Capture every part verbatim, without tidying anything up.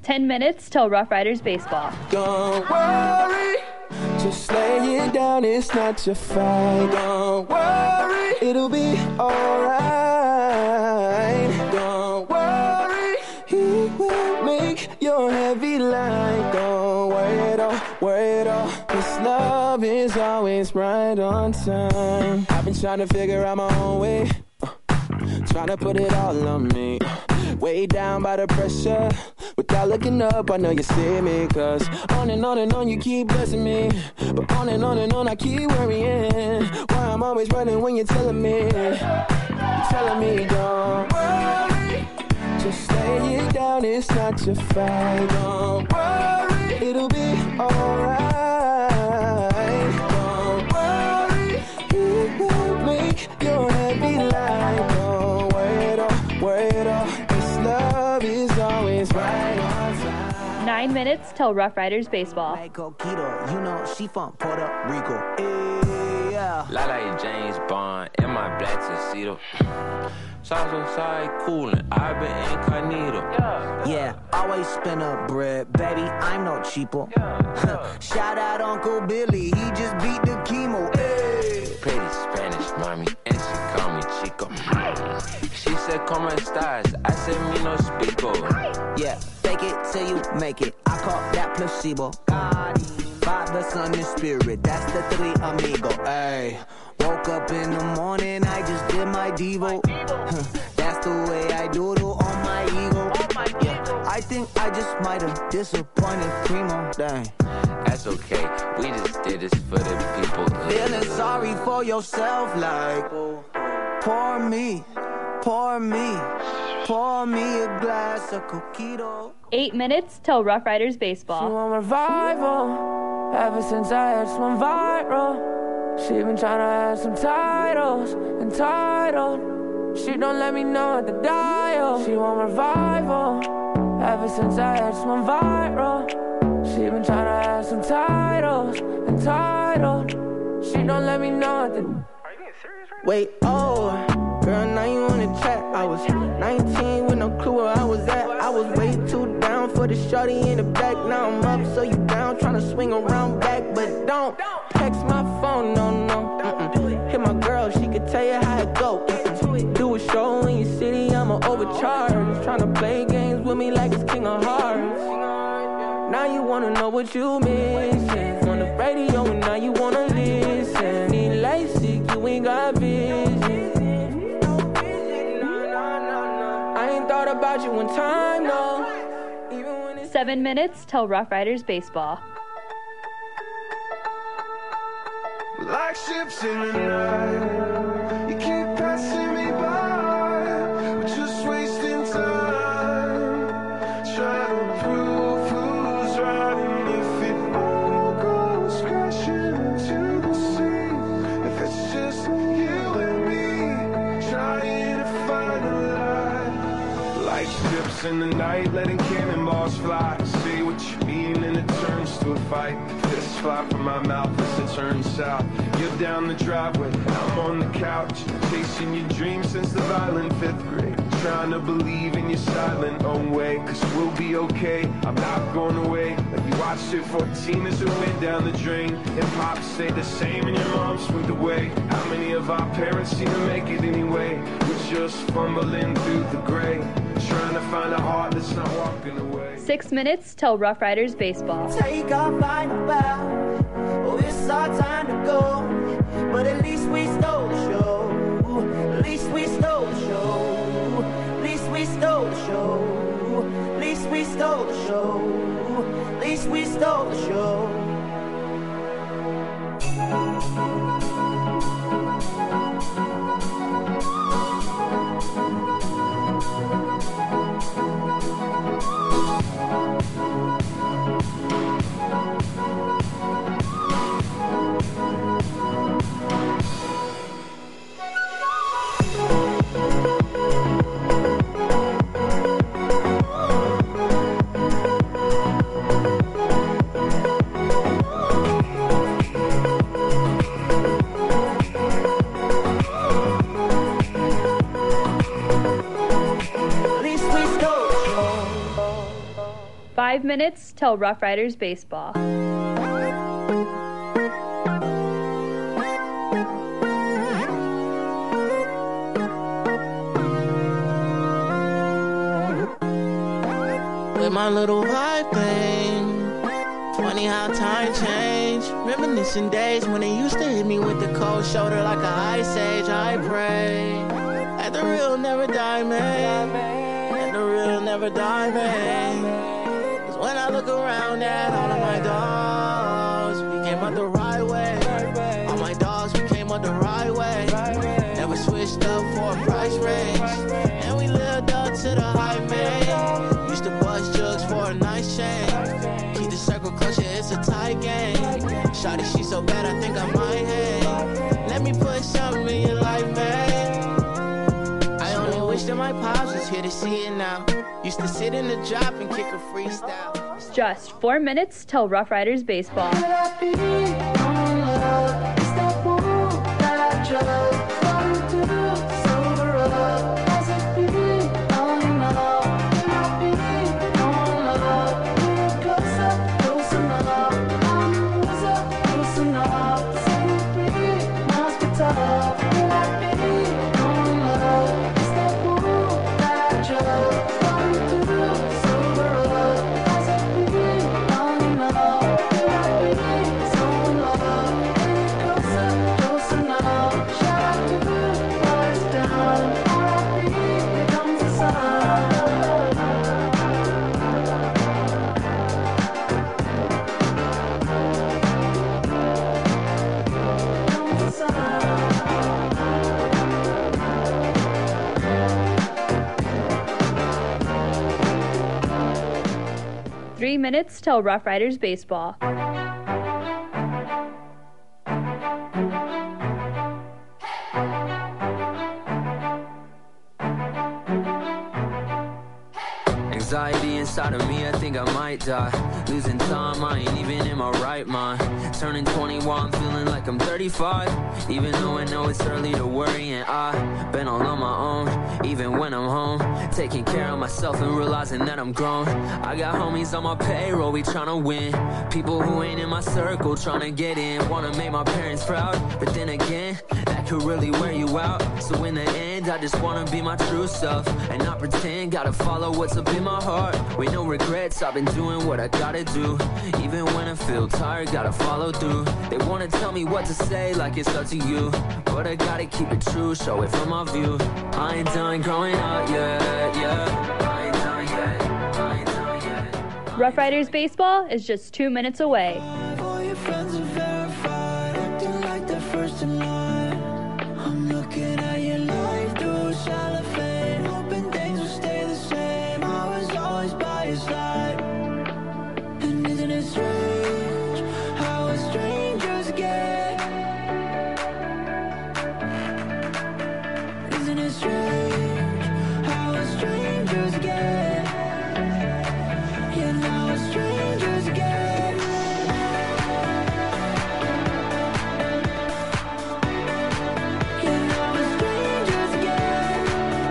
ten minutes till Rough Riders baseball. Don't worry, just lay it down, it's not your fight. Don't worry, it'll be alright. Don't worry, he will make your heavy light. Don't worry at all, worry at all. This love is always right on time. I've been trying to figure out my own way, uh, trying to put it all on me. Way down by the pressure, without looking up, I know you see me. Cause on and on and on you keep blessing me, but on and on and on I keep worrying. Why I'm always running when you're telling me, you're telling me don't worry, just lay it down, it's not your fight. Don't worry, it'll be alright. Don't worry, he will make your heavy light. Don't worry at all, worry at all. Love is always right on time. Nine minutes till Rough Riders baseball. Hey, Coquito, you know she from Puerto Rico. Yeah. La like James Bond in my black tuxedo. Sauce on side coolin', I've been incognito. Yeah, always spin up bread, baby. I'm no cheapo. Shout out Uncle Billy, he just beat the chemo. Hey. Pretty Spanish mommy, and she call me Chico. She said, "Come on, stars." I said, "Me no speako." Yeah, fake it till you make it. I call that placebo. Father, Son, and Spirit. That's the three amigo. Ay, woke up in the morning, I just did my Devo. That's the way I doodle on my ego. Yeah, I think I just might have disappointed Primo. Dang. That's okay. We just did this for the people. Feeling sorry for yourself, like pour me. Pour me, pour me a glass of Coquito. Eight minutes till Rough Riders baseball. She want revival ever since I had swim viral. She been trying to have some titles, entitled. She don't let me know at the dial. She want revival ever since I had swim viral. She been trying to have some titles, entitled. She don't let me know at the. Are you being serious right now? Wait, oh. Girl, now you on the chat. I was nineteen with no clue where I was at. I was way too down for the shorty in the back. Now I'm up, so you down, trying to swing around back. But don't text my phone, no, no. Mm-mm. Hit my girl, she could tell you how it go. Mm-mm. Do a show in your city, I'ma overcharge. Trying to play games with me like it's King of Hearts. Now you wanna know what you missing. On the radio, and now you wanna listen. Need LASIK, you ain't got vision. Thought about you one time, no. Even when it's Seven minutes till Rough Riders baseball. Like ships in the night, you keep passing me by. We're just wasting time, trying to prove who's right. And if it all goes crashing into the sea, if it's just you and me, trying to find a light. Like ships in the night, letting cannonballs fly. Say what you mean and it turns to a fight. Fists fly from my mouth as it turns south. You're down the driveway, I'm on the couch, chasing your dreams since the violent fifth grade. Trying to believe in your silent own way, cause we'll be okay, I'm not going away. Like you watched it fourteen as it went down the drain. And Pop stayed the same and your mom swinked away. How many of our parents seem to make it anyway? We're just fumbling through the gray, trying to find a heart that's not walking away. Six minutes till Rough Riders baseball. Take our final bow. Oh, it's our time to go. But at least we stole the show. At least we stole the show. At least we stole the show. At least we stole the show. At least we stole the show. Five minutes till Rough Riders baseball. With my little vibe thing. Funny how time changed. Reminiscing days when they used to hit me with the cold shoulder like a ice age. I pray that the real never die, man. That the real never die, man. Cause when I look around at all of my dogs, we came up the right way. All my dogs, we came up the right way. Never switched up for a price range. And we lived up to the high, man. Used to bust jugs for a nice change. Keep the circle closer, it's a tight game. Shawty, she so bad, I think I might hang. Let me put something in your life, man. I only wish that my pops was here to see it now. Used to sit in the drop and kick a freestyle. Just four minutes till Rough Riders baseball. Three minutes till Rough Riders baseball. Anxiety inside of me, I think I might die. Losing time, I ain't even in my right mind. Turning twenty-one, feeling like I'm thirty-five. Even though I know it's early to worry, and I've been all on my own. Even when I'm home, taking care of myself and realizing that I'm grown. I got homies on my payroll, we tryna win. People who ain't in my circle tryna get in. Wanna make my parents proud, but then again, that could really wear you out. So in the end, I just wanna be my true self and not pretend. Gotta follow what's up in my heart with no regrets. I've been doing what I gotta do. Even when I feel tired, gotta follow through. They wanna tell me what to say like it's up to you, but I gotta keep it true, show it from my view. I ain't done growing up yet, yeah. I ain't done yet, I ain't done yet. Rough Riders baseball is just two minutes away. All your friends are verified, acting like they're first in line. I'm looking at your life through cellophane, hoping things will stay the same. I was always by your side. And isn't it strange how a strangers get? Isn't it strange how a strangers get? Yeah, now a strangers get. Yeah, now a strangers get.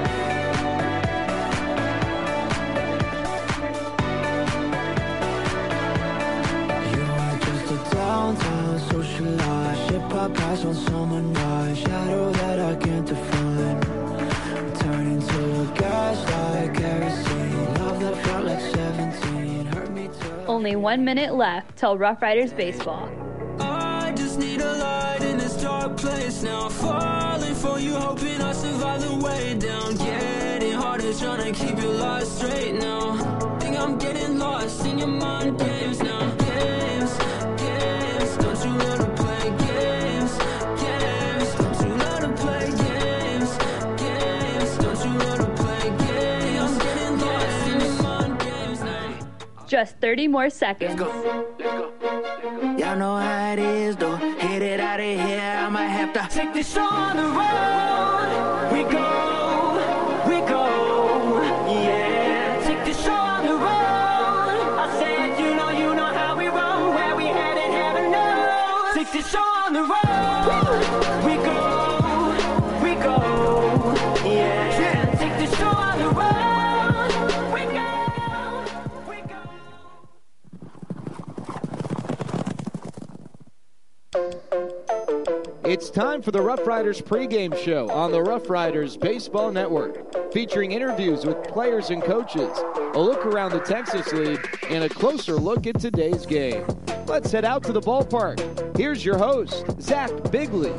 You are just a downtown socialite. Ship I pass on summer night. Shadow that I can't define. Turn into a gaslight, kerosene. Love that felt like seventeen. Hurt me too. Only one minute left till Rough Riders baseball. I just need a light in this dark place now. Falling for you, hoping I survive the way down. Getting harder, trying to keep your life straight now. Think I'm getting lost in your mind games now. Games, games, don't you let her play games. Games, don't you let her play games. Games, don't you let her play games. I'm getting lost in your mind games now. Just thirty more seconds. Y'all know how it is though. Hit it out of here, I might have to take this show on the road. We go, we go, yeah. Take this show on the road. I said, you know, you know how we roll. Where we headed, heaven knows. Take this show on the road. We go, we go, yeah. Take this show on the road. We go, we go. It's time for the Rough Riders pregame show on the Rough Riders Baseball Network, featuring interviews with players and coaches, a look around the Texas League, and a closer look at today's game. Let's head out to the ballpark. Here's your host, Zach Bigley.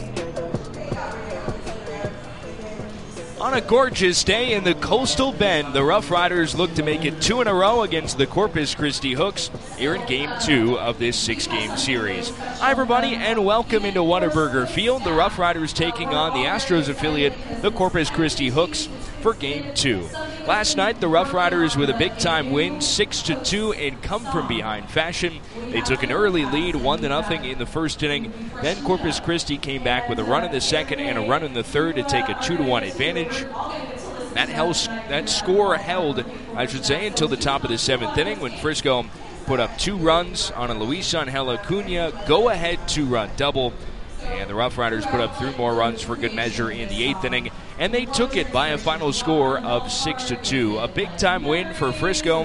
On a gorgeous day in the Coastal Bend, the Rough Riders look to make it two in a row against the Corpus Christi Hooks here in Game two of this six-game series. Hi, everybody, and welcome into Whataburger Field. The Rough Riders taking on the Astros affiliate, the Corpus Christi Hooks, for Game two. Last night, the Rough Riders with a big-time win, six to two in come-from-behind fashion. They took an early lead, one to nothing in the first inning. Then Corpus Christi came back with a run in the second and a run in the third to take a two to one advantage. That, held, that score held, I should say, until the top of the seventh inning when Frisco put up two runs on a Luis Angel Acuna go-ahead two-run double. And the Rough Riders put up three more runs for good measure in the eighth inning, and they took it by a final score of six to two. A big-time win for Frisco,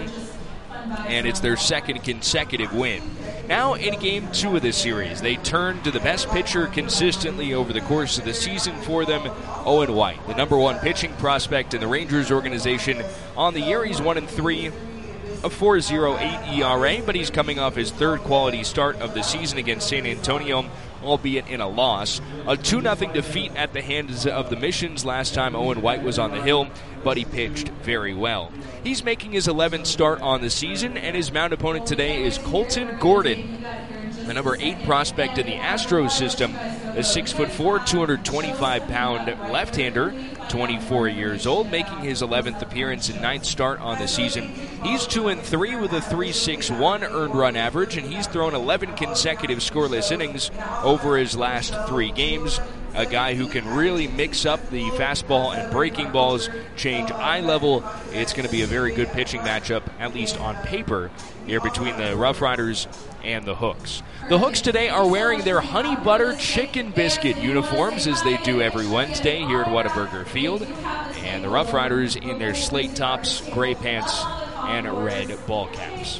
and it's their second consecutive win. Now in Game two of this series, they turn to the best pitcher consistently over the course of the season for them, Owen White, the number one pitching prospect in the Rangers organization. On the year, he's one and three, a four point oh eight E R A, but he's coming off his third quality start of the season against San Antonio, albeit in a loss. A two nothing defeat at the hands of the Missions last time Owen White was on the hill, but he pitched very well. He's making his eleventh start on the season, and his mound opponent today is Colton Gordon, the number eight prospect in the Astros system, a six foot four, two hundred twenty-five pound left-hander, twenty-four years old, making his eleventh appearance and ninth start on the season. He's two and three with a three point six one earned run average, and he's thrown eleven consecutive scoreless innings over his last three games. A guy who can really mix up the fastball and breaking balls, change eye level. It's going to be a very good pitching matchup, at least on paper, here between the Rough Riders and the Hooks. The Hooks today are wearing their honey butter chicken biscuit uniforms, as they do every Wednesday here at Whataburger Field. And the Rough Riders in their slate tops, gray pants, and red ball caps.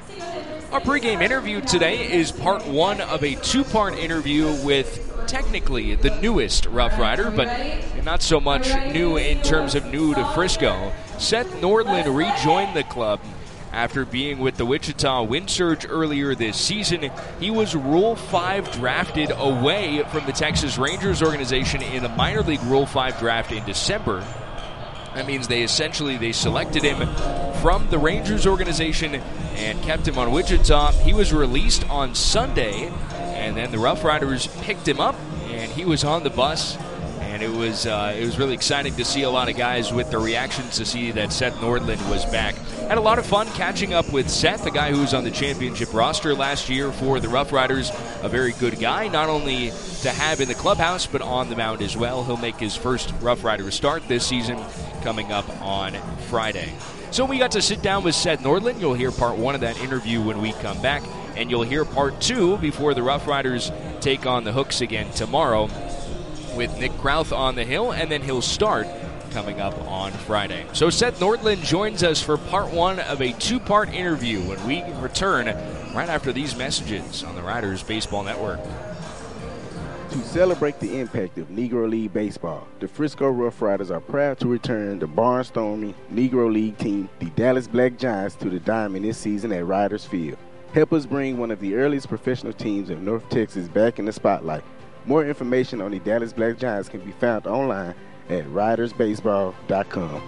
Our pregame interview today is part one of a two-part interview with technically the newest Rough Rider, but not so much new in terms of new to Frisco. Seth Nordland rejoined the club after being with the Wichita Wind Surge earlier this season. He was Rule five drafted away from the Texas Rangers organization in the minor league Rule five draft in December. That means they essentially they selected him from the Rangers organization and kept him on Wichita. He was released on Sunday, and then the Rough Riders picked him up, and he was on the bus. And it was uh, it was really exciting to see a lot of guys with their reactions to see that Seth Nordland was back. Had a lot of fun catching up with Seth, a guy who was on the championship roster last year for the Rough Riders. A very good guy, not only to have in the clubhouse, but on the mound as well. He'll make his first Rough Rider start this season coming up on Friday. So we got to sit down with Seth Nordland. You'll hear part one of that interview when we come back, and you'll hear part two before the Rough Riders take on the Hooks again tomorrow, with Nick Krauth on the hill, and then he'll start coming up on Friday. So Seth Nordland joins us for part one of a two-part interview when we return right after these messages on the Riders Baseball Network. To celebrate the impact of Negro League baseball, the Frisco Rough Riders are proud to return the barnstorming Negro League team, the Dallas Black Giants, to the diamond this season at Riders Field. Help us bring one of the earliest professional teams of North Texas back in the spotlight. More information on the Dallas Black Giants can be found online at riders baseball dot com.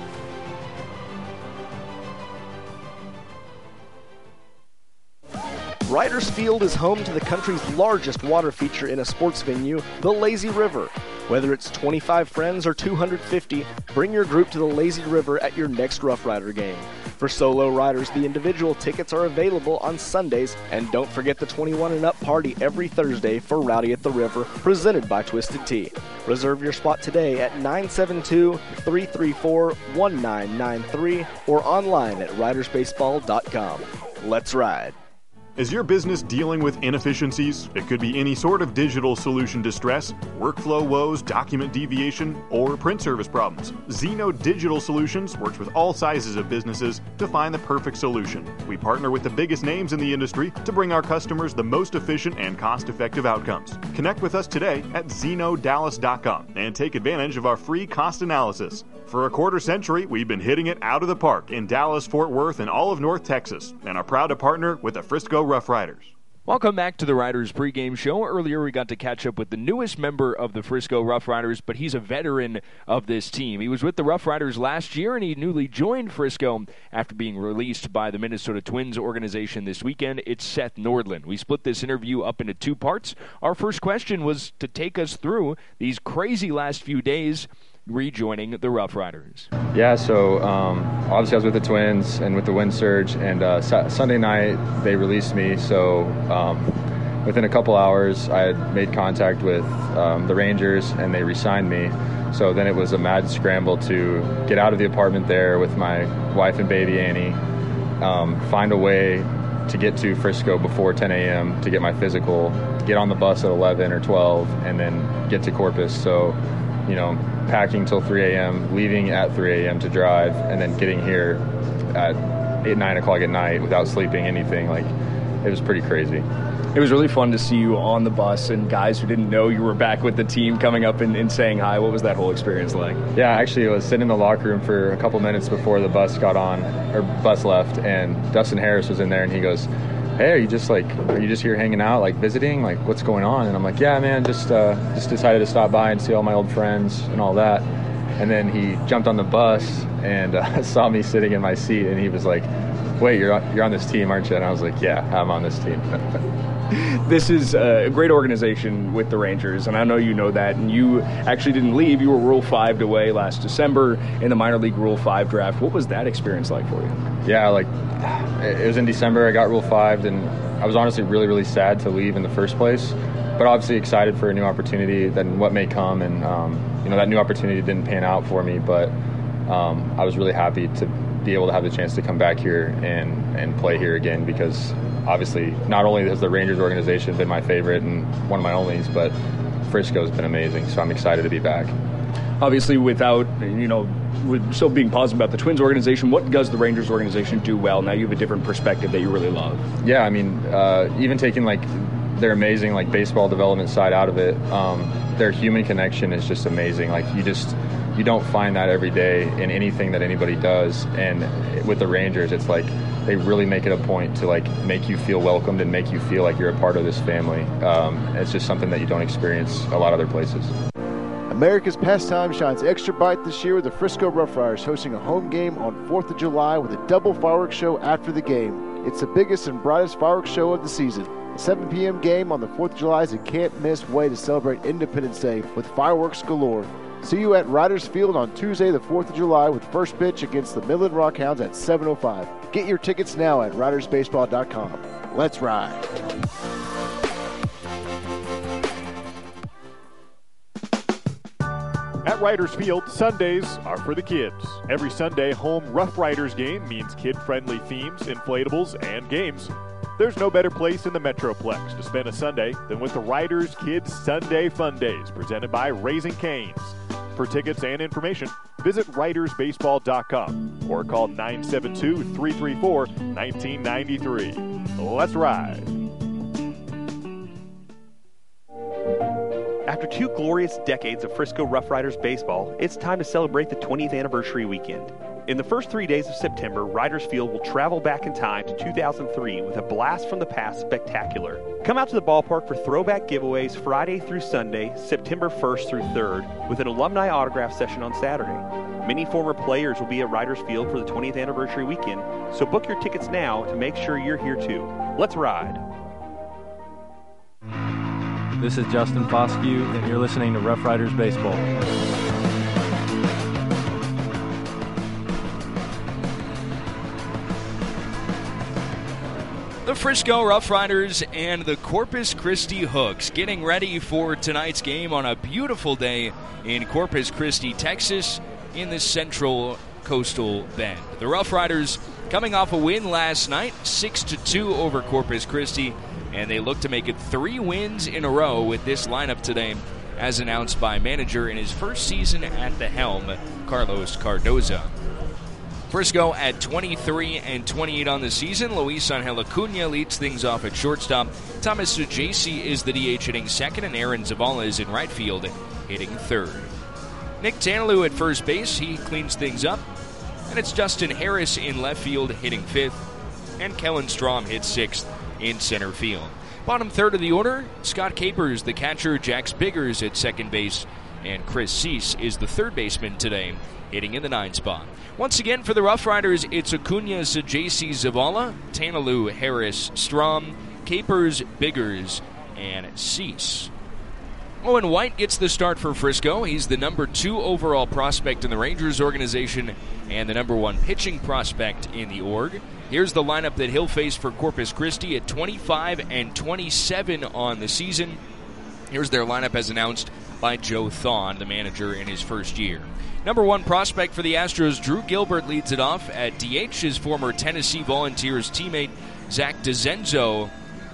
Riders Field is home to the country's largest water feature in a sports venue, the Lazy River. Whether it's twenty-five friends or two hundred fifty, bring your group to the Lazy River at your next Rough Rider game. For solo riders, the individual tickets are available on Sundays, and don't forget the twenty-one and up party every Thursday for Rowdy at the River, presented by Twisted Tea. Reserve your spot today at nine seven two, three three four, one nine nine three or online at riders baseball dot com. Let's ride. Is your business dealing with inefficiencies? It could be any sort of digital solution distress, workflow woes, document deviation, or print service problems. Zeno Digital Solutions works with all sizes of businesses to find the perfect solution. We partner with the biggest names in the industry to bring our customers the most efficient and cost-effective outcomes. Connect with us today at zeno dallas dot com and take advantage of our free cost analysis. For a quarter century, we've been hitting it out of the park in Dallas, Fort Worth, and all of North Texas, and are proud to partner with the Frisco Rough Riders. Welcome back to the Riders pregame show. Earlier, we got to catch up with the newest member of the Frisco Rough Riders, but he's a veteran of this team. He was with the Rough Riders last year, and he newly joined Frisco after being released by the Minnesota Twins organization this weekend. It's Seth Nordlund. We split this interview up into two parts. Our first question was to take us through these crazy last few days rejoining the Rough Riders. Yeah, so um, obviously I was with the Twins and with the Wind Surge, and uh, su- Sunday night they released me, so um, within a couple hours I had made contact with um, the Rangers and they re-signed me. So then it was a mad scramble to get out of the apartment there with my wife and baby Annie, um, find a way to get to Frisco before ten a.m. to get my physical, get on the bus at eleven or twelve, and then get to Corpus. So, you know, packing till three a.m., leaving at three a.m. to drive, and then getting here at eight, nine o'clock at night without sleeping anything. Like, it was pretty crazy. It was really fun to see you on the bus and guys who didn't know you were back with the team coming up and, and saying hi. What was that whole experience like? Yeah, actually, I was sitting in the locker room for a couple minutes before the bus got on, or bus left, and Dustin Harris was in there, and he goes, "Hey, are you just like, are you just here hanging out, like visiting? Like, what's going on?" And I'm like, "Yeah, man, just uh, just decided to stop by and see all my old friends and all that." And then he jumped on the bus and uh, saw me sitting in my seat, and he was like, "Wait, you're on, you're on this team, aren't you?" And I was like, "Yeah, I'm on this team." This is a great organization with the Rangers, and I know you know that. And you actually didn't leave. You were Rule five away last December in the minor league Rule five draft. What was that experience like for you? Yeah, like, it was in December. I got Rule five, and I was honestly really, really sad to leave in the first place, but obviously excited for a new opportunity, then what may come. And, um, you know, that new opportunity didn't pan out for me, but um, I was really happy to be able to have the chance to come back here and, and play here again, because obviously not only has the Rangers organization been my favorite and one of my onlys, but Frisco's been amazing, so I'm excited to be back. Obviously, without, you know, with still being positive about the Twins organization, what does the Rangers organization do well? Now you have a different perspective that you really love. Yeah, I mean, uh, even taking like their amazing like baseball development side out of it, um, their human connection is just amazing. Like, you just you don't find that every day in anything that anybody does. And with the Rangers, it's like they really make it a point to like make you feel welcomed and make you feel like you're a part of this family. Um, it's just something that you don't experience a lot of other places. America's pastime shines extra bright this year with the Frisco Rough Riders hosting a home game on fourth of July with a double fireworks show after the game. It's the biggest and brightest fireworks show of the season. The seven p.m. game on the fourth of July is a can't-miss way to celebrate Independence Day with fireworks galore. See you at Riders Field on Tuesday the fourth of July with first pitch against the Midland Rockhounds at seven oh five. Get your tickets now at riders baseball dot com. Let's ride. At Riders Field, Sundays are for the kids. Every Sunday, home Rough Riders game means kid-friendly themes, inflatables, and games. There's no better place in the Metroplex to spend a Sunday than with the Riders Kids Sunday Fun Days, presented by Raising Cane's. For tickets and information, visit riders baseball dot com or call nine seven two, three three four, one nine nine three. Let's ride. After two glorious decades of Frisco Rough Riders baseball, it's time to celebrate the twentieth anniversary weekend. In the first three days of September, Riders Field will travel back in time to two thousand three with a Blast from the Past spectacular. Come out to the ballpark for throwback giveaways Friday through Sunday, September first through third, with an alumni autograph session on Saturday. Many former players will be at Riders Field for the twentieth anniversary weekend, so book your tickets now to make sure you're here too. Let's ride. This is Justin Foscue, and you're listening to Rough Riders Baseball. The Frisco Rough Riders and the Corpus Christi Hooks getting ready for tonight's game on a beautiful day in Corpus Christi, Texas, in the central coastal bend. The Rough Riders coming off a win last night, six to two over Corpus Christi, and they look to make it three wins in a row with this lineup today, as announced by manager in his first season at the helm, Carlos Cardoza. Frisco at twenty-three and twenty-eight on the season. Luis Angel Acuna leads things off at shortstop. Thomas Sajaci is the D H hitting second, and Aaron Zavala is in right field hitting third. Nick Tanalou at first base, he cleans things up. And it's Justin Harris in left field hitting fifth, and Kellen Strom hits sixth in center field. Bottom third of the order, Scott Capers, the catcher, Jax Biggers at second base, and Chris Cease is the third baseman today, hitting in the nine spot. Once again, for the Rough Riders, it's Acuna, Sajaci, Zavala, Tanalou, Harris, Strom, Capers, Biggers, and Cease. Owen White gets the start for Frisco. He's the number two overall prospect in the Rangers organization and the number one pitching prospect in the org. Here's the lineup that he'll face for Corpus Christi at twenty-five and twenty-seven on the season. Here's their lineup as announced by Joe Thon, the manager in his first year. Number one prospect for the Astros, Drew Gilbert, leads it off. At D H, his former Tennessee Volunteers teammate, Zach DeZenzo,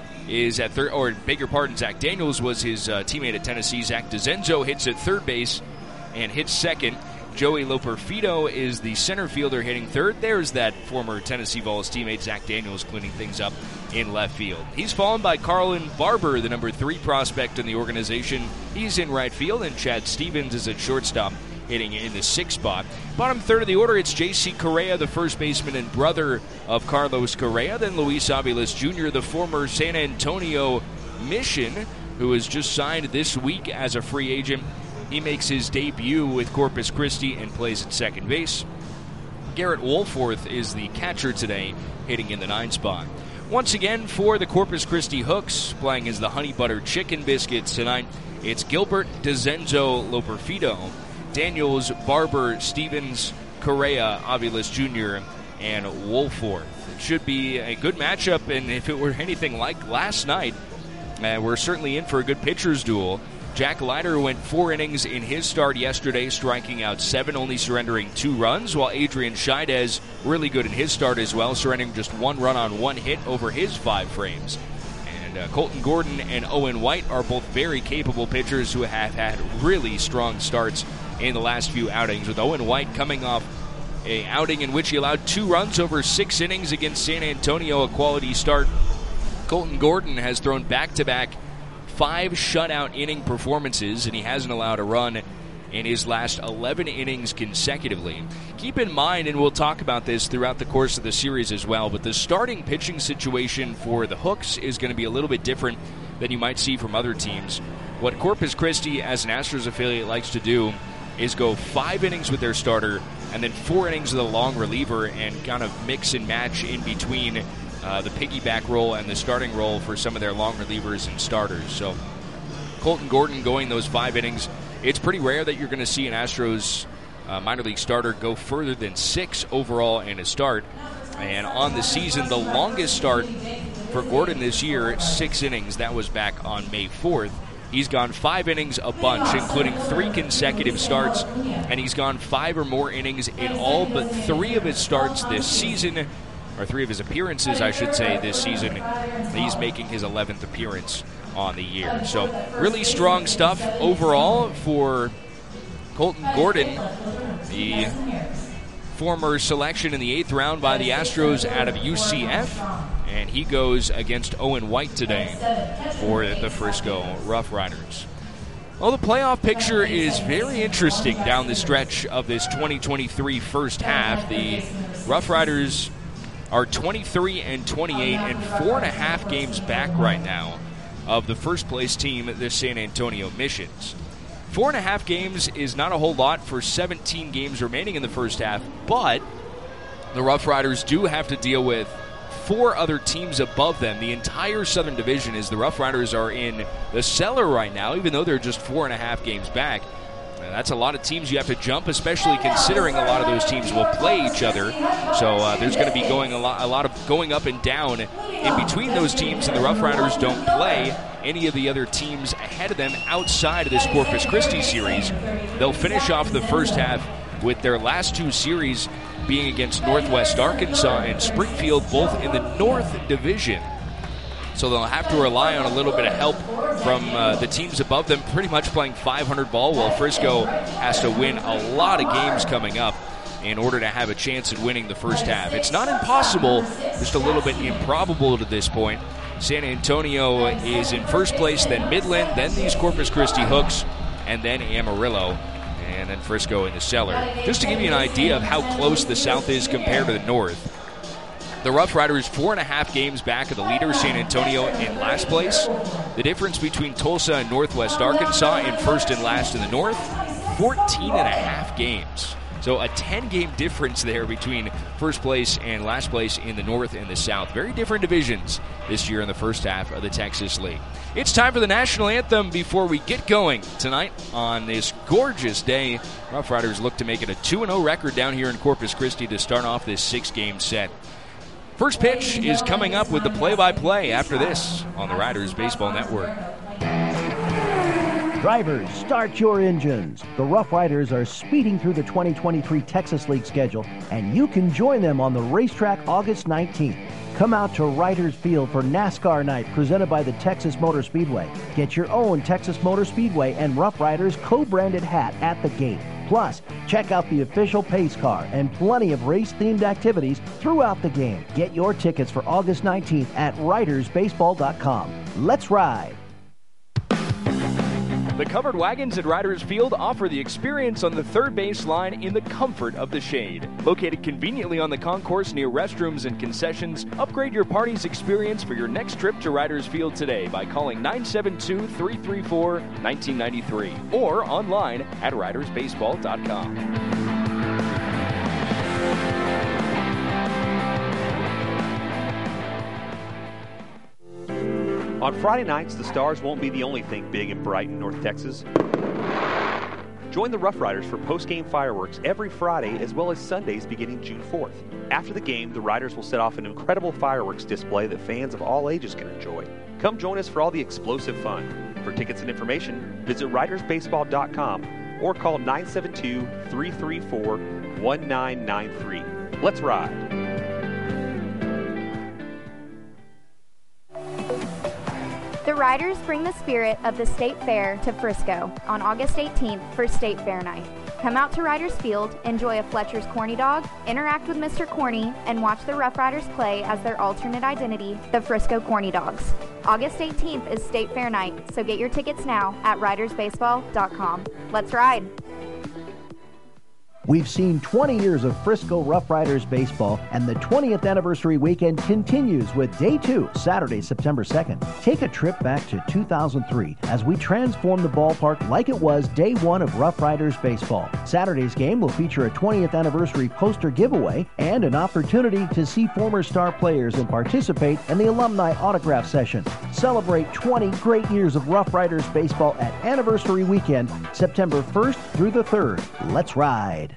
is at third, or beg your pardon, Zach Daniels was his uh, teammate at Tennessee. Zach DeZenzo hits at third base and hits second. Joey Loperfido is the center fielder hitting third. There's that former Tennessee Vols teammate, Zach Daniels, cleaning things up in left field. He's followed by Carlin Barber, the number three prospect in the organization. He's in right field, and Chad Stevens is at shortstop, hitting in the sixth spot. Bottom third of the order, it's J C Correa, the first baseman and brother of Carlos Correa. Then Luis Aviles Junior, the former San Antonio Mission, who was just signed this week as a free agent. He makes his debut with Corpus Christi and plays at second base. Garrett Wolforth is the catcher today, hitting in the nine spot. Once again, for the Corpus Christi Hooks, playing as the Honey Butter Chicken Biscuits tonight, it's Gilbert, DeZenzo, Loperfido, Daniels, Barber, Stevens, Correa, Aviles Junior, and Wolforth. It should be a good matchup, and if it were anything like last night, uh, we're certainly in for a good pitcher's duel. Jack Leiter went four innings in his start yesterday, striking out seven, only surrendering two runs, while Adrian Scheidez, really good in his start as well, surrendering just one run on one hit over his five frames. And uh, Colton Gordon and Owen White are both very capable pitchers who have had really strong starts in the last few outings, with Owen White coming off an outing in which he allowed two runs over six innings against San Antonio, a quality start. Colton Gordon has thrown back-to-back five shutout inning performances, and he hasn't allowed a run in his last eleven innings consecutively. Keep in mind, and we'll talk about this throughout the course of the series as well, but the starting pitching situation for the Hooks is going to be a little bit different than you might see from other teams. What Corpus Christi, as an Astros affiliate, likes to do is go five innings with their starter and then four innings with a long reliever and kind of mix and match in between Uh, the piggyback role and the starting role for some of their long relievers and starters. So Colton Gordon going those five innings. It's pretty rare that you're going to see an Astros uh, minor league starter go further than six overall in a start. And on the season, the longest start for Gordon this year, six innings. That was back on May fourth. He's gone five innings a bunch, including three consecutive starts, and he's gone five or more innings in all but three of his starts this season, or three of his appearances, I should say, this season. He's making his eleventh appearance on the year. So really strong stuff overall for Colton Gordon, the former selection in the eighth round by the Astros out of U C F. And he goes against Owen White today for the Frisco Rough Riders. Well, the playoff picture is very interesting down the stretch of this twenty twenty-three first half. The Rough Riders are twenty-three and twenty-eight and four and a half games back right now of the first place team, the San Antonio Missions. Four and a half games is not a whole lot for seventeen games remaining in the first half, but the Rough Riders do have to deal with four other teams above them. The entire Southern Division, is the Rough Riders are in the cellar right now, even though they're just four and a half games back. That's a lot of teams you have to jump, especially considering a lot of those teams will play each other. So uh, there's going to be going a lot, a lot of going up and down in between those teams, and the Rough Riders don't play any of the other teams ahead of them outside of this Corpus Christi series. They'll finish off the first half with their last two series being against Northwest Arkansas and Springfield, both in the North Division. So they'll have to rely on a little bit of help from uh, the teams above them, pretty much playing five hundred ball, while Frisco has to win a lot of games coming up in order to have a chance at winning the first half. It's not impossible, just a little bit improbable to this point. San Antonio is in first place, then Midland, then these Corpus Christi Hooks, and then Amarillo, and then Frisco in the cellar. Just to give you an idea of how close the South is compared to the North, the Rough Riders four and a half games back of the leader, San Antonio, in last place. The difference between Tulsa and Northwest Arkansas in first and last in the North, fourteen and a half games. So a ten-game difference there between first place and last place in the North and the South. Very different divisions this year in the first half of the Texas League. It's time for the national anthem before we get going tonight on this gorgeous day. Rough Riders look to make it a two and oh record down here in Corpus Christi to start off this six-game set. First pitch is coming up with the play-by-play after this on the Riders Baseball Network. Drivers, start your engines. The Rough Riders are speeding through the twenty twenty-three Texas League schedule, and you can join them on the racetrack August nineteenth. Come out to Riders Field for NASCAR Night presented by the Texas Motor Speedway. Get your own Texas Motor Speedway and Rough Riders co-branded hat at the gate. Plus, check out the official pace car and plenty of race-themed activities throughout the game. Get your tickets for August nineteenth at riders baseball dot com. Let's ride! The covered wagons at Riders Field offer the experience on the third base line in the comfort of the shade. Located conveniently on the concourse near restrooms and concessions, upgrade your party's experience for your next trip to Riders Field today by calling nine seven two, three three four, one nine nine three or online at riders baseball dot com. On Friday nights, the Stars won't be the only thing big and bright in North Texas. Join the Rough Riders for post-game fireworks every Friday as well as Sundays beginning June fourth. After the game, the Riders will set off an incredible fireworks display that fans of all ages can enjoy. Come join us for all the explosive fun. For tickets and information, visit riders baseball dot com or call nine seven two, three three four, one nine nine three. Let's ride! The Riders bring the spirit of the State Fair to Frisco on August eighteenth for State Fair Night. Come out to Riders Field, enjoy a Fletcher's Corny Dog, interact with Mister Corny, and watch the Rough Riders play as their alternate identity, the Frisco Corny Dogs. August eighteenth is State Fair Night, so get your tickets now at riders baseball dot com. Let's ride! We've seen twenty years of Frisco Rough Riders baseball, and the twentieth anniversary weekend continues with Day two, Saturday, September second. Take a trip back to two thousand three as we transform the ballpark like it was Day one of Rough Riders baseball. Saturday's game will feature a twentieth anniversary poster giveaway and an opportunity to see former star players and participate in the alumni autograph session. Celebrate twenty great years of Rough Riders baseball at Anniversary Weekend, September first through the third. Let's ride!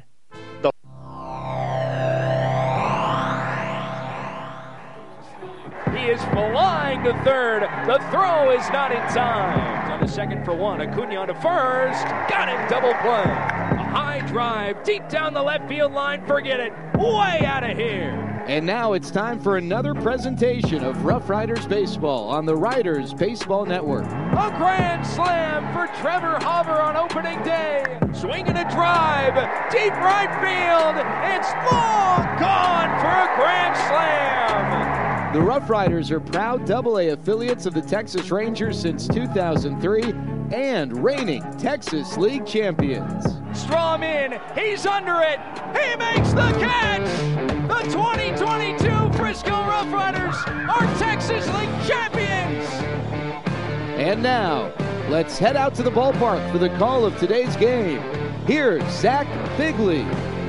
He is flying to third. The throw is not in time. It's on the second for one. Acuna on to first. Got it. Double play. A high drive deep down the left field line. Forget it. Way out of here. And now it's time for another presentation of Rough Riders Baseball on the Riders Baseball Network. A grand slam for Trevor Hauber on opening day. Swinging a drive. Deep right field. It's long gone for a grand slam. The Rough Riders are proud double A affiliates of the Texas Rangers since two thousand three and reigning Texas League champions. Strom in, he's under it, he makes the catch! The twenty twenty-two Frisco Rough Riders are Texas League champions! And now, let's head out to the ballpark for the call of today's game. Here's Zach Bigley.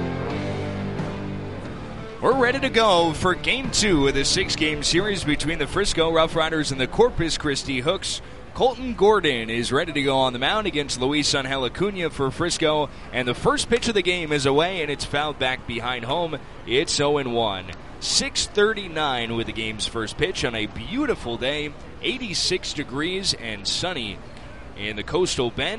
We're ready to go for Game two of the six-game series between the Frisco Rough Riders and the Corpus Christi Hooks. Colton Gordon is ready to go on the mound against Luis Angel Acuna for Frisco, and the first pitch of the game is away, and it's fouled back behind home. It's oh and one. six thirty-nine with the game's first pitch on a beautiful day, eighty-six degrees and sunny in the Coastal Bend.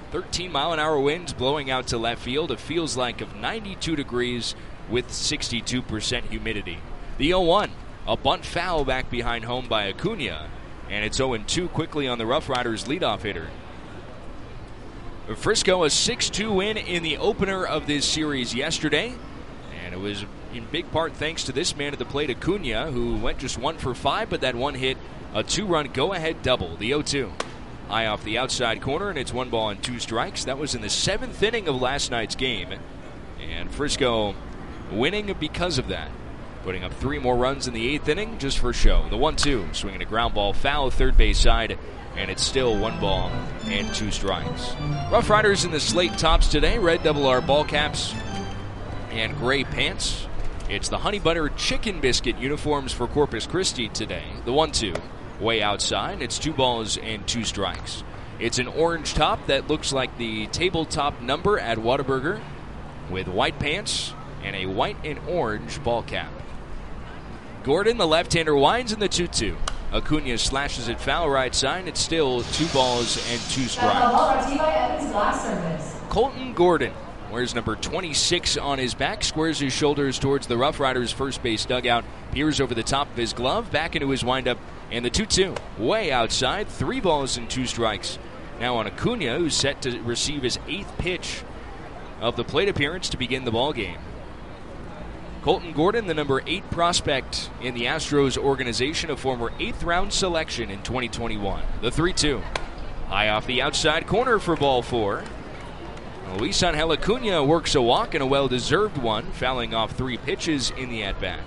thirteen mile an hour winds blowing out to left field. It feels like of ninety-two degrees with sixty-two percent humidity. The oh one, a bunt foul back behind home by Acuna, and it's oh two quickly on the Rough Riders leadoff hitter. Frisco, a six two win in the opener of this series yesterday, and it was in big part thanks to this man at the plate, Acuna, who went just one for five, but that one hit a two-run go-ahead double, the oh two. High off the outside corner, and it's one ball and two strikes. That was in the seventh inning of last night's game, and Frisco winning because of that, putting up three more runs in the eighth inning just for show. The one two, swinging a ground ball foul third base side, and it's still one ball and two strikes. Rough Riders in the slate tops today, red double R ball caps and gray pants. It's the honey butter chicken biscuit uniforms for Corpus Christi today. The one two, way outside, it's two balls and two strikes. It's an orange top that looks like the tabletop number at Whataburger, with white pants and a white and orange ball cap. Gordon, the left-hander, winds in the two two. Acuna slashes it foul right side. It's still two balls and two strikes. Colton Gordon wears number twenty-six on his back, squares his shoulders towards the Rough Riders' first base dugout, peers over the top of his glove, back into his windup, and the two two, way outside, three balls and two strikes. Now on Acuna, who's set to receive his eighth pitch of the plate appearance to begin the ball game. Colton Gordon, the number eight prospect in the Astros organization, a former eighth round selection in twenty twenty-one. The three two. High off the outside corner for ball four. Luis Angel Acuna works a walk, and a well-deserved one, fouling off three pitches in the at-bat.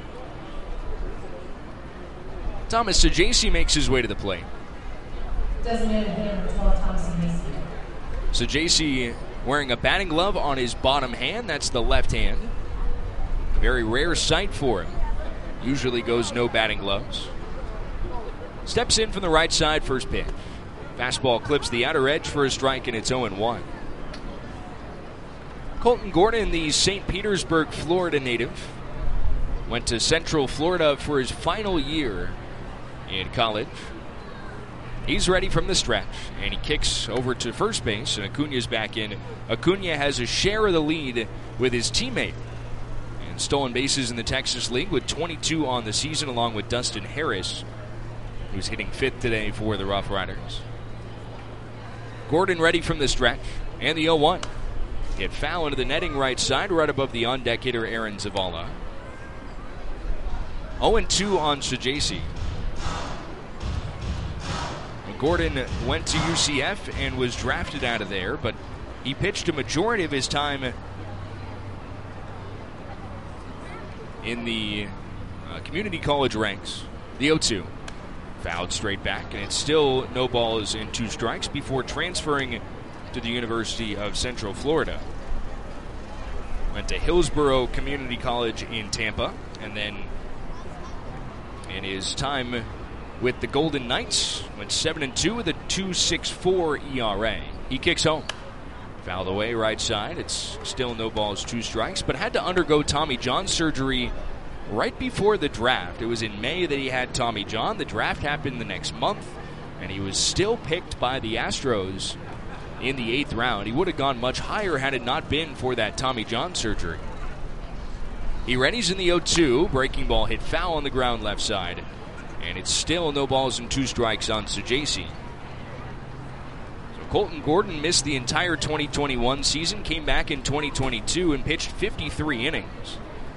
Thomas Saggese makes his way to the plate. Designated hitter number twelve, Thomas Saggese. Saggese wearing a batting glove on his bottom hand. That's the left hand. Very rare sight for him. Usually goes no batting gloves. Steps in from the right side, first pitch. Fastball clips the outer edge for a strike, and it's oh one. Colton Gordon, the Saint Petersburg, Florida native, went to Central Florida for his final year in college. He's ready from the stretch, and he kicks over to first base, and Acuna's back in. Acuna has a share of the lead with his teammate. Stolen bases in the Texas League with twenty-two on the season, along with Dustin Harris, who's hitting fifth today for the Rough Riders. Gordon ready from the stretch, and the oh one. Hit foul into the netting right side, right above the on-deck hitter Aaron Zavala. oh two on Saggese. Gordon went to U C F and was drafted out of there, but he pitched a majority of his time in the uh, community college ranks. The oh two. Fouled straight back, and it's still no balls and two strikes before transferring to the University of Central Florida. Went to Hillsborough Community College in Tampa, and then in his time with the Golden Knights, went seven and two with a two point six four E R A. He kicks home. Fouled away right side. It's still no balls, two strikes, but had to undergo Tommy John surgery right before the draft. It was in May that he had Tommy John. The draft happened the next month, and he was still picked by the Astros in the eighth round. He would have gone much higher had it not been for that Tommy John surgery. He readies in the oh two. Breaking ball hit foul on the ground left side, and it's still no balls and two strikes on Saggese. Colton Gordon missed the entire twenty twenty-one season, came back in twenty twenty-two and pitched fifty-three innings.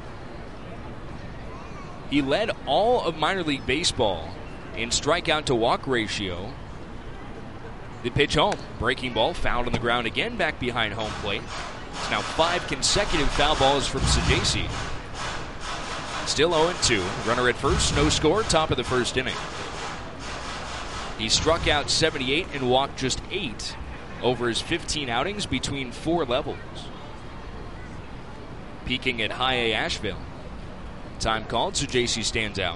He led all of minor league baseball in strikeout to walk ratio. The pitch home. Breaking ball fouled on the ground again back behind home plate. It's now five consecutive foul balls from Saggese. Still oh two. Runner at first, no score, top of the first inning. He struck out seventy-eight and walked just eight over his fifteen outings between four levels. Peaking at High A Asheville. Time called, Saggese stands out.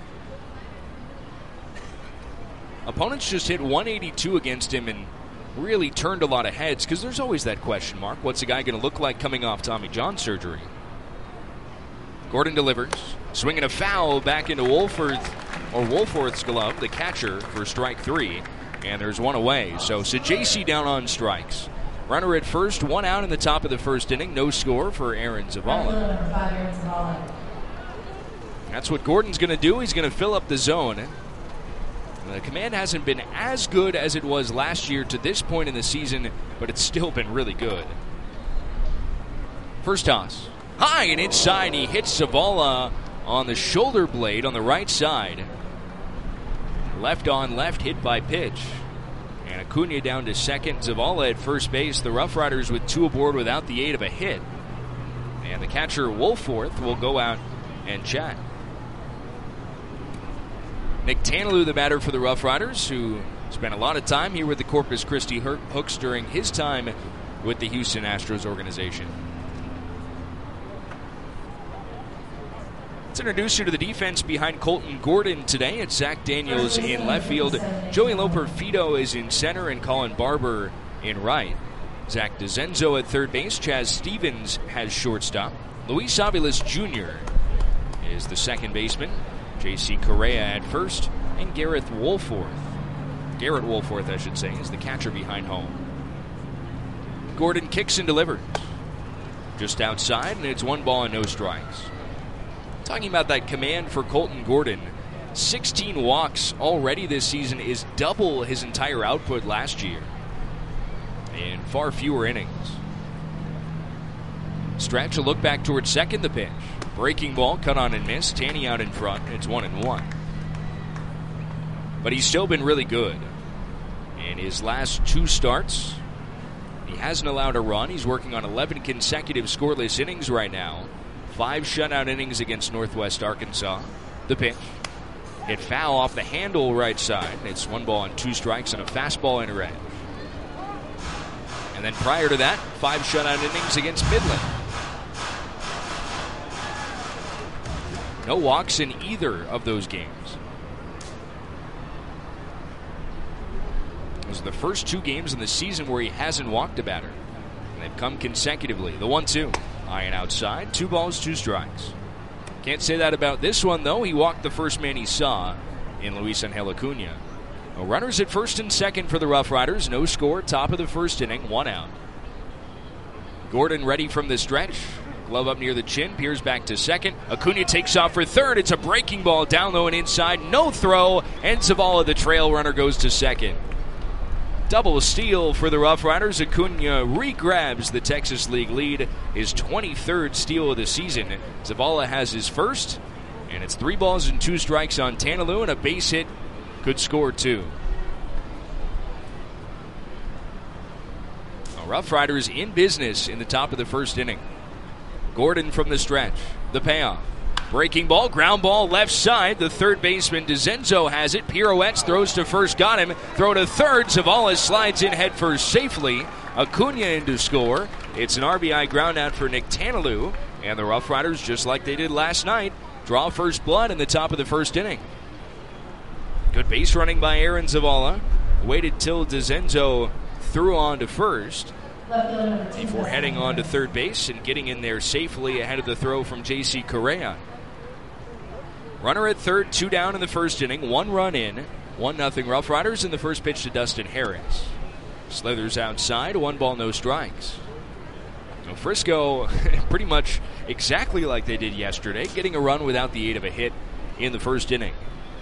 Opponents just hit one eighty-two against him and really turned a lot of heads, because there's always that question mark. What's the guy going to look like coming off Tommy John surgery? Gordon delivers. Swinging a foul back into Wolforth, or Wolforth's glove, the catcher, for strike three. And there's one away. So Saggese down on strikes. Runner at first, one out in the top of the first inning. No score for Aaron Zavala. That's what Gordon's going to do. He's going to fill up the zone. The command hasn't been as good as it was last year to this point in the season, but it's still been really good. First toss. High and inside. He hits Zavala on the shoulder blade on the right side. Left on left, hit by pitch. And Acuna down to second. Zavala at first base. The Rough Riders with two aboard without the aid of a hit. And the catcher, Wohlforth, will go out and chat. Nick Tannelou, the batter for the Rough Riders, who spent a lot of time here with the Corpus Christi Hooks during his time with the Houston Astros organization. Let's introduce you to the defense behind Colton Gordon today. It's Zach Daniels in left field. Joey Loperfido is in center and Colin Barber in right. Zach DeZenzo at third base. Chaz Stevens has shortstop. Luis Aviles Junior is the second baseman. J C Correa at first. And Garrett Wohlforth. Garrett Wohlforth, I should say, is the catcher behind home. Gordon kicks and delivers. Just outside, and it's one ball and no strikes. Talking about that command for Colton Gordon, sixteen walks already this season is double his entire output last year in far fewer innings. Stretch, a look back towards second, the pitch. Breaking ball, cut on and miss. Tanny out in front. It's one and one. But he's still been really good. In his last two starts, he hasn't allowed a run. He's working on eleven consecutive scoreless innings right now. Five shutout innings against Northwest Arkansas. The pitch. Hit foul off the handle right side. It's one ball and two strikes and a fastball in red. And then prior to that, five shutout innings against Midland. No walks in either of those games. Those are the first two games in the season where he hasn't walked a batter. And they've come consecutively. The one two. High and outside, two balls, two strikes. Can't say that about this one, though. He walked the first man he saw in Luis Angel Acuna. No runners at first and second for the Rough Riders. No score, top of the first inning, one out. Gordon ready from the stretch. Glove up near the chin, peers back to second. Acuna takes off for third. It's a breaking ball down low and inside. No throw, and Zavala, the trail runner, goes to second. Double steal for the Rough Riders. Acuna re-grabs the Texas League lead, his twenty-third steal of the season. Zavala has his first, and it's three balls and two strikes on Tannelou, and a base hit could score two. The Rough Riders in business in the top of the first inning. Gordon from the stretch. The payoff. Breaking ball, ground ball left side. The third baseman, DeZenzo, has it. Pirouettes, throws to first, got him. Throw to third. Zavala slides in head first safely. Acuna in to score. It's an R B I ground out for Nick Tannelou. And the Rough Riders, just like they did last night, draw first blood in the top of the first inning. Good base running by Aaron Zavala. Waited till DeZenzo threw on to first before heading on to third base and getting in there safely ahead of the throw from J C Correa. Runner at third, two down in the first inning, one run in, one nothing Rough Riders in the first pitch to Dustin Harris. Slithers outside, one ball, no strikes. So Frisco, pretty much exactly like they did yesterday, getting a run without the aid of a hit in the first inning.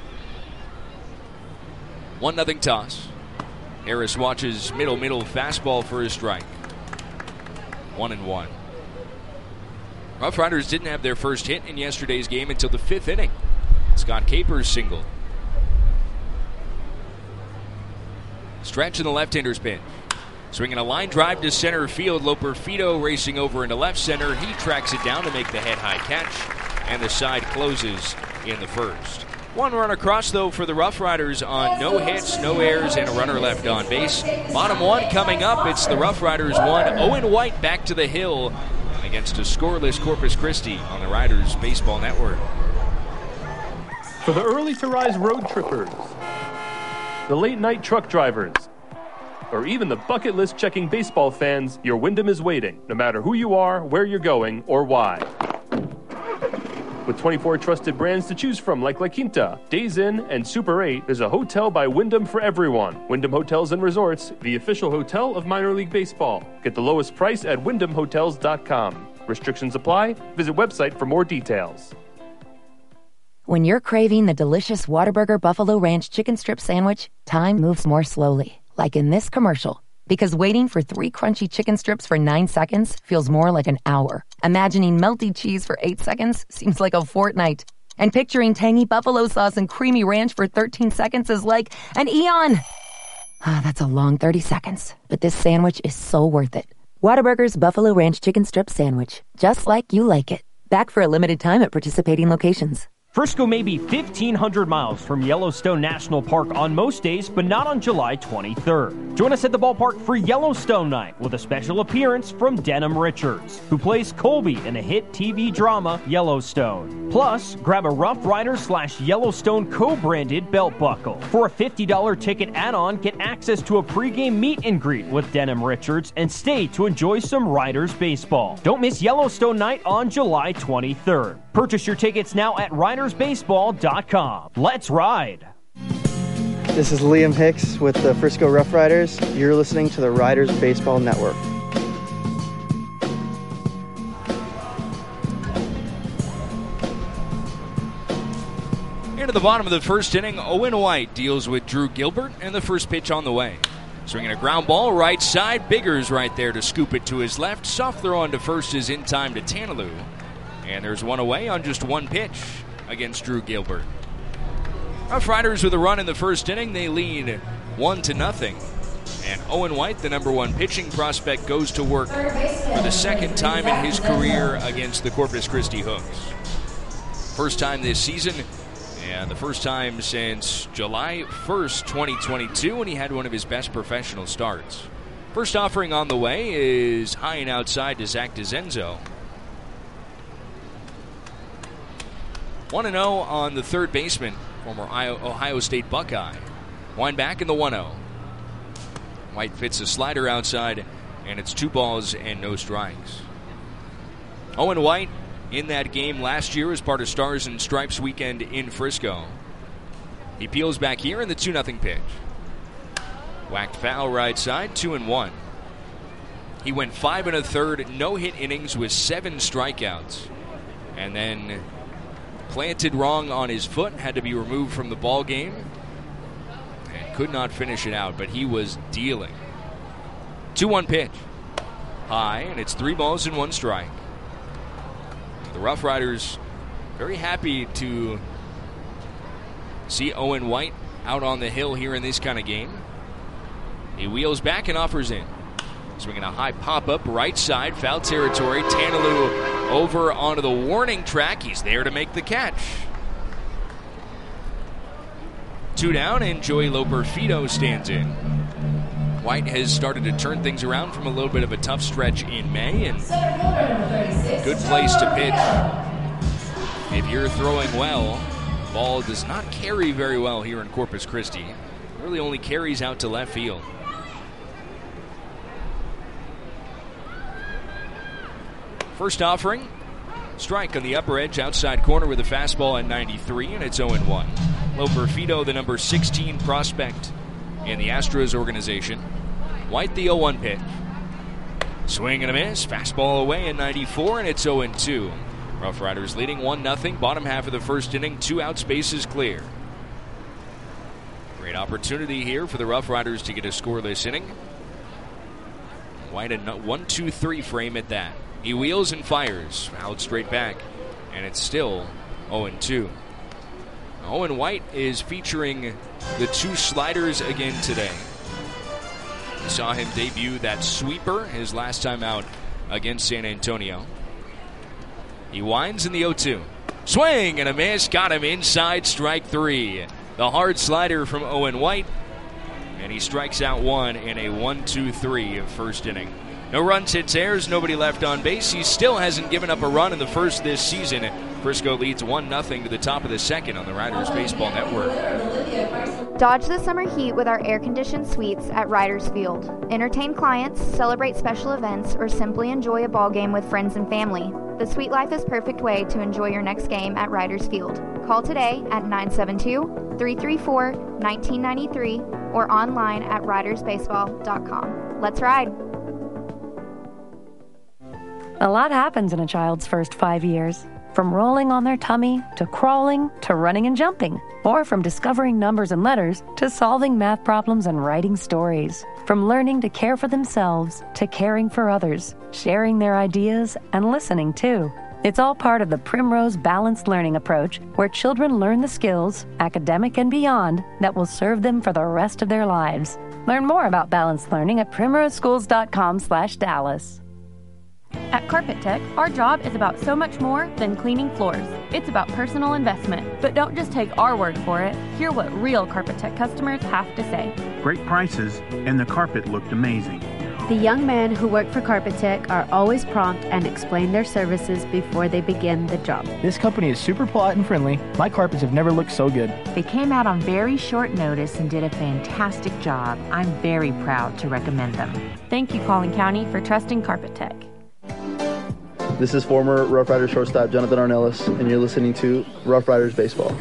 One nothing toss. Harris watches middle, middle fastball for his strike. One and one. Rough Riders didn't have their first hit in yesterday's game until the fifth inning. Scott Capers singled. Stretch in the left-hander's pitch. Swinging a line drive to center field. Loperfido racing over into left center. He tracks it down to make the head-high catch. And the side closes in the first. One run across, though, for the Rough Riders on no hits, no errors, and a runner left on base. Bottom one coming up. It's the Rough Riders one. Owen White back to the hill against a scoreless Corpus Christi on the Riders Baseball Network. For the early-to-rise road trippers, the late-night truck drivers, or even the bucket list checking baseball fans, your Wyndham is waiting, no matter who you are, where you're going, or why. With With twenty-four trusted brands to choose from like La Quinta, Days Inn, and Super eight, there's a hotel by Wyndham for everyone. Wyndham Hotels and Resorts, the official hotel of minor league baseball. Get the lowest price at wyndham hotels dot com. Restrictions apply. Visit website for more details. When you're craving the delicious Whataburger Buffalo Ranch Chicken Strip Sandwich, time moves more slowly, like in this commercial. Because waiting for three crunchy chicken strips for nine seconds feels more like an hour. Imagining melty cheese for eight seconds seems like a fortnight. And picturing tangy buffalo sauce and creamy ranch for thirteen seconds is like an eon. Ah, that's a long thirty seconds. But this sandwich is so worth it. Whataburger's Buffalo Ranch Chicken Strip Sandwich. Just like you like it. Back for a limited time at participating locations. Frisco may be fifteen hundred miles from Yellowstone National Park on most days, but not on July twenty-third. Join us at the ballpark for Yellowstone Night with a special appearance from Denham Richards, who plays Colby in the hit T V drama Yellowstone. Plus, grab a Rough Rider slash Yellowstone co-branded belt buckle. For a fifty dollars ticket add-on, get access to a pregame meet and greet with Denham Richards and stay to enjoy some Riders baseball. Don't miss Yellowstone Night on July twenty-third. Purchase your tickets now at riders baseball dot com. Let's ride! This is Liam Hicks with the Frisco Rough Riders. You're listening to the Riders Baseball Network. Into the bottom of the first inning, Owen White deals with Drew Gilbert, and the first pitch on the way. Swinging a ground ball, right side. Biggers right there to scoop it to his left. Soft throw on to first is in time to Tanaloo. And there's one away on just one pitch against Drew Gilbert. Rough Riders with a run in the first inning. They lead one to nothing. And Owen White, the number one pitching prospect, goes to work for the second time in his career against the Corpus Christi Hooks. First time this season, and the first time since July first, twenty twenty-two, when he had one of his best professional starts. First offering on the way is high and outside to Zach DeZenzo. one and oh on the third baseman, former Ohio State Buckeye. Wind back in the one oh. White fits a slider outside, and it's two balls and no strikes. Owen White in that game last year as part of Stars and Stripes weekend in Frisco. He peels back here in the two nothing pitch. Whacked foul right side, two and one. He went five and a third, no-hit innings with seven strikeouts. And then planted wrong on his foot, had to be removed from the ball game, and could not finish it out, but he was dealing. two one pitch. High, and it's three balls and one strike. The Rough Riders very happy to see Owen White out on the hill here in this kind of game. He wheels back and offers in. Swinging a high pop-up, right side, foul territory. Tanaloo over onto the warning track. He's there to make the catch. Two down, and Joey Loperfido stands in. White has started to turn things around from a little bit of a tough stretch in May, and good place to pitch. If you're throwing well, the ball does not carry very well here in Corpus Christi. It really only carries out to left field. First offering, strike on the upper edge, outside corner with a fastball at ninety-three, and it's oh and one. Loperfido, the number sixteen prospect in the Astros organization. White, the oh one pitch. Swing and a miss, fastball away at ninety-four, and it's oh and two. Rough Riders leading one nothing, bottom half of the first inning, two outs, bases clear. Great opportunity here for the Rough Riders to get a scoreless inning. White a one two three frame at that. He wheels and fires, fouled straight back, and it's still oh and two. Owen White is featuring the two sliders again today. We saw him debut that sweeper his last time out against San Antonio. He winds in the oh two. Swing and a miss, got him inside, strike three. The hard slider from Owen White, and he strikes out one in a one two three first inning. No runs, hits, errors, nobody left on base. He still hasn't given up a run in the first this season. Frisco leads one nothing to the top of the second on the Riders Baseball Network. Dodge the summer heat with our air-conditioned suites at Riders Field. Entertain clients, celebrate special events, or simply enjoy a ball game with friends and family. The Sweet Life is perfect way to enjoy your next game at Riders Field. Call today at nine seven two, three three four, one nine nine three or online at riders baseball dot com. Let's ride! A lot happens in a child's first five years. From rolling on their tummy, to crawling, to running and jumping. Or from discovering numbers and letters, to solving math problems and writing stories. From learning to care for themselves, to caring for others, sharing their ideas, and listening too. It's all part of the Primrose Balanced Learning approach, where children learn the skills, academic and beyond, that will serve them for the rest of their lives. Learn more about balanced learning at primrose schools dot com slash Dallas. At Carpet Tech, our job is about so much more than cleaning floors. It's about personal investment. But don't just take our word for it. Hear what real Carpet Tech customers have to say. Great prices, and the carpet looked amazing. The young men who work for Carpet Tech are always prompt and explain their services before they begin the job. This company is super polite and friendly. My carpets have never looked so good. They came out on very short notice and did a fantastic job. I'm very proud to recommend them. Thank you, Collin County, for trusting Carpet Tech. This is former Rough Riders shortstop Jonathan Arnellis, and you're listening to Rough Riders Baseball.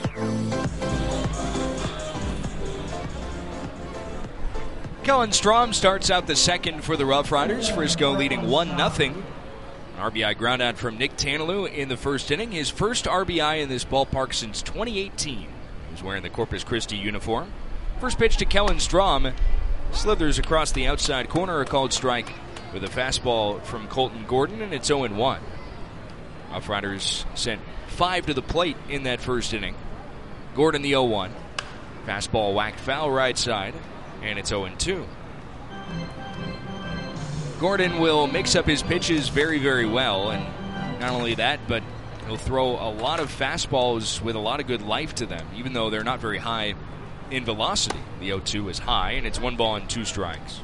Kellen Strom starts out the second for the Rough Riders. Frisco leading one nothing. An R B I ground out from Nick Tanalou in the first inning. His first R B I in this ballpark since twenty eighteen. He's wearing the Corpus Christi uniform. First pitch to Kellen Strom. Slithers across the outside corner, a called strike with a fastball from Colton Gordon, and it's oh and one. Rough Riders sent five to the plate in that first inning. Gordon the oh one. Fastball whacked foul right side, and it's oh and two. Gordon will mix up his pitches very, very well, and not only that, but he'll throw a lot of fastballs with a lot of good life to them, even though they're not very high in velocity. The oh two is high, and it's one ball and two strikes.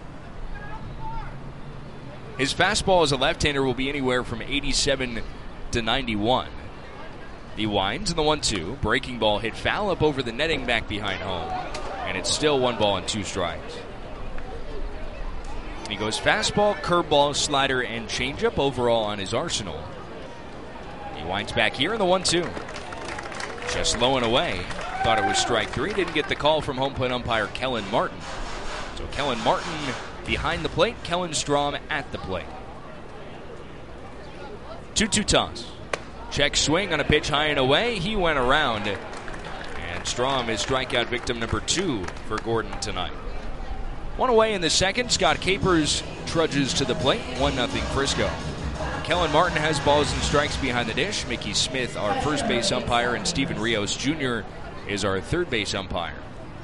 His fastball as a left-hander will be anywhere from eighty-seven to ninety-one. He winds in the one two. Breaking ball hit foul up over the netting back behind home. And it's still one ball and two strikes. He goes fastball, curveball, slider, and changeup overall on his arsenal. He winds back here in the one two. Just low and away. Thought it was strike three. Didn't get the call from home plate umpire Kellen Martin. So Kellen Martin behind the plate, Kellen Strom at the plate. two two toss. Check swing on a pitch high and away. He went around. And Strom is strikeout victim number two for Gordon tonight. One away in the second. Scott Capers trudges to the plate. one nothing Frisco. Kellen Martin has balls and strikes behind the dish. Mickey Smith, our first base umpire, and Steven Rios Junior is our third base umpire.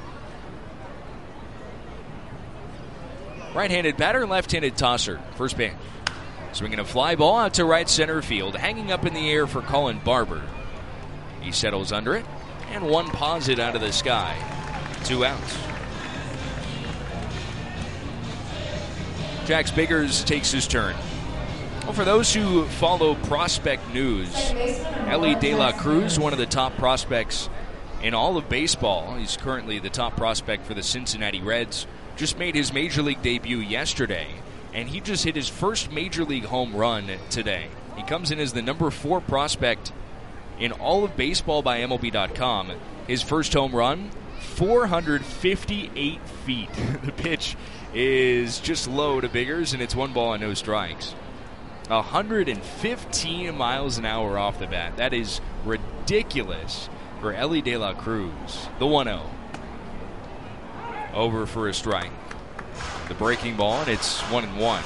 Right-handed batter, left-handed tosser. First pitch. Swinging a fly ball out to right center field. Hanging up in the air for Colin Barber. He settles under it. And one paws it out of the sky. Two outs. Jax Biggers takes his turn. Well, for those who follow prospect news, Elly De La Cruz, one of the top prospects in all of baseball. He's currently the top prospect for the Cincinnati Reds. Just made his Major League debut yesterday, and he just hit his first Major League home run today. He comes in as the number four prospect in all of baseball by M L B dot com. His first home run, four hundred fifty-eight feet. The pitch is just low to Biggers, and it's one ball and no strikes. one hundred fifteen miles an hour off the bat. That is ridiculous for Elly De La Cruz. The one oh. Over for a strike. The breaking ball, and it's one and one.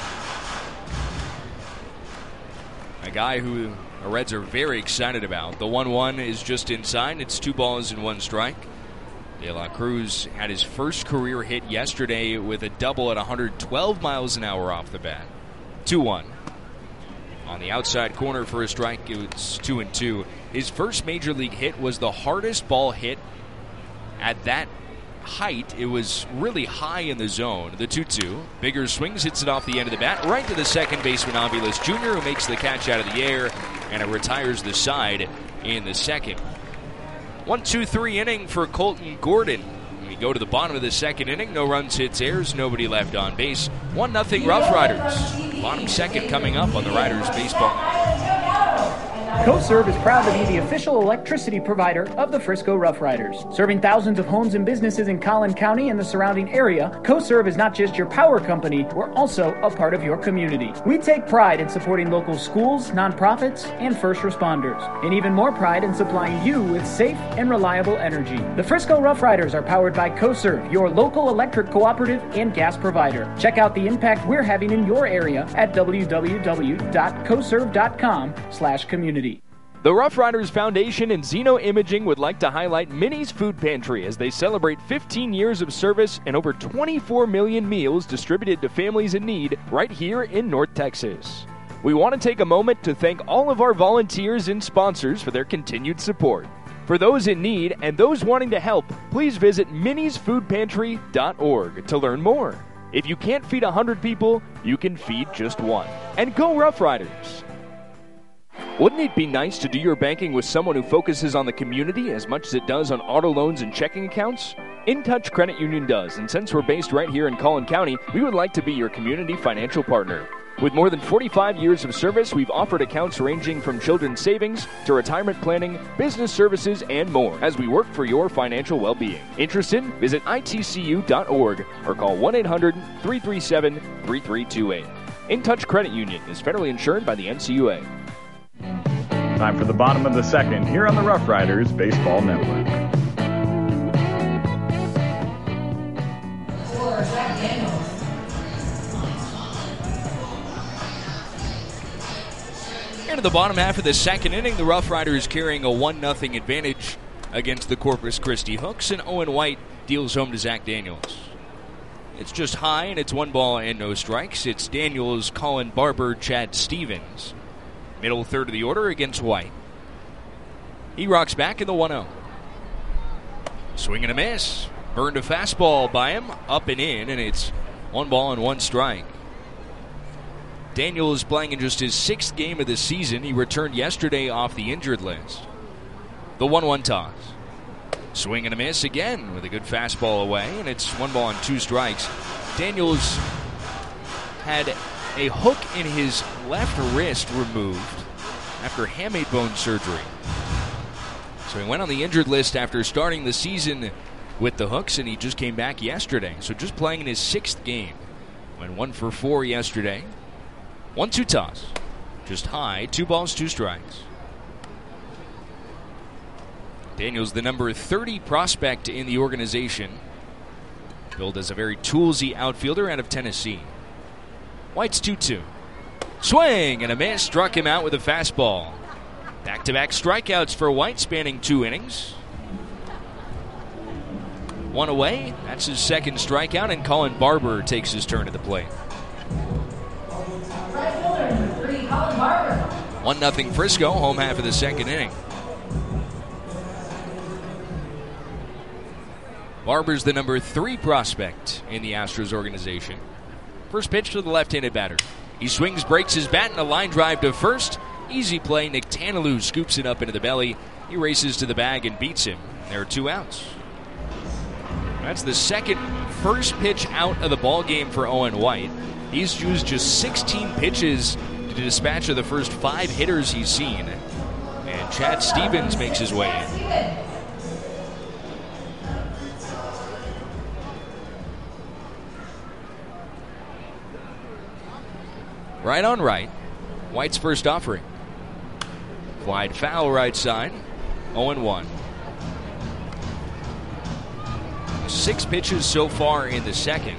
A guy who the Reds are very excited about. The one one is just inside. It's two balls and one strike. De La Cruz had his first career hit yesterday with a double at one hundred twelve miles an hour off the bat. two one. On the outside corner for a strike, it was two and two. His first major league hit was the hardest ball hit at that height. It was really high in the zone. The two two. Biggers swings, hits it off the end of the bat, right to the second baseman, Aviles Junior, who makes the catch out of the air, and it retires the side in the second. one two three inning for Colton Gordon. We go to the bottom of the second inning. No runs, hits, errors, nobody left on base. one nothing Rough Riders. Bottom second coming up on the Riders Baseball. CoServe is proud to be the official electricity provider of the Frisco Rough Riders. Serving thousands of homes and businesses in Collin County and the surrounding area, CoServe is not just your power company, we're also a part of your community. We take pride in supporting local schools, nonprofits, and first responders, and even more pride in supplying you with safe and reliable energy. The Frisco Rough Riders are powered by CoServe, your local electric cooperative and gas provider. Check out the impact we're having in your area at w w w dot co serve dot com slash community. The Rough Riders Foundation and Zeno Imaging would like to highlight Minnie's Food Pantry as they celebrate fifteen years of service and over twenty-four million meals distributed to families in need right here in North Texas. We want to take a moment to thank all of our volunteers and sponsors for their continued support. For those in need and those wanting to help, please visit minnies food pantry dot org to learn more. If you can't feed one hundred people, you can feed just one. And go Rough Riders! Wouldn't it be nice to do your banking with someone who focuses on the community as much as it does on auto loans and checking accounts? InTouch Credit Union does, and since we're based right here in Collin County, we would like to be your community financial partner. With more than forty-five years of service, we've offered accounts ranging from children's savings to retirement planning, business services, and more as we work for your financial well-being. Interested? Visit I T C U dot org or call one eight hundred three three seven three three two eight. InTouch Credit Union is federally insured by the N C U A. Time for the bottom of the second here on the Rough Riders Baseball Network. Into the bottom half of the second inning, the Rough Riders carrying a one nothing advantage against the Corpus Christi Hooks, and Owen White deals home to Zach Daniels. It's just high, and it's one ball and no strikes. It's Daniels, Colin Barber, Chad Stevens. Middle third of the order against White. He rocks back in the one oh. Swing and a miss. Burned a fastball by him, up and in, and it's one ball and one strike. Daniels playing in just his sixth game of the season. He returned yesterday off the injured list. The one one toss. Swing and a miss again with a good fastball away, and it's one ball and two strikes. Daniels had a hook in his left wrist removed after hamate bone surgery. So he went on the injured list after starting the season with the Hooks, and he just came back yesterday. So just playing in his sixth game. Went one for four yesterday. one two toss. Just high. Two balls, two strikes. Daniels, the number thirty prospect in the organization. Billed as a very toolsy outfielder out of Tennessee. White's two two. Swing and a miss. Struck him out with a fastball. Back-to-back strikeouts for White spanning two innings. One away. That's his second strikeout, and Colin Barber takes his turn at the plate. one nothing Frisco, home half of the second inning. Barber's the number three prospect in the Astros organization. First pitch to the left-handed batter. He swings, breaks his bat, and a line drive to first. Easy play. Nick Tanalou scoops it up into the belly. He races to the bag and beats him. There are two outs. That's the second first pitch out of the ball game for Owen White. He's used just sixteen pitches to dispatch of the first five hitters he's seen. And Chad Stevens makes his way in. Right on right. White's first offering. Wide foul right side. oh and one. Six pitches so far in the second.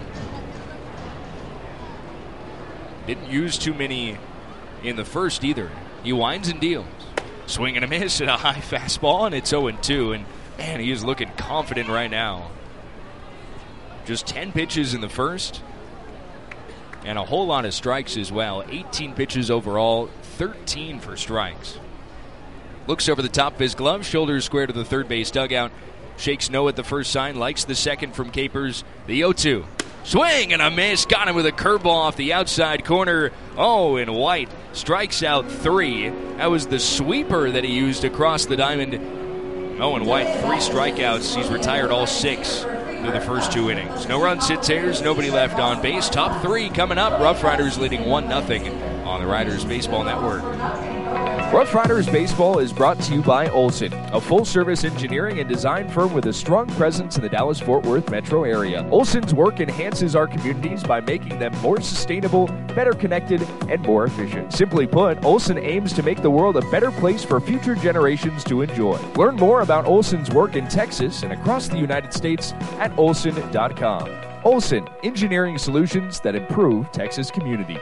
Didn't use too many in the first either. He winds and deals. Swing and a miss at a high fastball, and it's oh and two. And man, he is looking confident right now. Just ten pitches in the first. And a whole lot of strikes as well. eighteen pitches overall, thirteen for strikes. Looks over the top of his glove, shoulders square to the third base dugout. Shakes no at the first sign, likes the second from Capers. The oh two. Swing and a miss. Got him with a curveball off the outside corner. Oh, and White strikes out three. That was the sweeper that he used across the diamond. Oh, and White, three strikeouts. He's retired all six through the first two innings. No runs, hits, errors, nobody left on base. Top three coming up. Rough Riders leading one nothing on the Riders Baseball Network. Rough Riders Baseball is brought to you by Olson, a full-service engineering and design firm with a strong presence in the Dallas-Fort Worth metro area. Olson's work enhances our communities by making them more sustainable, better connected, and more efficient. Simply put, Olson aims to make the world a better place for future generations to enjoy. Learn more about Olson's work in Texas and across the United States at olson dot com. Olson, engineering solutions that improve Texas communities.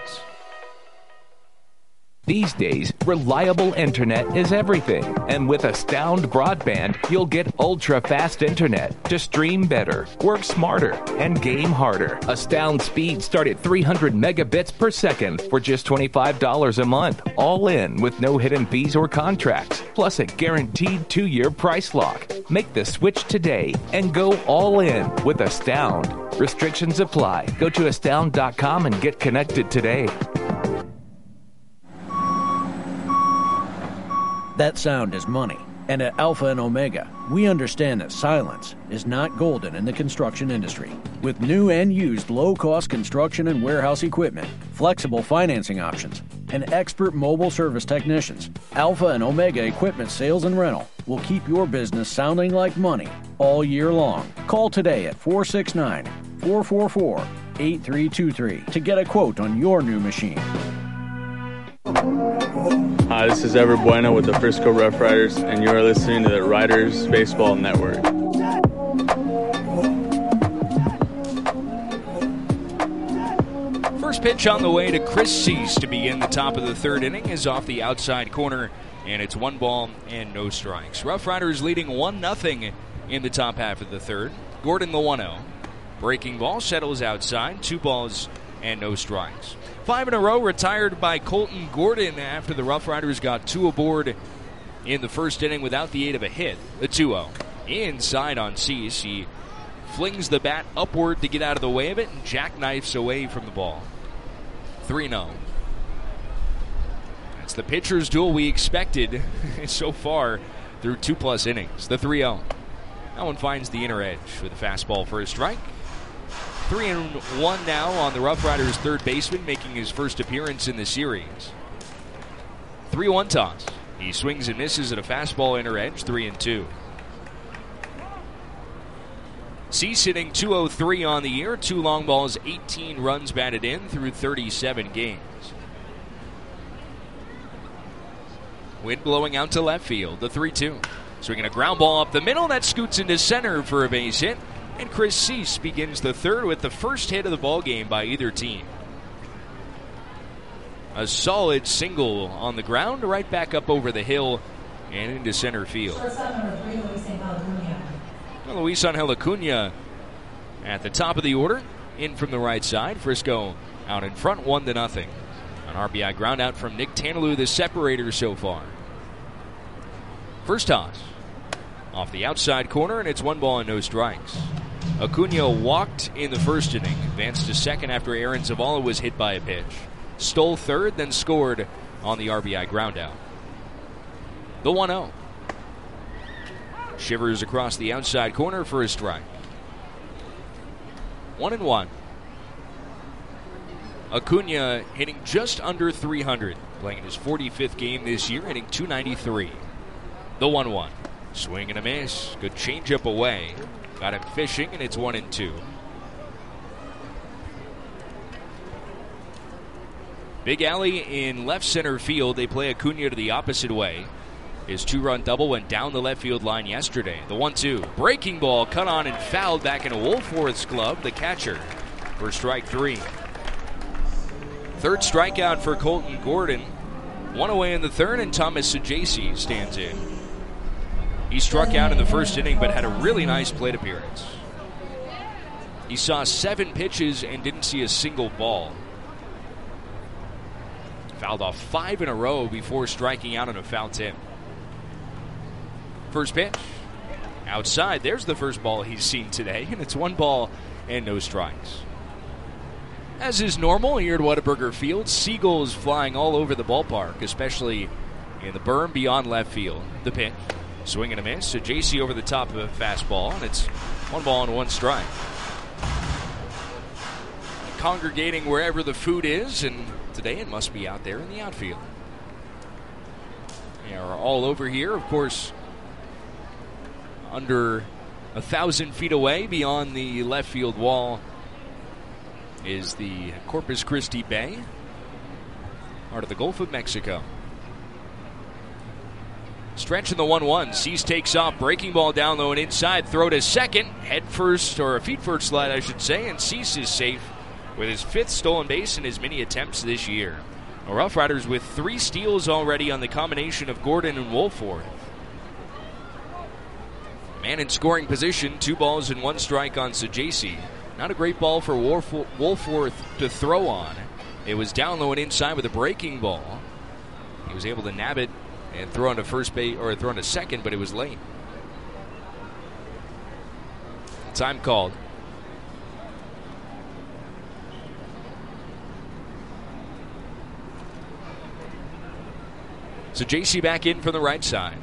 These days, reliable internet is everything. And with Astound Broadband, you'll get ultra-fast internet to stream better, work smarter, and game harder. Astound speeds start at three hundred megabits per second for just twenty-five dollars a month, all in with no hidden fees or contracts, plus a guaranteed two-year price lock. Make the switch today and go all in with Astound. Restrictions apply. Go to astound dot com and get connected today. That sound is money. And at Alpha and Omega, we understand that silence is not golden in the construction industry. With new and used low-cost construction and warehouse equipment, flexible financing options, and expert mobile service technicians, Alpha and Omega Equipment Sales and Rental will keep your business sounding like money all year long. Call today at four six nine, four four four, eight three two three to get a quote on your new machine. Hi, this is Ever Bueno with the Frisco Rough Riders, and you are listening to the Riders Baseball Network. First pitch on the way to Chris Cease to begin the top of the third inning is off the outside corner, and it's one ball and no strikes. Rough Riders leading one nothing in the top half of the third. Gordon the one oh. Breaking ball settles outside, two balls and no strikes. Five in a row retired by Colton Gordon after the Rough Riders got two aboard in the first inning without the aid of a hit. The two oh. Inside on Cease. He flings the bat upward to get out of the way of it and jackknifes away from the ball. three oh. That's the pitcher's duel we expected so far through two-plus innings. The three oh. That one finds the inner edge with a fastball for a strike. Three and one now on the Rough Riders' third baseman, making his first appearance in the series. three one toss. He swings and misses at a fastball inner edge, three and two. Cease hitting two oh three on the year, two long balls, eighteen runs batted in through thirty-seven games. Wind blowing out to left field, the three two. Swinging a ground ball up the middle, that scoots into center for a base hit. And Chris Cease begins the third with the first hit of the ball game by either team. A solid single on the ground, right back up over the hill and into center field. Luis Angel Acuna at the top of the order, in from the right side. Frisco out in front, one to nothing. An R B I ground out from Nick Tanalou, the separator so far. First toss off the outside corner, and it's one ball and no strikes. Acuna walked in the first inning, advanced to second after Aaron Zavala was hit by a pitch. Stole third, then scored on the R B I groundout. The one oh. Shivers across the outside corner for a strike. One and one. Acuna hitting just under three hundred, playing in his forty-fifth game this year, hitting two ninety-three. The one one. Swing and a miss. Good changeup away. Got him fishing, and it's one and two. Big Alley in left center field. They play Acuna to the opposite way. His two-run double went down the left field line yesterday. The one two. Breaking ball cut on and fouled back into Wolforth's glove, the catcher, for strike three. Third strikeout for Colton Gordon. One away in the third, and Thomas Sajaci stands in. He struck out in the first inning, but had a really nice plate appearance. He saw seven pitches and didn't see a single ball. Fouled off five in a row before striking out on a foul tip. First pitch. Outside. There's the first ball he's seen today, and it's one ball and no strikes. As is normal here at Whataburger Field, seagulls flying all over the ballpark, especially in the berm beyond left field. The pitch. Swing and a miss. So J C over the top of a fastball, and it's one ball and one strike. Congregating wherever the food is, and today it must be out there in the outfield. They are all over here. Of course, under a thousand feet away beyond the left field wall is the Corpus Christi Bay, part of the Gulf of Mexico. Stretch in the one one. Cease takes off. Breaking ball down low and inside. Throw to second. Head first, or a feet first slide, I should say. And Cease is safe with his fifth stolen base in his many attempts this year. The Rough Riders with three steals already on the combination of Gordon and Woolforth. Man in scoring position. Two balls and one strike on Sajaci. Not a great ball for Woolforth to throw on. It was down low and inside with a breaking ball. He was able to nab it and throw on to first base, or throw on to second, but it was late. Time called. So J C back in from the right side.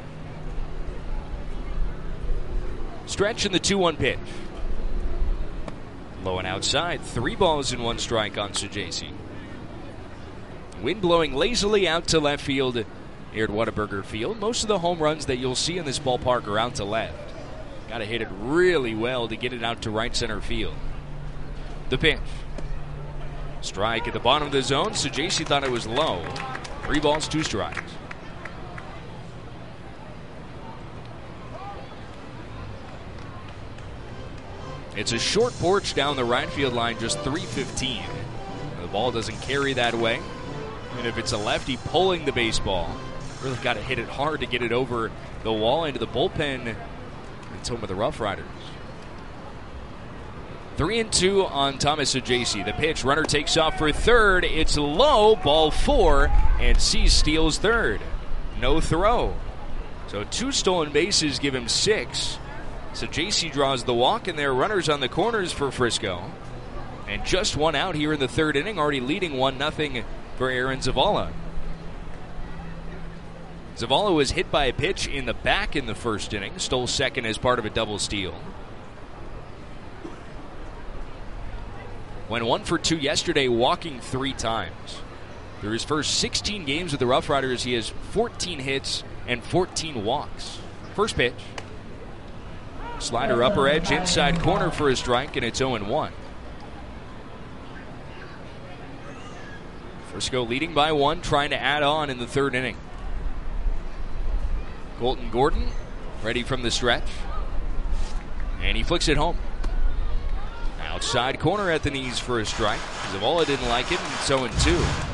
Stretch in the two one pitch. Low and outside. Three balls and one strike on Sajaci. Wind blowing lazily out to left field here at Whataburger Field. Most of the home runs that you'll see in this ballpark are out to left. Got to hit it really well to get it out to right center field. The pitch. Strike at the bottom of the zone. Sajaci thought it was low. Three balls, two strikes. It's a short porch down the right field line, just three fifteen. The ball doesn't carry that way. And if it's a lefty pulling the baseball, really got to hit it hard to get it over the wall into the bullpen. It's home with the Rough Riders. Three and two on Thomas Sajaci. The pitch, runner takes off for third. It's low, ball four, and Cease steals third. No throw. So two stolen bases give him six. Sajaci draws the walk, and there are runners on the corners for Frisco. And just one out here in the third inning, already leading one nothing for Aaron Zavala. Zavala was hit by a pitch in the back in the first inning, stole second as part of a double steal. Went one for two yesterday, walking three times. Through his first sixteen games with the Rough Riders, he has fourteen hits and fourteen walks. First pitch. Slider upper edge, inside corner for a strike, and it's oh and one. Frisco leading by one, trying to add on in the third inning. Colton Gordon ready from the stretch. And he flicks it home. Outside corner at the knees for a strike. Zavala didn't like it, and it's oh and two.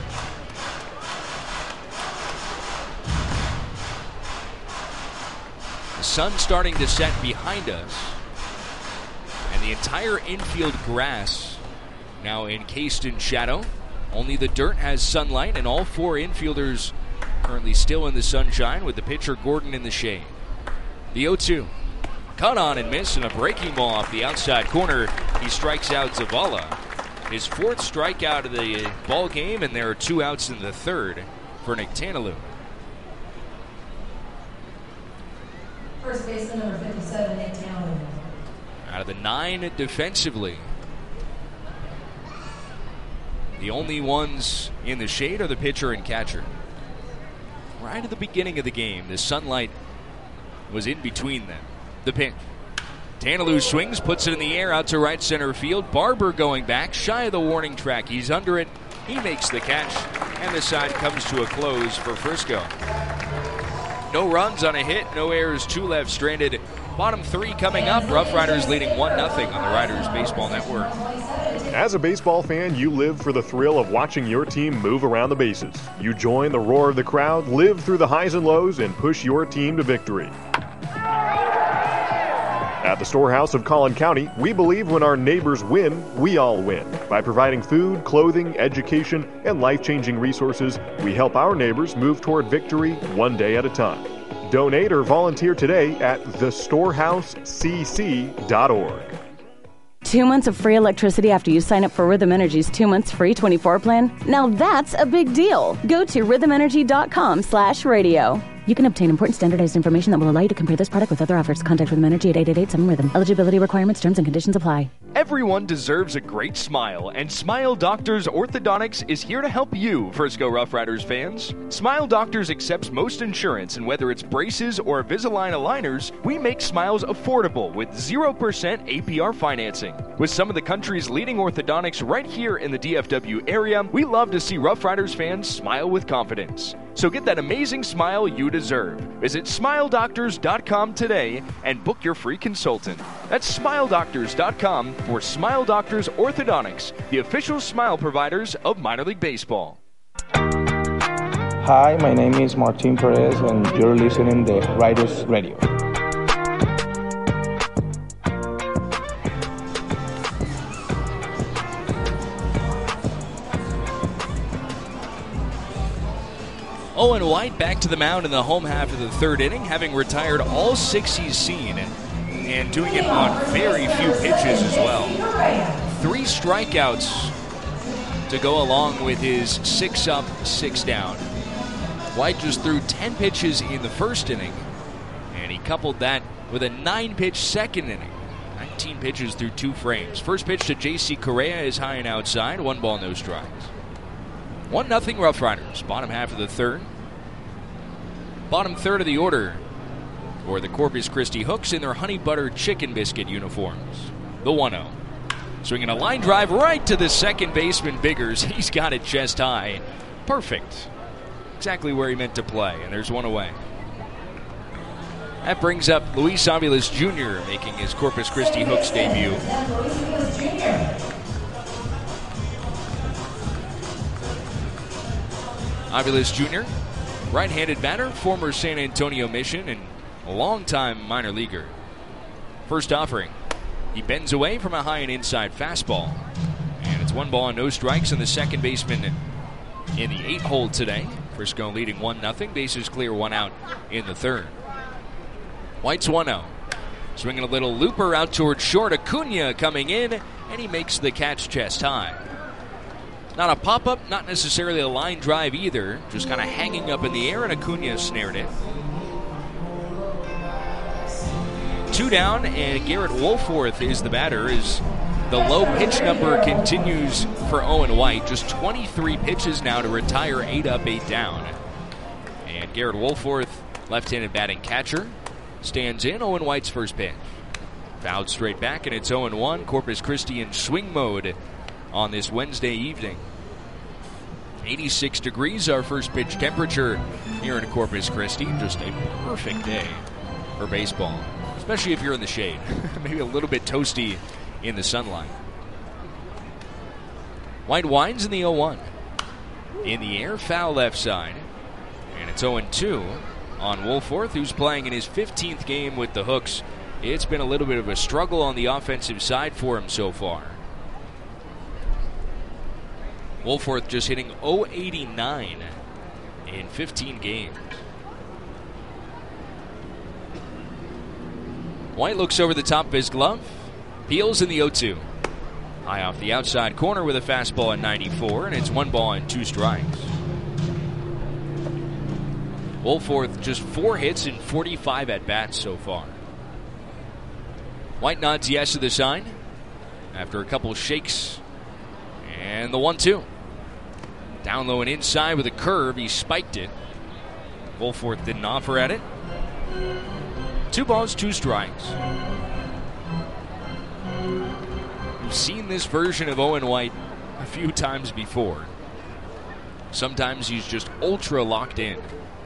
The sun starting to set behind us. And the entire infield grass now encased in shadow. Only the dirt has sunlight, and all four infielders currently still in the sunshine with the pitcher Gordon in the shade. The oh two. Cut on and miss, and a breaking ball off the outside corner. He strikes out Zavala. His fourth strikeout of the ball game, and there are two outs in the third for Nick Tanalu. First baseman number fifty-seven, Nick Tanalu. Out of the nine defensively, the only ones in the shade are the pitcher and catcher. Right at the beginning of the game, the sunlight was in between them. The pitch. Tanalu swings, puts it in the air out to right center field. Barber going back, shy of the warning track. He's under it. He makes the catch, and the side comes to a close for Frisco. No runs on a hit, no errors, two left stranded. Bottom three coming up. Rough Riders leading one nothing on the Riders Baseball Network. As a baseball fan, you live for the thrill of watching your team move around the bases. You join the roar of the crowd, live through the highs and lows, and push your team to victory. At the Storehouse of Collin County, we believe when our neighbors win, we all win. By providing food, clothing, education, and life-changing resources, we help our neighbors move toward victory one day at a time. Donate or volunteer today at the storehouse c c dot org. Two months of free electricity after you sign up for Rhythm Energy's two months free twenty-four plan? Now that's a big deal. Go to rhythm energy dot com slash radio. You can obtain important standardized information that will allow you to compare this product with other offers. Contact Rhythm Energy at eight eight eight seven rhythm. Eligibility requirements, terms, and conditions apply. Everyone deserves a great smile, and Smile Doctors Orthodontics is here to help you, Frisco Rough Riders fans. Smile Doctors accepts most insurance, and whether it's braces or Invisalign aligners, we make smiles affordable with zero percent A P R financing. With some of the country's leading orthodontics right here in the D F W area, we love to see Rough Riders fans smile with confidence. So get that amazing smile you deserve. Visit smile doctors dot com today and book your free consultant. That's smile doctors dot com for Smile Doctors Orthodontics, the official smile providers of minor league baseball. Hi, my name is Martin Perez, and you're listening to Riders Radio. Owen White back to the mound in the home half of the third inning, having retired all six he's seen, and, and doing it on very few pitches as well. Three strikeouts to go along with his six up, six down. White just threw ten pitches in the first inning, and he coupled that with a nine-pitch second inning. nineteen pitches through two frames. First pitch to J C Correa is high and outside, one ball, no strikes. one nothing Rough Riders, bottom half of the third. Bottom third of the order for the Corpus Christi Hooks in their honey butter chicken biscuit uniforms. The one oh. Swinging a line drive right to the second baseman, Biggers. He's got it chest high. Perfect. Exactly where he meant to play, and there's one away. That brings up Luis Aviles Junior making his Corpus Christi Hooks debut. Aviles Junior, right-handed batter, former San Antonio Mission, and a long-time minor leaguer. First offering, he bends away from a high and inside fastball. And it's one ball and no strikes, and the second baseman in the eight hole today. Frisco leading one nothing, bases clear, one out in the third. White's one oh. Swinging a little looper out towards short. Acuna coming in, and he makes the catch chest high. Not a pop-up, not necessarily a line drive either. Just kind of hanging up in the air, and Acuna snared it. Two down, and Garrett Wolforth is the batter as the low pitch number continues for Owen White. Just twenty-three pitches now to retire eight up, eight down. And Garrett Wolforth, left-handed batting catcher, stands in. Owen White's first pitch. Fouled straight back, and it's oh one. Corpus Christi in swing mode on this Wednesday evening. eighty-six degrees, our first pitch temperature here in Corpus Christi. Just a perfect day for baseball, especially if you're in the shade. Maybe a little bit toasty in the sunlight. White winds in the oh one. In the air, foul left side. And it's oh two on Wolforth, who's playing in his fifteenth game with the Hooks. It's been a little bit of a struggle on the offensive side for him so far. Wolforth just hitting oh eighty-nine in fifteen games. White looks over the top of his glove, peels in the oh two. High off the outside corner with a fastball at ninety-four, and it's one ball and two strikes. Wolforth just four hits and forty-five at-bats so far. White nods yes to the sign after a couple shakes. And the one two. Down low and inside with a curve. He spiked it. Wolforth didn't offer at it. Two balls, two strikes. We've seen this version of Owen White a few times before. Sometimes he's just ultra locked in.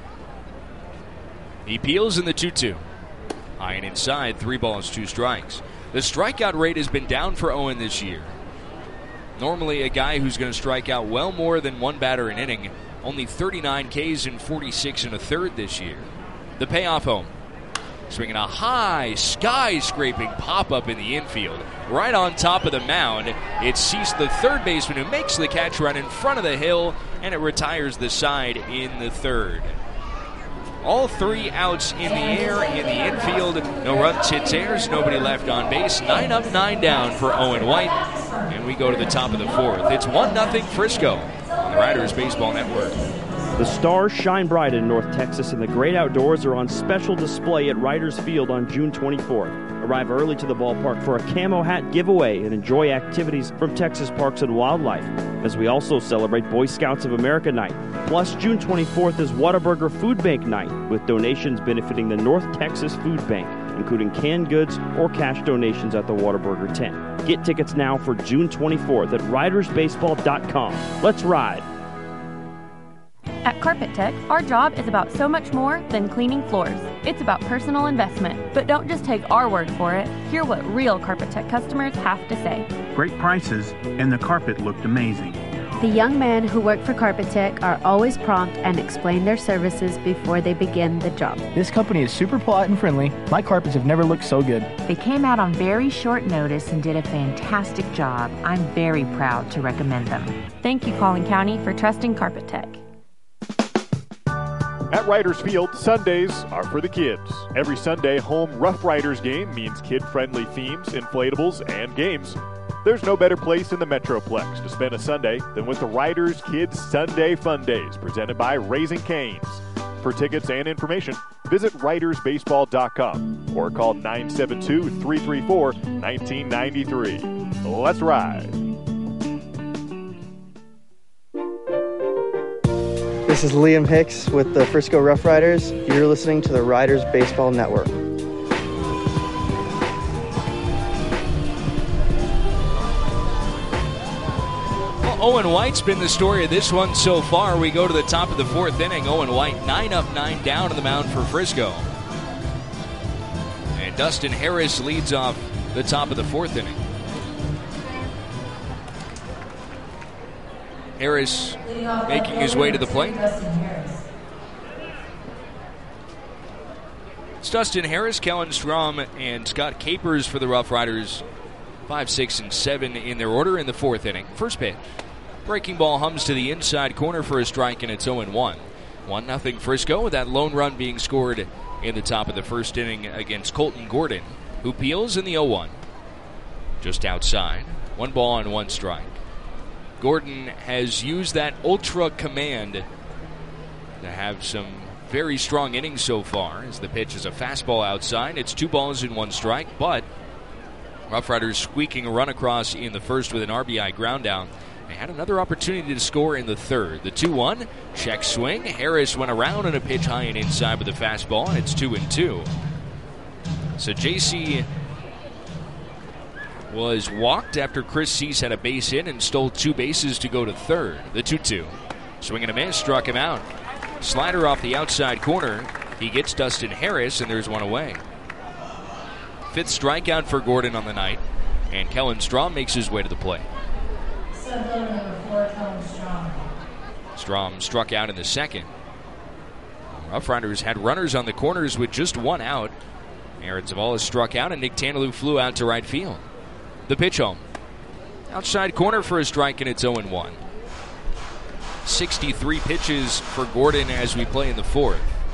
He peels in the two two. High and inside, three balls, two strikes. The strikeout rate has been down for Owen this year. Normally a guy who's going to strike out well more than one batter an inning. Only thirty-nine Ks and forty-six and a third this year. The payoff home. Swinging a high, sky-scraping pop-up in the infield. Right on top of the mound. It's Cease, the third baseman, who makes the catch right in front of the hill, and it retires the side in the third. All three outs in the air in the infield. No runs, hits, errors, nobody left on base. Nine up, nine down for Owen White. And we go to the top of the fourth. It's one nothing Frisco on the Riders Baseball Network. The stars shine bright in North Texas, and the great outdoors are on special display at Riders Field on June twenty-fourth. Arrive early to the ballpark for a camo hat giveaway and enjoy activities from Texas Parks and Wildlife, as we also celebrate Boy Scouts of America Night. Plus, June twenty-fourth is Whataburger Food Bank Night, with donations benefiting the North Texas Food Bank, including canned goods or cash donations at the Whataburger tent. Get tickets now for June twenty-fourth at riders baseball dot com. Let's ride! At Carpet Tech, our job is about so much more than cleaning floors. It's about personal investment. But don't just take our word for it. Hear what real Carpet Tech customers have to say. Great prices, and the carpet looked amazing. The young men who work for Carpet Tech are always prompt and explain their services before they begin the job. This company is super polite and friendly. My carpets have never looked so good. They came out on very short notice and did a fantastic job. I'm very proud to recommend them. Thank you, Collin County, for trusting Carpet Tech. At Riders Field, Sundays are for the kids. Every Sunday, home Rough Riders game means kid-friendly themes, inflatables, and games. There's no better place in the Metroplex to spend a Sunday than with the Riders Kids Sunday Fun Days, presented by Raising Cane's. For tickets and information, visit riders baseball dot com or call nine seven two, three three four, one nine nine three. Let's ride. This is Liam Hicks with the Frisco Rough Riders. You're listening to the Riders Baseball Network. Well, Owen White's been the story of this one so far. We go to the top of the fourth inning. Owen White nine up, nine down on the mound for Frisco. And Dustin Harris leads off the top of the fourth inning. Harris making his way to the plate. It's Dustin Harris, Kellen Strom, and Scott Capers for the Rough Riders. Five, six, and seven in their order in the fourth inning. First pitch. Breaking ball hums to the inside corner for a strike, and it's oh one. one nothing Frisco, with that lone run being scored in the top of the first inning against Colton Gordon, who peels in the oh one. Just outside. One ball and one strike. Gordon has used that ultra command to have some very strong innings so far, as the pitch is a fastball outside. It's two balls and one strike, but Rough Riders squeaking a run across in the first with an R B I ground down. They had another opportunity to score in the third. The two one, check swing. Harris went around on a pitch high and inside with a fastball, and it's two and two. So J C was walked after Chris Cease had a base hit and stole two bases to go to third. The two two. Swing and a miss, struck him out. Slider off the outside corner. He gets Dustin Harris, and there's one away. Fifth strikeout for Gordon on the night, and Kellen Strom makes his way to the plate. Number four, Kellen Strom. Strom struck out in the second. Rough Riders had runners on the corners with just one out. Aaron Zavala struck out, and Nick Tanalou flew out to right field. The pitch home. Outside corner for a strike, and it's oh one. sixty-three pitches for Gordon as we play in the fourth.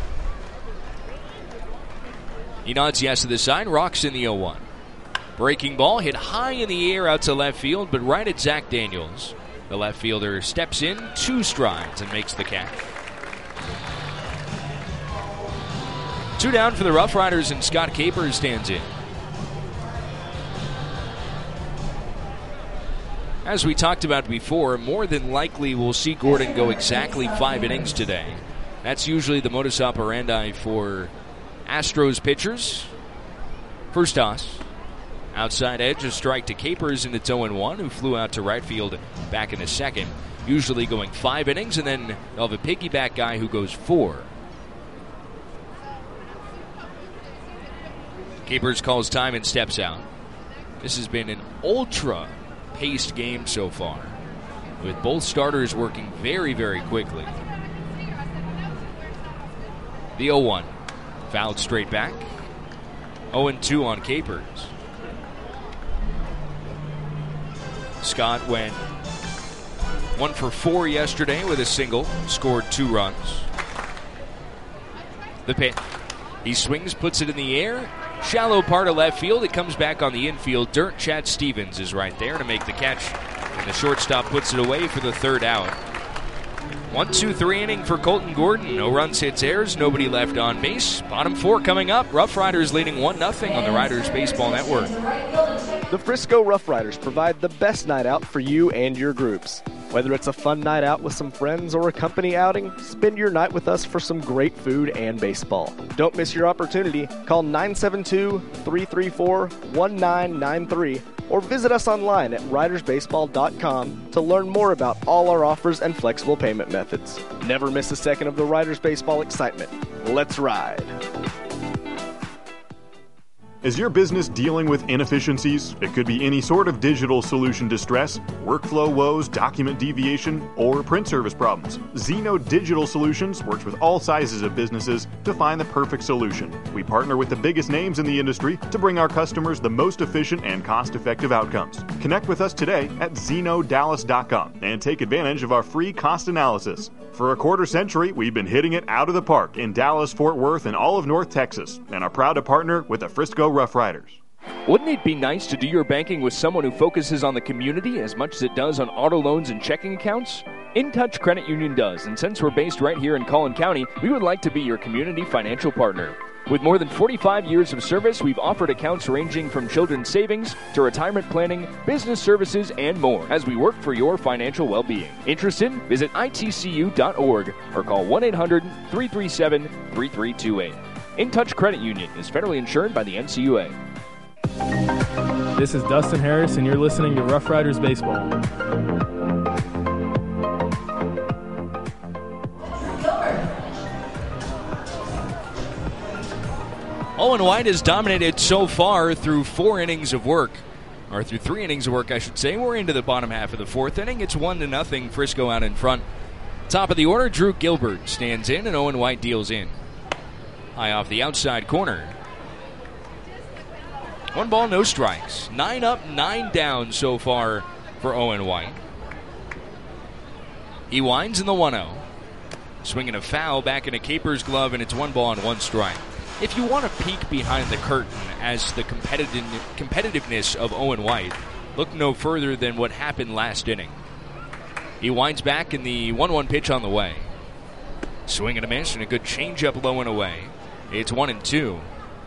He nods yes to the sign, rocks in the oh one. Breaking ball hit high in the air out to left field, but right at Zach Daniels. The left fielder steps in two strides and makes the catch. Two down for the Rough Riders, and Scott Capers stands in. As we talked about before, more than likely we'll see Gordon go exactly five innings today. That's usually the modus operandi for Astros pitchers. First toss. Outside edge, a strike to Capers, and it's oh one, who flew out to right field back in the second. Usually going five innings, and then they'll have a piggyback guy who goes four. Capers calls time and steps out. This has been an ultra paced game so far, with both starters working very, very quickly. The oh one. Fouled straight back. oh two on Capers. Scott went one for four yesterday with a single, scored two runs. The pitch. He swings, puts it in the air. Shallow part of left field. It comes back on the infield. Dirt Chad Stevens is right there to make the catch. And the shortstop puts it away for the third out. one two three inning for Colton Gordon. No runs, hits, errors, nobody left on base. Bottom four coming up. Rough Riders leading one nothing on the Riders Baseball Network. The Frisco Rough Riders provide the best night out for you and your groups. Whether it's a fun night out with some friends or a company outing, spend your night with us for some great food and baseball. Don't miss your opportunity. Call nine seven two, three three four, one nine nine three or visit us online at riders baseball dot com to learn more about all our offers and flexible payment methods. Never miss a second of the Riders Baseball excitement. Let's ride. Is your business dealing with inefficiencies? It could be any sort of digital solution distress, workflow woes, document deviation, or print service problems. Zeno Digital Solutions works with all sizes of businesses to find the perfect solution. We partner with the biggest names in the industry to bring our customers the most efficient and cost-effective outcomes. Connect with us today at zeno dallas dot com and take advantage of our free cost analysis. For a quarter century, we've been hitting it out of the park in Dallas, Fort Worth, and all of North Texas, and are proud to partner with the Frisco Rough Riders. Wouldn't it be nice to do your banking with someone who focuses on the community as much as it does on auto loans and checking accounts? InTouch Credit Union does, and since we're based right here in Collin County, we would like to be your community financial partner. With more than forty-five years of service, we've offered accounts ranging from children's savings to retirement planning, business services, and more as we work for your financial well-being. Interested? Visit I T C U dot org or call one eight hundred, three three seven, three three two eight. InTouch Credit Union is federally insured by the N C U A. This is Dustin Harris, and you're listening to Rough Riders Baseball. Owen White has dominated so far through four innings of work, or through three innings of work, I should say. We're into the bottom half of the fourth inning. It's one to nothing. Frisco out in front. Top of the order, Drew Gilbert stands in, and Owen White deals in. High off the outside corner. One ball, no strikes. Nine up, nine down so far for Owen White. He winds in the one oh. Swinging a foul back in a Capers glove, and it's one ball and one strike. If you want to peek behind the curtain as the competitive, competitiveness of Owen White, look no further than what happened last inning. He winds back in the one one pitch on the way. Swing and a miss and a good changeup low and away. It's one and two.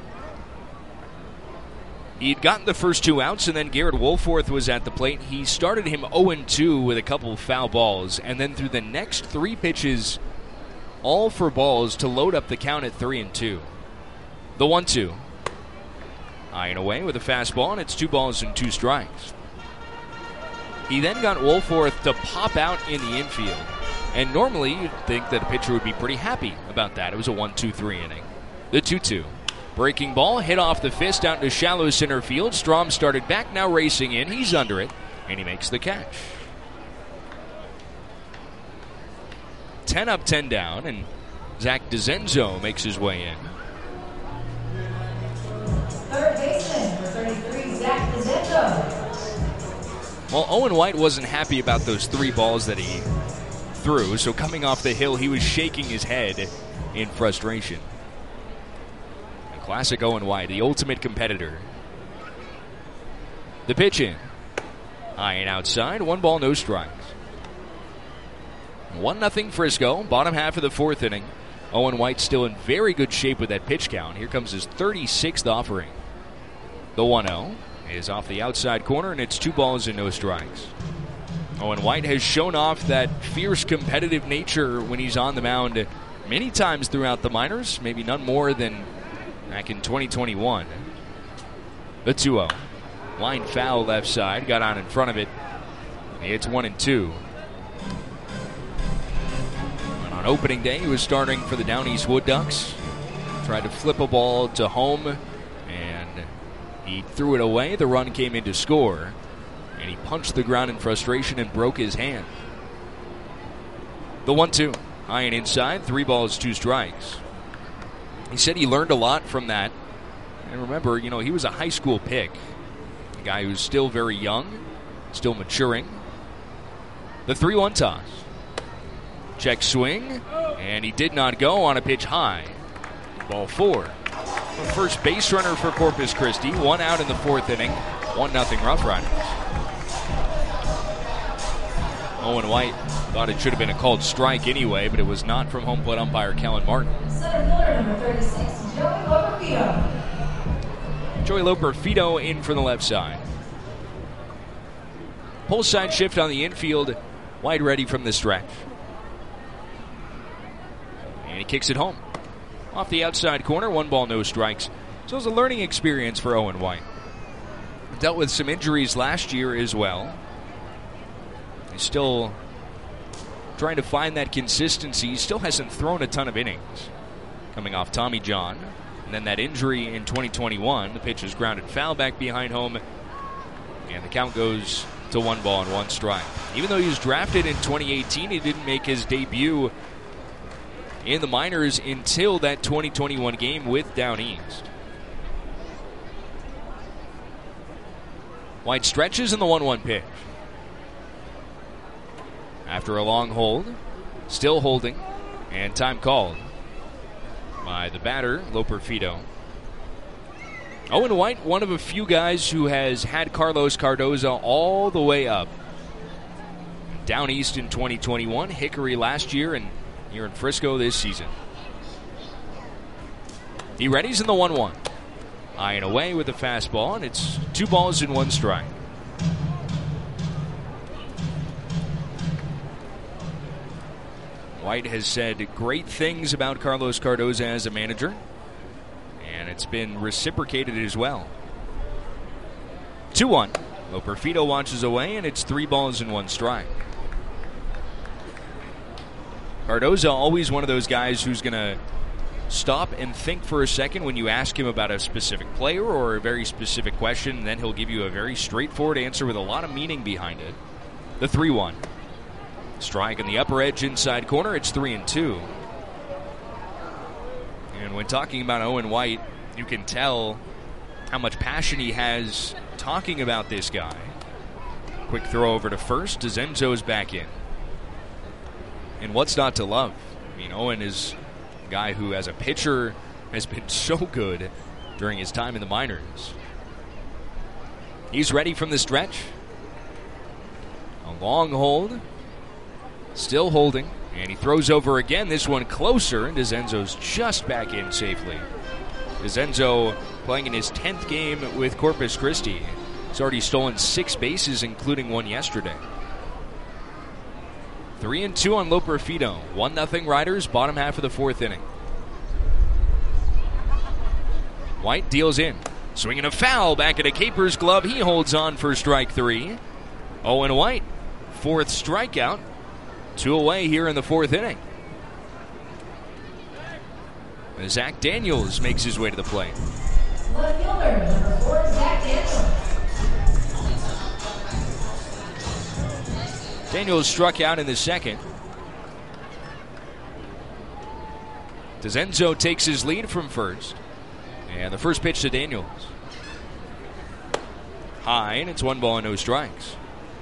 He'd gotten the first two outs, and then Garrett Wolforth was at the plate. He started him oh and two with a couple of foul balls, and then through the next three pitches, all for balls to load up the count at three and two. The one two. High and away with a fastball, and it's two balls and two strikes. He then got Wolforth to pop out in the infield. And normally you'd think that a pitcher would be pretty happy about that. It was a one two three inning. The two two. Breaking ball, hit off the fist out into shallow center field. Strom started back, now racing in. He's under it, and he makes the catch. ten up, ten down, and Zach DeZenzo makes his way in. Third baseman for thirty-three, Zach DeZenzo. Well, Owen White wasn't happy about those three balls that he threw, so coming off the hill, he was shaking his head in frustration. A classic Owen White, the ultimate competitor. The pitch in. High and outside, one ball, no strikes. one nothing Frisco, bottom half of the fourth inning. Owen White still in very good shape with that pitch count. Here comes his thirty-sixth offering. The one oh is off the outside corner, and it's two balls and no strikes. Owen White has shown off that fierce competitive nature when he's on the mound many times throughout the minors, maybe none more than back in twenty twenty-one. The two oh. Line foul left side, got on in front of it. It's one and two. And on opening day, he was starting for the Down East Wood Ducks. Tried to flip a ball to home, and he threw it away. The run came in to score, and he punched the ground in frustration and broke his hand. The one two. High and inside, three balls, two strikes. He said he learned a lot from that. And remember, you know, he was a high school pick. A guy who's still very young, still maturing. The three one toss. Check swing, and he did not go on a pitch high. Ball four. The first base runner for Corpus Christi. One out in the fourth inning. One nothing Rough Riders. Owen White thought it should have been a called strike anyway, but it was not from home plate umpire Kellen Martin. Center fielder number thirty-six, Joey Loperfido. Joey Loperfido in from the left side. Pull side shift on the infield. White ready from the stretch. And he kicks it home. Off the outside corner, one ball, no strikes. So it was a learning experience for Owen White. Dealt with some injuries last year as well. He's still trying to find that consistency. He still hasn't thrown a ton of innings. Coming off Tommy John. And then that injury in twenty twenty-one. The pitch is grounded foul back behind home. And the count goes to one ball and one strike. Even though he was drafted in twenty eighteen, he didn't make his debut in the minors until that twenty twenty-one game with Down East. White stretches in the one one pitch. After a long hold, still holding, and time called by the batter, Loperfido. Owen White, one of a few guys who has had Carlos Cardoza all the way up. Down East in twenty twenty-one, Hickory last year, and here in Frisco this season. He readies in the one one. High and away with the fastball, and it's two balls and one strike. White has said great things about Carlos Cardoza as a manager, and it's been reciprocated as well. two one. Loperfido watches away, and it's three balls and one strike. Cardoza, always one of those guys who's going to stop and think for a second when you ask him about a specific player or a very specific question, and then he'll give you a very straightforward answer with a lot of meaning behind it. The three one. Strike on the upper edge inside corner. It's three and two. And when talking about Owen White, you can tell how much passion he has talking about this guy. Quick throw over to first. DeZenzo's back in. And what's not to love? I mean, Owen is a guy who, as a pitcher, has been so good during his time in the minors. He's ready from the stretch. A long hold. Still holding. And he throws over again. This one closer. And DeZenzo's just back in safely. DeZenzo playing in his tenth game with Corpus Christi. He's already stolen six bases, including one yesterday. Three and two on Loperfido. One nothing Riders, bottom half of the fourth inning. White deals in. Swinging a foul back at a Capers glove. He holds on for strike three. Owen White, fourth strikeout. Two away here in the fourth inning. Zach Daniels makes his way to the plate. Left fielder, number four, Zach Daniels. Daniels struck out in the second. DeZenzo takes his lead from first. And the first pitch to Daniels. High, and it's one ball and no strikes.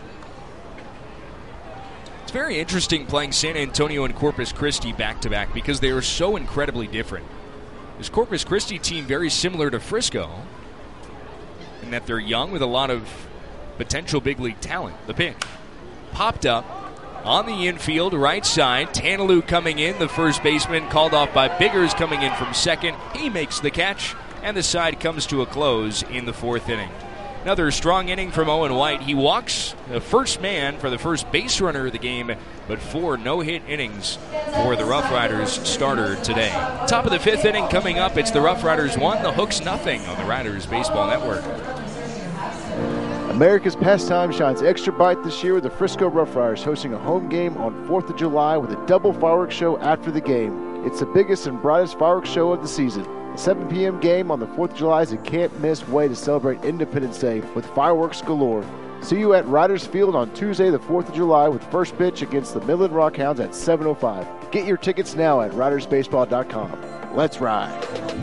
It's very interesting playing San Antonio and Corpus Christi back-to-back because they are so incredibly different. This Corpus Christi team very similar to Frisco in that they're young with a lot of potential big league talent. The pitch popped up on the infield, right side. Tanalou coming in, the first baseman called off by Biggers coming in from second. He makes the catch, and the side comes to a close in the fourth inning. Another strong inning from Owen White. He walks the first man for the first base runner of the game, but four no-hit innings for the Rough Riders starter today. Top of the fifth inning coming up. It's the Rough Riders one, the Hooks nothing on the Riders Baseball Network. America's pastime shines extra bright this year with the Frisco Rough Riders hosting a home game on fourth of July with a double fireworks show after the game. It's the biggest and brightest fireworks show of the season. The seven p.m. game on the fourth of July is a can't-miss way to celebrate Independence Day with fireworks galore. See you at Riders Field on Tuesday, the fourth of July, with first pitch against the Midland Rockhounds at seven oh five. Get your tickets now at riders baseball dot com. Let's ride.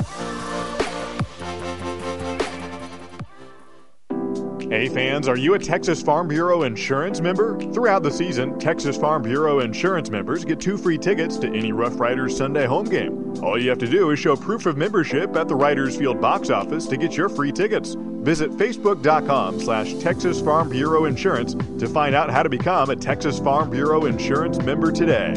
Hey fans, are you a Texas Farm Bureau Insurance member? Throughout the season, Texas Farm Bureau Insurance members get two free tickets to any Rough Riders Sunday home game. All you have to do is show proof of membership at the Riders Field box office to get your free tickets. Visit facebook.com slash Texas Farm Bureau Insurance to find out how to become a Texas Farm Bureau Insurance member today.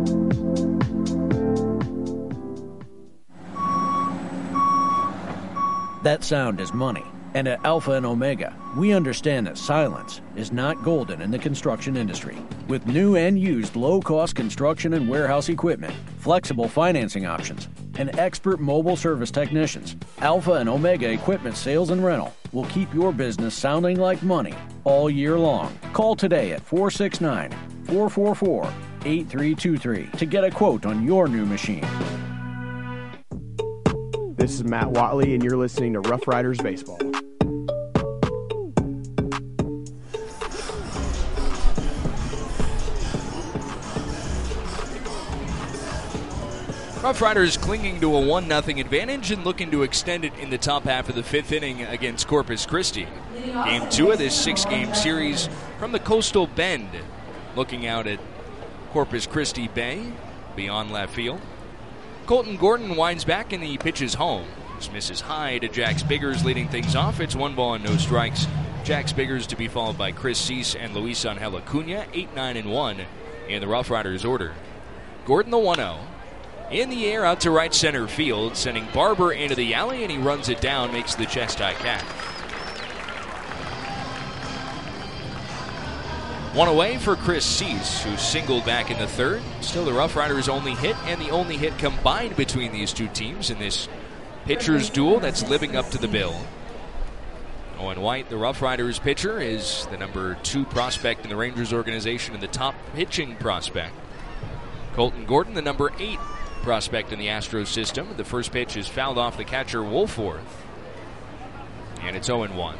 That sound is money. And at Alpha and Omega, we understand that silence is not golden in the construction industry. With new and used low-cost construction and warehouse equipment, flexible financing options, and expert mobile service technicians, Alpha and Omega Equipment Sales and Rental will keep your business sounding like money all year long. Call today at four six nine, four four four, eight three two three to get a quote on your new machine. This is Matt Watley, and you're listening to Rough Riders Baseball. Rough Riders clinging to a one nothing advantage and looking to extend it in the top half of the fifth inning against Corpus Christi. Game two of this six-game series from the Coastal Bend. Looking out at Corpus Christi Bay, beyond left field. Colton Gordon winds back and he pitches home. This misses high to Jax Biggers, leading things off. It's one ball and no strikes. Jax Biggers to be followed by Chris Cease and Luis Angel Acuna, eight nine and one in the Rough Riders order. Gordon the one oh. In the air out to right center field, sending Barber into the alley, and he runs it down, makes the chest-high catch. One away for Chris Cease, who singled back in the third. Still the Rough Riders' only hit, and the only hit combined between these two teams in this pitcher's duel that's living up to the bill. Owen White, the Rough Riders pitcher, is the number two prospect in the Rangers organization and the top pitching prospect. Colton Gordon, the number eight prospect in the Astros system. The first pitch is fouled off the catcher Woolforth, and it's oh and one.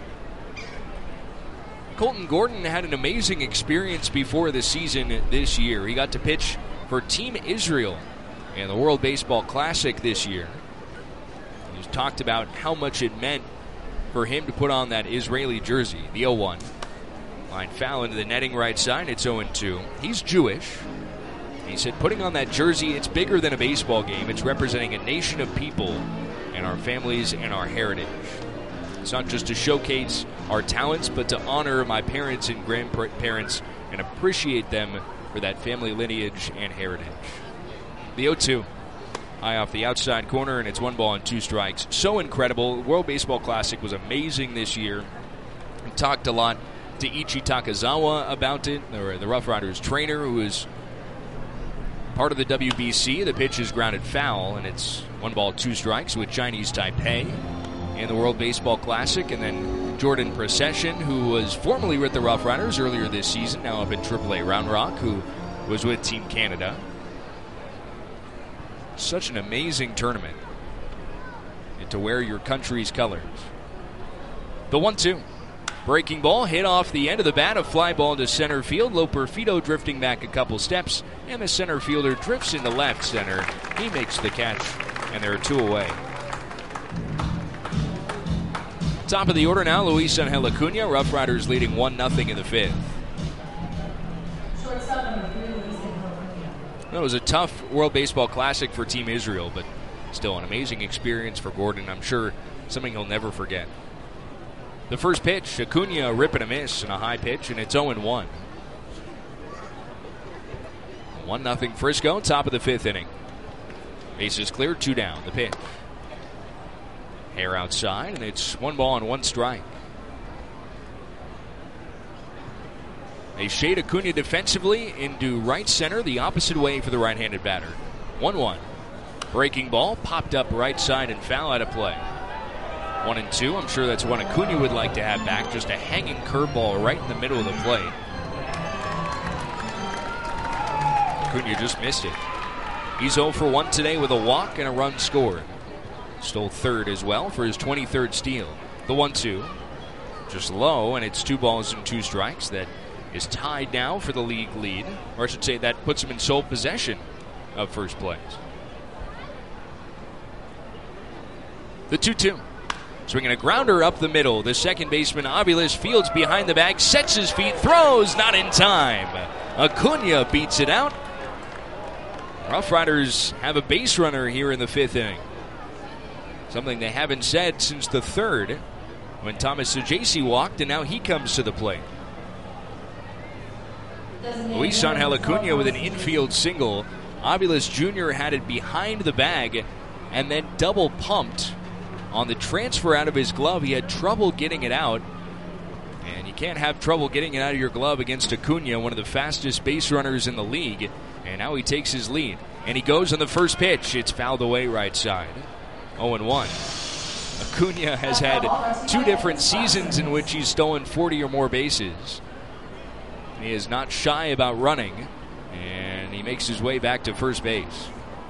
Colton Gordon had an amazing experience before the season this year. He got to pitch for Team Israel in the World Baseball Classic this year. He's talked about how much it meant for him to put on that Israeli jersey. The oh one. Line foul into the netting right side. It's oh and two. He's Jewish. He said, putting on that jersey, it's bigger than a baseball game. It's representing a nation of people and our families and our heritage. It's not just to showcase our talents, but to honor my parents and grandparents and appreciate them for that family lineage and heritage. The oh two. High off the outside corner, and it's one ball and two strikes. So incredible. The World Baseball Classic was amazing this year. We talked a lot to Ichi Takazawa about it, the, the Rough Riders trainer, who is part of the W B C. The pitch is grounded foul, and it's one ball, two strikes with Chinese Taipei in the World Baseball Classic. And then Jordan Procession, who was formerly with the Rough Riders earlier this season, now up in triple A Round Rock, who was with Team Canada. Such an amazing tournament, and to wear your country's colors. The one two. Breaking ball hit off the end of the bat, a fly ball to center field. Loperfido drifting back a couple steps, and the center fielder drifts into left center. He makes the catch, and there are two away. Top of the order now, Luis Angel Acuna. Rough Riders leading one nothing in the fifth. It was a tough World Baseball Classic for Team Israel, but still an amazing experience for Gordon. I'm sure something he'll never forget. The first pitch, Acuna a rip and a miss and a high pitch, and it's oh and one. one nothing Frisco, top of the fifth inning. Bases clear, two down. The pitch. Hair outside, and it's one ball and one strike. They shade Acuna defensively into right center, the opposite way for the right-handed batter. one one. Breaking ball, popped up right side and foul out of play. One and two. I'm sure that's one Acuna would like to have back. Just a hanging curveball right in the middle of the plate. Acuna just missed it. He's oh for one today with a walk and a run scored. Stole third as well for his twenty-third steal. The one two. Just low, and it's two balls and two strikes. That is tied now for the league lead. Or I should say that puts him in sole possession of first place. The two two. Swinging a grounder up the middle. The second baseman, Aviles, fields behind the bag, sets his feet, throws, not in time. Acuna beats it out. Rough Riders have a base runner here in the fifth inning. Something they haven't said since the third. when Thomas Sajaci walked, and now he comes to the plate. Luis Angel Acuna with an infield single. Aviles Junior had it behind the bag and then double pumped on the transfer out of his glove. He had trouble getting it out. And you can't have trouble getting it out of your glove against Acuna, one of the fastest base runners in the league. And now he takes his lead. And he goes on the first pitch. It's fouled away right side. oh and one. Acuna has had two different seasons in which he's stolen forty or more bases. He is not shy about running, and he makes his way back to first base.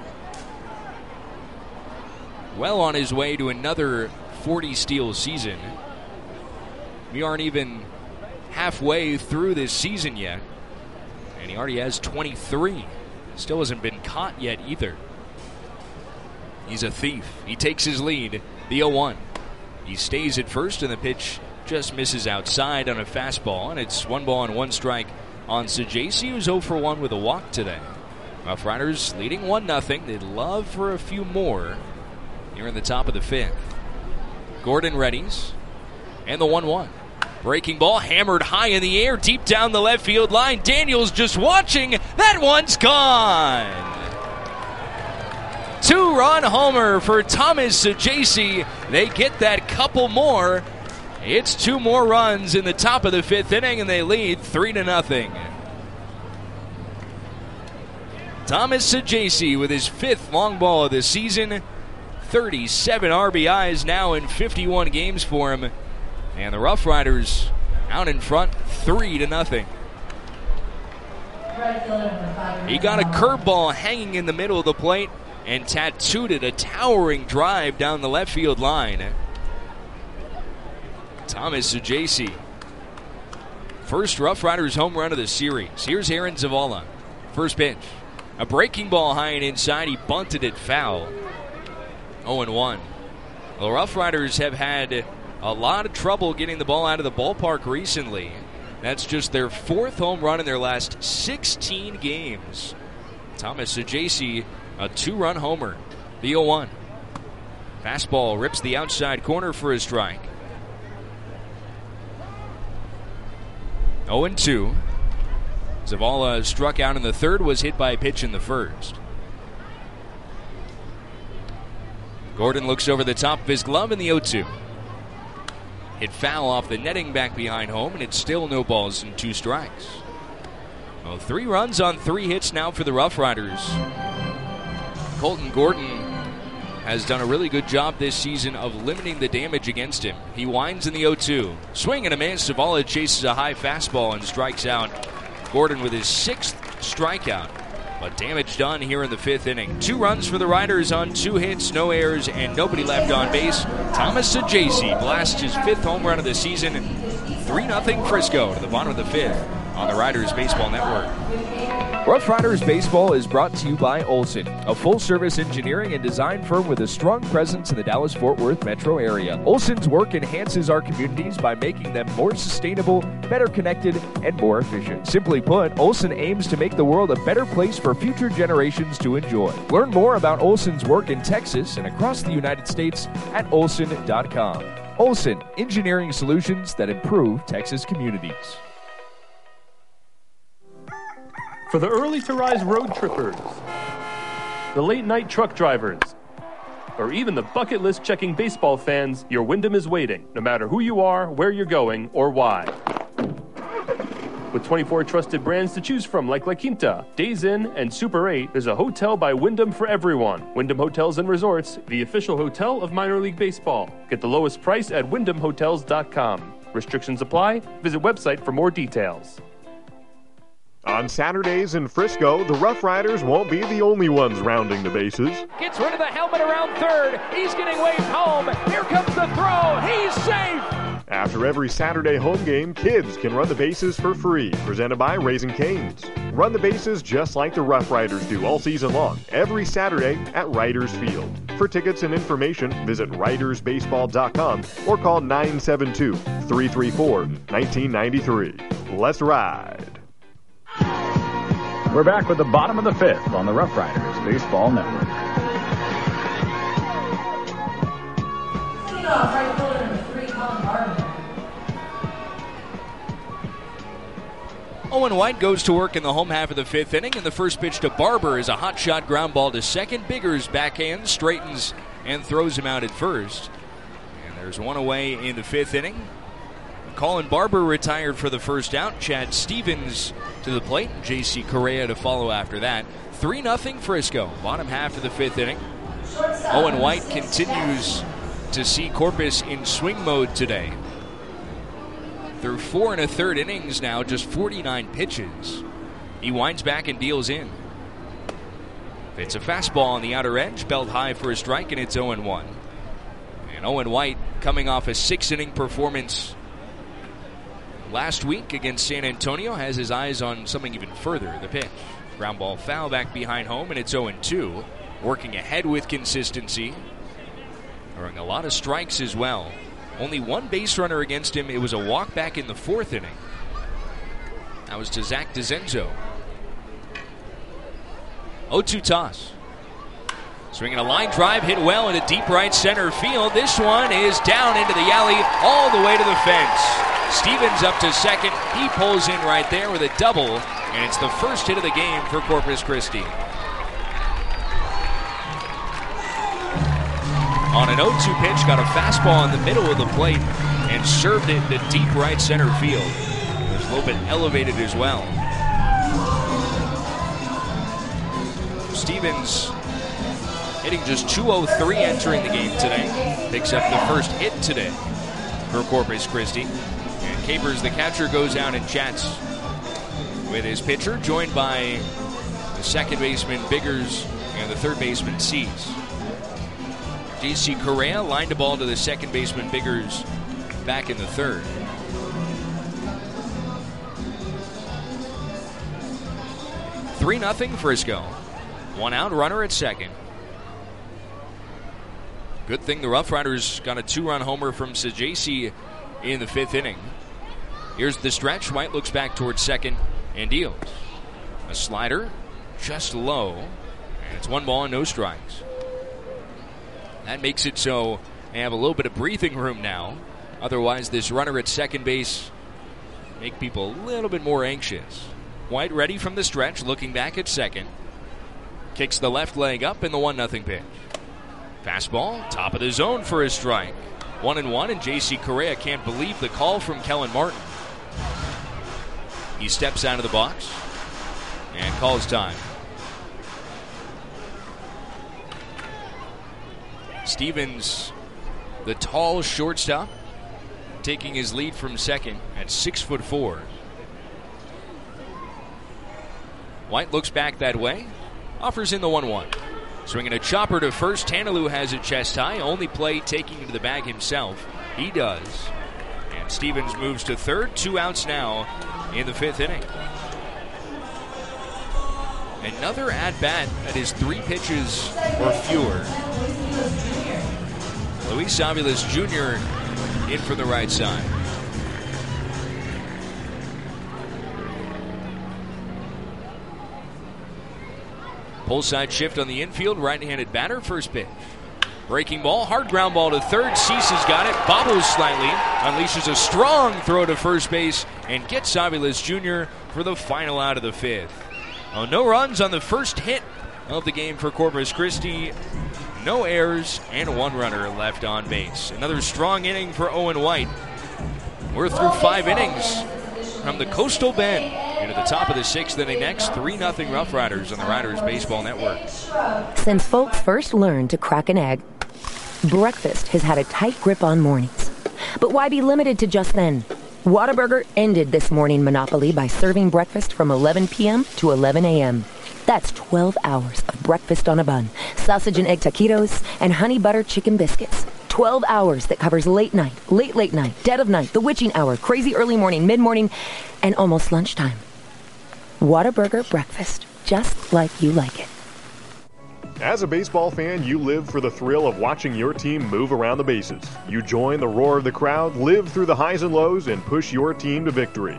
Well on his way to another forty steal season. We aren't even halfway through this season yet, and he already has twenty-three. Still hasn't been caught yet either. He's a thief. He takes his lead, the oh one. He stays at first, and the pitch just misses outside on a fastball, and it's one ball and one strike on Sajaci, who's oh for one with a walk today. Rough Riders leading one nothing. They'd love for a few more here in the top of the fifth. Gordon readies, and the one one. Breaking ball hammered high in the air, deep down the left field line. Daniels just watching. That one's gone. Two-run homer for Thomas Sajaci. They get that couple more. It's two more runs in the top of the fifth inning, and they lead three to nothing. Thomas Sajaci with his fifth long ball of the season. thirty-seven R B Is now in fifty-one games for him. And the Rough Riders out in front, three to nothing. He got a curveball hanging in the middle of the plate and tattooed it, a towering drive down the left field line. Thomas Sajaci. First Rough Riders home run of the series. Here's Aaron Zavala. First pitch. A breaking ball high and inside. He bunted it foul. oh and one. The Rough Riders have had a lot of trouble getting the ball out of the ballpark recently. That's just their fourth home run in their last sixteen games. Thomas Sajaci, a two-run homer. The oh one. Fastball rips the outside corner for a strike. oh and two. Zavala struck out in the third, was hit by a pitch in the first. Gordon looks over the top of his glove in the oh two. Hit foul off the netting back behind home, and it's still no balls and two strikes. Well, three runs on three hits now for the Rough Riders. Colton Gordon has done a really good job this season of limiting the damage against him. He winds in the oh two. Swing and a miss. Zavala chases a high fastball and strikes out. Gordon with his sixth strikeout. But damage done here in the fifth inning. Two runs for the Riders on two hits, no errors, and nobody left on base. Thomas Sajaci blasts his fifth home run of the season. three nothing Frisco to the bottom of the fifth on the Riders Baseball Network. Rough Riders Baseball is brought to you by Olson, a full-service engineering and design firm with a strong presence in the Dallas-Fort Worth metro area. Olson's work enhances our communities by making them more sustainable, better connected, and more efficient. Simply put, Olson aims to make the world a better place for future generations to enjoy. Learn more about Olson's work in Texas and across the United States at olson dot com. Olson, engineering solutions that improve Texas communities. For the early-to-rise road trippers, the late-night truck drivers, or even the bucket list checking baseball fans, your Wyndham is waiting, no matter who you are, where you're going, or why. With twenty-four trusted brands to choose from like La Quinta, Days Inn, and Super eight, there's a hotel by Wyndham for everyone. Wyndham Hotels and Resorts, the official hotel of minor league baseball. Get the lowest price at wyndham hotels dot com. Restrictions apply. Visit website for more details. On Saturdays in Frisco, the Rough Riders won't be the only ones rounding the bases. Gets rid of the helmet around third. He's getting waved home. Here comes the throw. He's safe. After every Saturday home game, kids can run the bases for free. Presented by Raising Cane's. Run the bases just like the Rough Riders do all season long, every Saturday at Riders Field. For tickets and information, visit riders baseball dot com or call nine seven two, three three four, one nine nine three. Let's ride. We're back with the bottom of the fifth on the Rough Riders Baseball Network. Lead off right fielder number three, Colin Barber. Owen White goes to work in the home half of the fifth inning, and the first pitch to Barber is a hot shot ground ball to second. Biggers backhand, straightens, and throws him out at first. And there's one away in the fifth inning. Colin Barber retired for the first out. Chad Stevens to the plate. J C Correa to follow after that. three nothing Frisco. Bottom half of the fifth inning. Owen White continues to see Corpus in swing mode today. Through four and a third innings now, just forty-nine pitches. He winds back and deals in. It's a fastball on the outer edge, belt high for a strike, and it's oh and one. And Owen White coming off a six-inning performance last week against San Antonio has his eyes on something even further. The pitch. Ground ball foul back behind home, and it's oh and two. Working ahead with consistency. Throwing a lot of strikes as well. Only one base runner against him. It was a walk back in the fourth inning. That was to Zach DeZenzo. oh two toss. Swinging a line drive, hit well into deep right center field. This one is down into the alley, all the way to the fence. Stevens up to second. He pulls in right there with a double, and it's the first hit of the game for Corpus Christi. On an oh two pitch, got a fastball in the middle of the plate and served it to deep right center field. It was a little bit elevated as well. Stevens hitting just two oh three entering the game today. Picks up the first hit today for Corpus Christi. And Capers, the catcher, goes out and chats with his pitcher, joined by the second baseman Biggers and the third baseman Seas. J C Correa lined a ball to the second baseman Biggers back in the third. three nothing Frisco. One out, runner at second. Good thing the Rough Riders got a two-run homer from Sajaci in the fifth inning. Here's the stretch. White looks back towards second and deals. A slider just low, and it's one ball and no strikes. That makes it so they have a little bit of breathing room now. Otherwise, this runner at second base make people a little bit more anxious. White ready from the stretch, looking back at second. Kicks the left leg up in the one nothing pitch. Fastball, top of the zone for a strike. One and one, and J C Correa can't believe the call from Kellen Martin. He steps out of the box and calls time. Stevens, the tall shortstop, taking his lead from second at six foot four. White looks back that way, offers in the one one. Swinging a chopper to first. Tanalou has it chest high. Only play taking it to the bag himself. He does. And Stevens moves to third. Two outs now in the fifth inning. Another at-bat that is three pitches or fewer. Luis Aviles Junior in from the right side. Pull side shift on the infield, right-handed batter, first pitch. Breaking ball, hard ground ball to third. Cease has got it, bobbles slightly, unleashes a strong throw to first base, and gets Aviles Junior for the final out of the fifth. Oh, no runs on the first hit of the game for Corpus Christi. No errors, and one runner left on base. Another strong inning for Owen White. We're through five innings from the Coastal Bend into the top of the sixth inning next. three nothing Rough Riders on the Riders Baseball Network. Since folks first learned to crack an egg, breakfast has had a tight grip on mornings. But why be limited to just then? Whataburger ended this morning monopoly by serving breakfast from eleven p.m. to eleven a.m. That's twelve hours of breakfast on a bun, sausage and egg taquitos, and honey butter chicken biscuits. twelve hours that covers late night, late, late night, dead of night, the witching hour, crazy early morning, mid-morning, and almost lunchtime. Whataburger breakfast, just like you like it. As a baseball fan, you live for the thrill of watching your team move around the bases. You join the roar of the crowd, live through the highs and lows, and push your team to victory.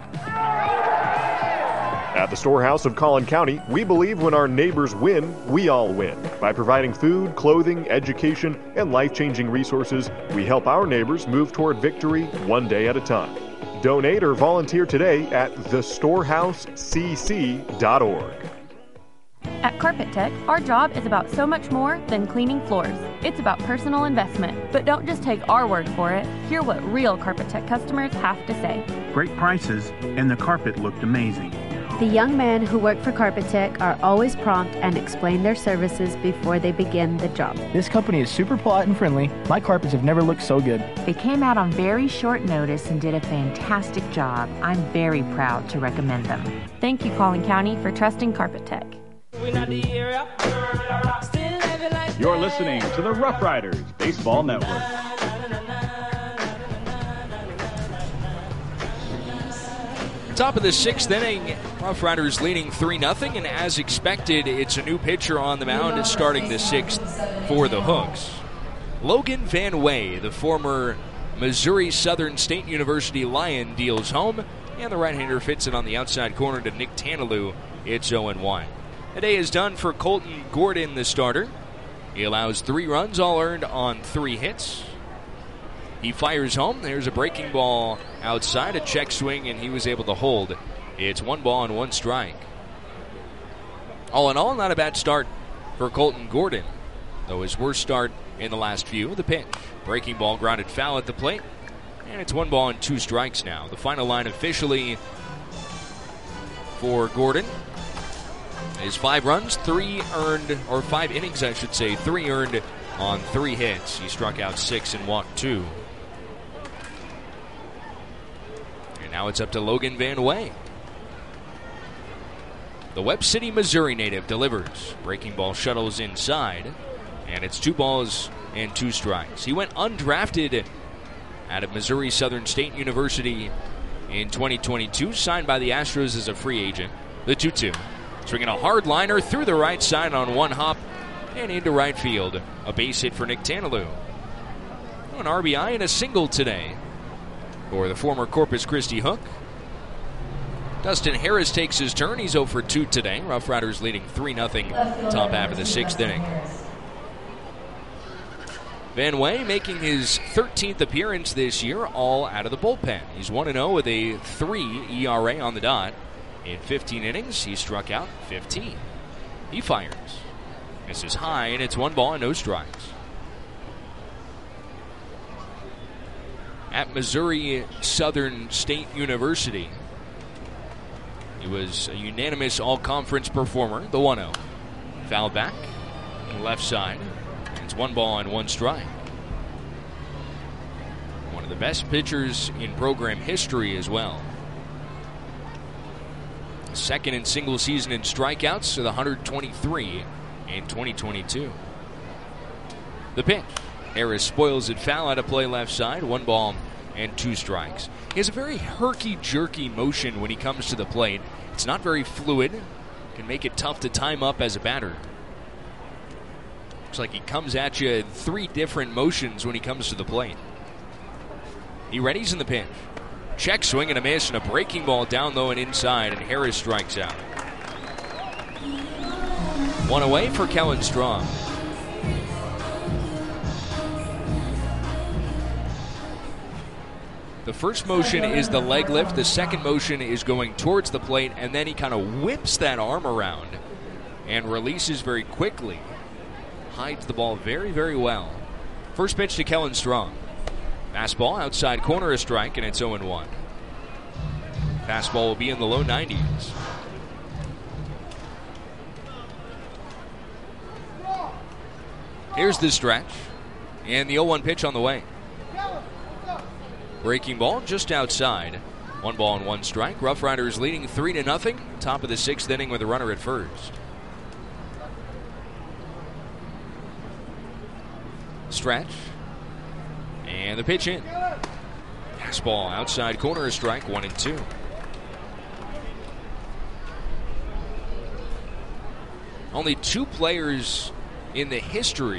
At the Storehouse of Collin County, we believe when our neighbors win, we all win. By providing food, clothing, education, and life-changing resources, we help our neighbors move toward victory one day at a time. Donate or volunteer today at the storehouse c c dot org. At Carpet Tech, our job is about so much more than cleaning floors. It's about personal investment. But don't just take our word for it. Hear what real Carpet Tech customers have to say. Great prices, and the carpet looked amazing. The young men who work for Carpet Tech are always prompt and explain their services before they begin the job. This company is super polite and friendly. My carpets have never looked so good. They came out on very short notice and did a fantastic job. I'm very proud to recommend them. Thank you, Collin County, for trusting Carpet Tech. You're listening to the Rough Riders Baseball Network. Top of the sixth inning, Rough Riders leading three nothing, and as expected, it's a new pitcher on the mound starting the sixth for the Hooks. Logan Van Way, the former Missouri Southern State University Lion, deals home, and the right-hander fits it on the outside corner to Nick Tanalou. It's oh and one. The day is done for Colton Gordon, the starter. He allows three runs, all earned on three hits. He fires home. There's a breaking ball outside, a check swing, and he was able to hold. It's one ball and one strike. All in all, not a bad start for Colton Gordon, though his worst start in the last few. The pitch. Breaking ball grounded foul at the plate, and it's one ball and two strikes now. The final line officially for Gordon is five runs, three earned, or five innings, I should say, three earned on three hits. He struck out six and walked two. And now it's up to Logan Van Way. The Webb City, Missouri native delivers. Breaking ball shuttles inside, and it's two balls and two strikes. He went undrafted out of Missouri Southern State University in twenty twenty-two, signed by the Astros as a free agent. The two two. Swinging a hard liner through the right side on one hop and into right field. A base hit for Nick Tanalou. An R B I and a single today for the former Corpus Christi Hook. Dustin Harris takes his turn. He's oh for two today. Rough Riders leading three nothing top half of the sixth inning. Van Way making his thirteenth appearance this year, all out of the bullpen. He's one and oh with a three E R A on the dot. In fifteen innings, he struck out fifteen. He fires. Misses high, and it's one ball and no strikes. At Missouri Southern State University, he was a unanimous all-conference performer, the one oh. Foul back, left side. It's one ball and one strike. One of the best pitchers in program history as well. Second in single season in strikeouts with one hundred twenty-three in twenty twenty-two. The pitch. Harris spoils it foul out of play left side. One ball and two strikes. He has a very herky-jerky motion when he comes to the plate. It's not very fluid. Can make it tough to time up as a batter. Looks like he comes at you in three different motions when he comes to the plate. He readies in the pitch. Check swing and a miss, and a breaking ball down low and inside, and Harris strikes out. One away for Kellen Strong. The first motion is the leg lift. The second motion is going towards the plate, and then he kind of whips that arm around and releases very quickly. Hides the ball very, very well. First pitch to Kellen Strong. Fastball outside corner, a strike, and it's oh and one. Fastball will be in the low nineties. Here's the stretch, and the oh one pitch on the way. Breaking ball just outside. One ball and one strike. Rough Riders leading three to nothing. Top of the sixth inning with a runner at first. Stretch. And the pitch in. Fastball outside corner, a strike, one and two. Only two players in the history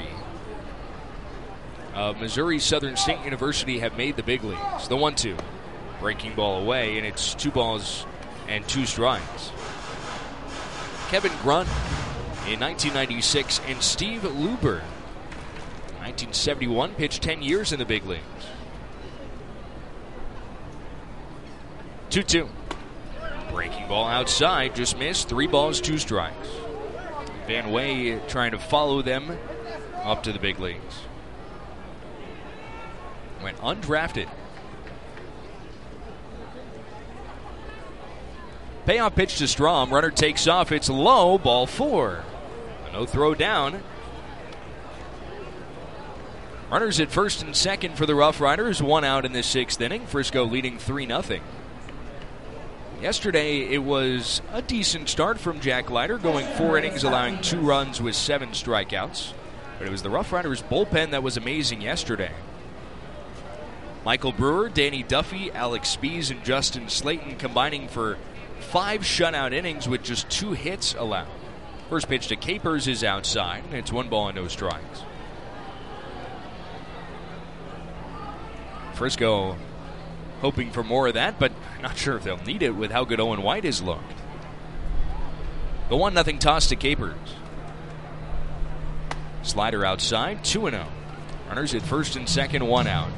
of Missouri Southern State University have made the big leagues. The one two. Breaking ball away, and it's two balls and two strikes. Kevin Grunt in nineteen ninety-six and Steve Luber nineteen seventy-one, pitched ten years in the big leagues. two two. Breaking ball outside, just missed. Three balls, two strikes. Van Way trying to follow them up to the big leagues. Went undrafted. Payoff pitch to Strom. Runner takes off. It's low. Ball four. A no throw down. Runners at first and second for the Rough Riders. One out in the sixth inning. Frisco leading three nothing. Yesterday, it was a decent start from Jack Leiter, going four innings, allowing two runs with seven strikeouts. But it was the Rough Riders bullpen that was amazing yesterday. Michael Brewer, Danny Duffy, Alex Spees, and Justin Slayton combining for five shutout innings with just two hits allowed. First pitch to Capers is outside, and it's one ball and no strikes. Frisco hoping for more of that, but not sure if they'll need it with how good Owen White has looked. The one nothing toss to Capers. Slider outside, two and oh. Runners at first and second, one out.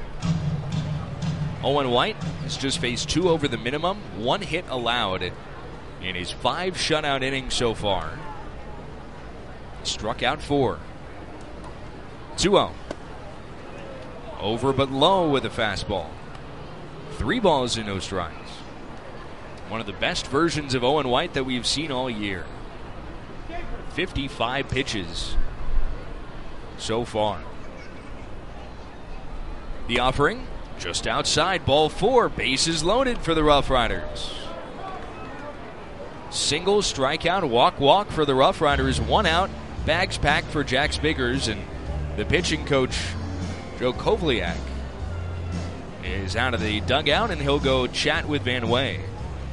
Owen White has just faced two over the minimum, one hit allowed in his five shutout innings so far. Struck out four. two oh. Over but low with a fastball. Three balls and no strikes. One of the best versions of Owen White that we've seen all year. fifty-five pitches so far. The offering just outside, ball four, bases loaded for the Rough Riders. Single, strikeout, walk, walk for the Rough Riders. One out, bags packed for Jax Biggers, and the pitching coach, Joe Kovliak, is out of the dugout, and he'll go chat with Van Way.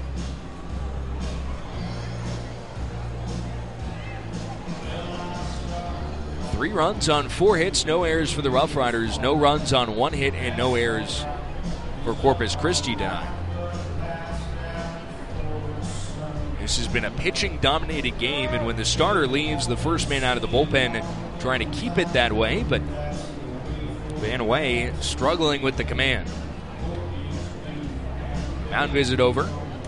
Three runs on four hits, no errors for the Rough Riders. No runs on one hit and no errors for Corpus Christi tonight. This has been a pitching-dominated game, and when the starter leaves, the first man out of the bullpen trying to keep it that way, but Van Way struggling with the command. Mound visit over.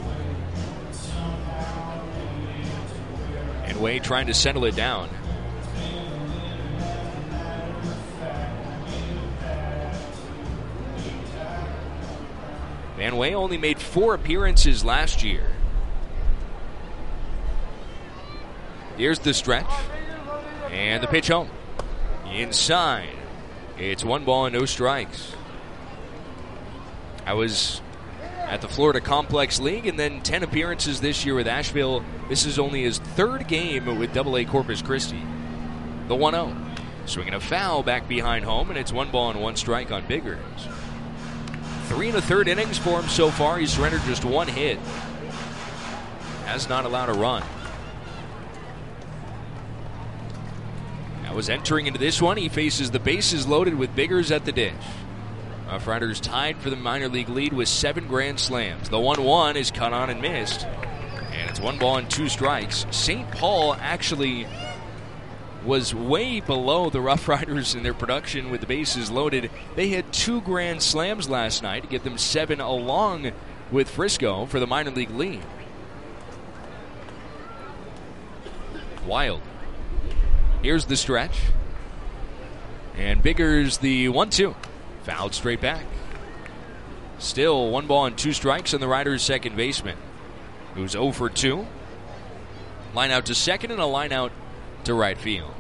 And Way trying to settle it down. Van Way only made four appearances last year. Here's the stretch. And the pitch home. Inside. It's one ball and no strikes. I was at the Florida Complex League and then ten appearances this year with Asheville. This is only his third game with double A Corpus Christi. The one oh. Swinging a foul back behind home, and it's one ball and one strike on Biggers. Three and a third innings for him so far. He's surrendered just one hit. Has not allowed a run. Now, as entering into this one, he faces the bases loaded with Biggers at the dish. Rough Riders tied for the minor league lead with seven grand slams. The one one is cut on and missed. And it's one ball and two strikes. Saint Paul actually was way below the Rough Riders in their production with the bases loaded. They had two grand slams last night to get them seven along with Frisco for the minor league lead. Wild. Here's the stretch. And Biggers the one two. Fouled straight back. Still one ball and two strikes on the Riders' second baseman, who's oh for two. Line out to second and a line out to right field.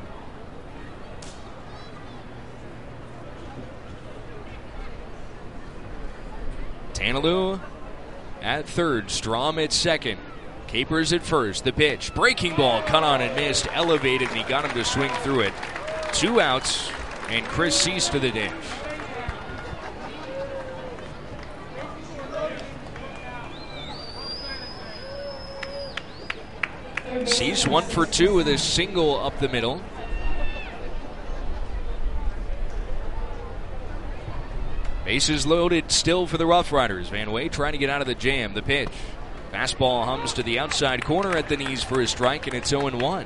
Tanaloo at third, Strom at second, Capers at first. The pitch, breaking ball, cut on and missed, elevated, and he got him to swing through it. Two outs, and Chris Cease to the dish. Cease one for two with a single up the middle. Bases loaded still for the Rough Riders. Van Way trying to get out of the jam. The pitch. Fastball hums to the outside corner at the knees for a strike, and it's oh and one.